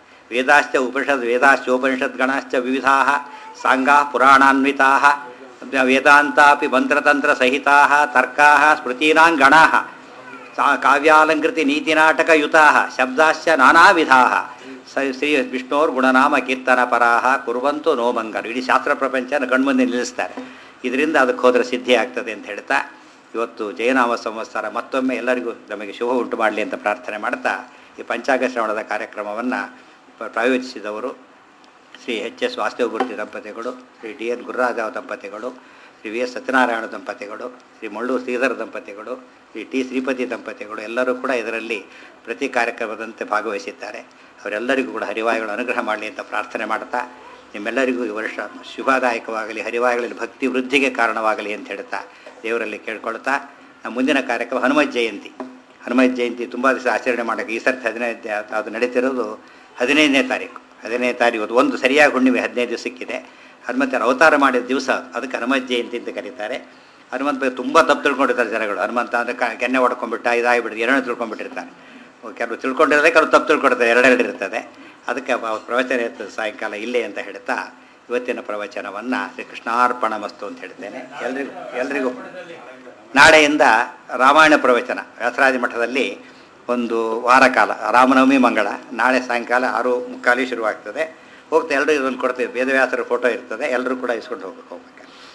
ವೇದಾಶ್ಚೋಪನಿಷದ್ಗಣಾಶ್ಚ ವಿವಿಧಾ ಸಾಂಗಾ ಪುರಾಣಾನ್ವಿತಾ ವೇದಾಂತಾಪಿ ಮಂತ್ರತಂತ್ರ ಸಹಿತಾ ತರ್ಕಾ ಸ್ಮೃತೀನಾಂಗಣಾ ಕಾವ್ಯಾಲಂಕೃತಿ ನೀತಿನಾಟಕಯುತಾ ಶಬ್ದಾಶ್ಚ ನಾನಾ ವಿಧಾ ಶ್ರೀ ವಿಷ್ಣೋರ್ ಗುಣನಾಮ ಕೀರ್ತನ ಪರಾಹ ಕುರುವಂತು ನೋಮಂಗಲ್. ಇಡೀ ಶಾಸ್ತ್ರ ಪ್ರಪಂಚನ ಕಣ್ಮುಂದೆ ನಿಲ್ಲಿಸ್ತಾರೆ. ಇದರಿಂದ ಅದಕ್ಕೆ ಹೋದರೆ ಸಿದ್ಧಿ ಆಗ್ತದೆ ಅಂತ ಹೇಳ್ತಾ, ಇವತ್ತು ಜಯನಾಮ ಸಂವತ್ಸರ ಮತ್ತೊಮ್ಮೆ ಎಲ್ಲರಿಗೂ ನಮಗೆ ಶುಭ ಉಂಟು ಮಾಡಲಿ ಅಂತ ಪ್ರಾರ್ಥನೆ ಮಾಡ್ತಾ, ಈ ಪಂಚಾಂಗ ಶ್ರವಣದ ಕಾರ್ಯಕ್ರಮವನ್ನು ಪ್ರಾಯೋಜಿಸಿದವರು ಶ್ರೀ ಎಚ್.ಎಸ್. ವಾಸ್ತವಮೂರ್ತಿ ದಂಪತಿಗಳು, ಶ್ರೀ ಡಿ.ಎನ್. ಗುರುರಾಜ ದಂಪತಿಗಳು, ಶ್ರೀ ವಿ.ಎಸ್. ಸತ್ಯನಾರಾಯಣ ದಂಪತಿಗಳು, ಶ್ರೀ ಮಳ್ಳೂರು ಶ್ರೀಧರ ದಂಪತಿಗಳು, ಶ್ರೀ ಟಿ. ಶ್ರೀಪತಿ ದಂಪತಿಗಳು ಎಲ್ಲರೂ ಕೂಡ ಇದರಲ್ಲಿ ಪ್ರತಿ ಕಾರ್ಯಕ್ರಮದಂತೆ ಭಾಗವಹಿಸಿದ್ದಾರೆ. ಅವರೆಲ್ಲರಿಗೂ ಕೂಡ ಹರಿವಾಯುಗಳು ಅನುಗ್ರಹ ಮಾಡಲಿ ಅಂತ ಪ್ರಾರ್ಥನೆ ಮಾಡ್ತಾ, ನಿಮ್ಮೆಲ್ಲರಿಗೂ ಈ ವರ್ಷ ಶುಭದಾಯಕವಾಗಲಿ, ಹರಿವಾಯುಗಳಲ್ಲಿ ಭಕ್ತಿ ವೃದ್ಧಿಗೆ ಕಾರಣವಾಗಲಿ ಅಂತ ಹೇಳ್ತಾ ದೇವರಲ್ಲಿ ಕೇಳ್ಕೊಳ್ತಾ, ನಮ್ಮ ಮುಂದಿನ ಕಾರ್ಯಕ್ರಮ ಹನುಮತ್ ಜಯಂತಿ. ಹನುಮತ್ ಜಯಂತಿ ತುಂಬ ದಿವಸ ಆಚರಣೆ ಮಾಡೋಕ್ಕೆ ಈ ಸರ್ತಿ 15 ಅದು ನಡೀತಿರೋದು 15ನೇ ತಾರೀಕು. 15ನೇ ತಾರೀಕು ಒಂದು ಸರಿಯಾಗಿ ಹುಣ್ಣಿಮೆ 15 ದಿವಸಕ್ಕಿದೆ. ಹನುಮಂತರ ಅವತಾರ ಮಾಡಿದ ದಿವಸ, ಅದಕ್ಕೆ ಹನುಮತ್ ಜಯಂತಿ ಅಂತ ಕರೀತಾರೆ. ಹನುಮಂತ ಬಗ್ಗೆ ತುಂಬ ತಪ್ಪು ತಿಳ್ಕೊಂಡಿರ್ತಾರೆ ಜನಗಳು. ಹನುಮಂತ ಅಂದರೆ ಕೆನ್ನೆ ಹೊಡ್ಕೊಂಡ್ಬಿಟ್ಟ, ಇದಾಗಿಬಿಟ್ಟು ಎರಡನೇ ತಿಳ್ಕೊಂಡ್ಬಿಟ್ಟಿರ್ತಾರೆ. ಕೆಲವು ತಿಳ್ಕೊಂಡಿರೋದೇ, ಕೆಲವು ತಪ್ಪು ತಿಳ್ಕೊಡ್ತಾರೆ, ಎರಡೆರಡು ಇರ್ತದೆ. ಅದಕ್ಕೆ ಪ್ರವಚನ ಇರ್ತದೆ ಸಾಯಂಕಾಲ ಇಲ್ಲೇ ಅಂತ ಹೇಳ್ತಾ ಇವತ್ತಿನ ಪ್ರವಚನವನ್ನು ಶ್ರೀ ಕೃಷ್ಣಾರ್ಪಣ ಮಸ್ತು ಅಂತ ಹೇಳ್ತೇನೆ. ಎಲ್ರಿಗೂ ನಾಳೆಯಿಂದ ರಾಮಾಯಣ ಪ್ರವಚನ ವ್ಯಾಸರಾಜ ಮಠದಲ್ಲಿ ಒಂದು ವಾರ ಕಾಲ, ರಾಮನವಮಿ ಮಂಗಳ. ನಾಳೆ ಸಾಯಂಕಾಲ 6:45 ಶುರುವಾಗ್ತದೆ. ಹೋಗ್ತಾ ಎಲ್ಲರೂ ಇದನ್ನು ಕೊಡ್ತೀವಿ. ವೇದವ್ಯಾಸರ ಫೋಟೋ ಇರ್ತದೆ, ಎಲ್ಲರೂ ಕೂಡ ಇಸ್ಕೊಂಡು ಹೋಗ್ಬೇಕು.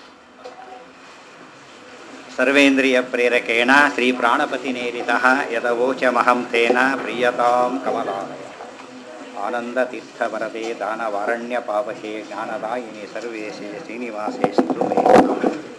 ಸರ್ವೇಂದ್ರಿಯ ಪ್ರೇರಕೇಣ ಶ್ರೀ ಪ್ರಾಣಪತಿನೇರಿತಃ ಯದವೋಚಮಹಂ ತೇನ ಪ್ರೀಯತಾಂ ಕಮಲಾಲಯ. ಆನಂದತೀರ್ಥವರದೆ ದಾನವಾರಣ್ಯ ಪಾವಹೇ ಜ್ಞಾನದಾಯಿನಿ ಸರ್ವೇಶೇ ಶ್ರೀನಿವಾಸೇಸ್ತು ಮೇ.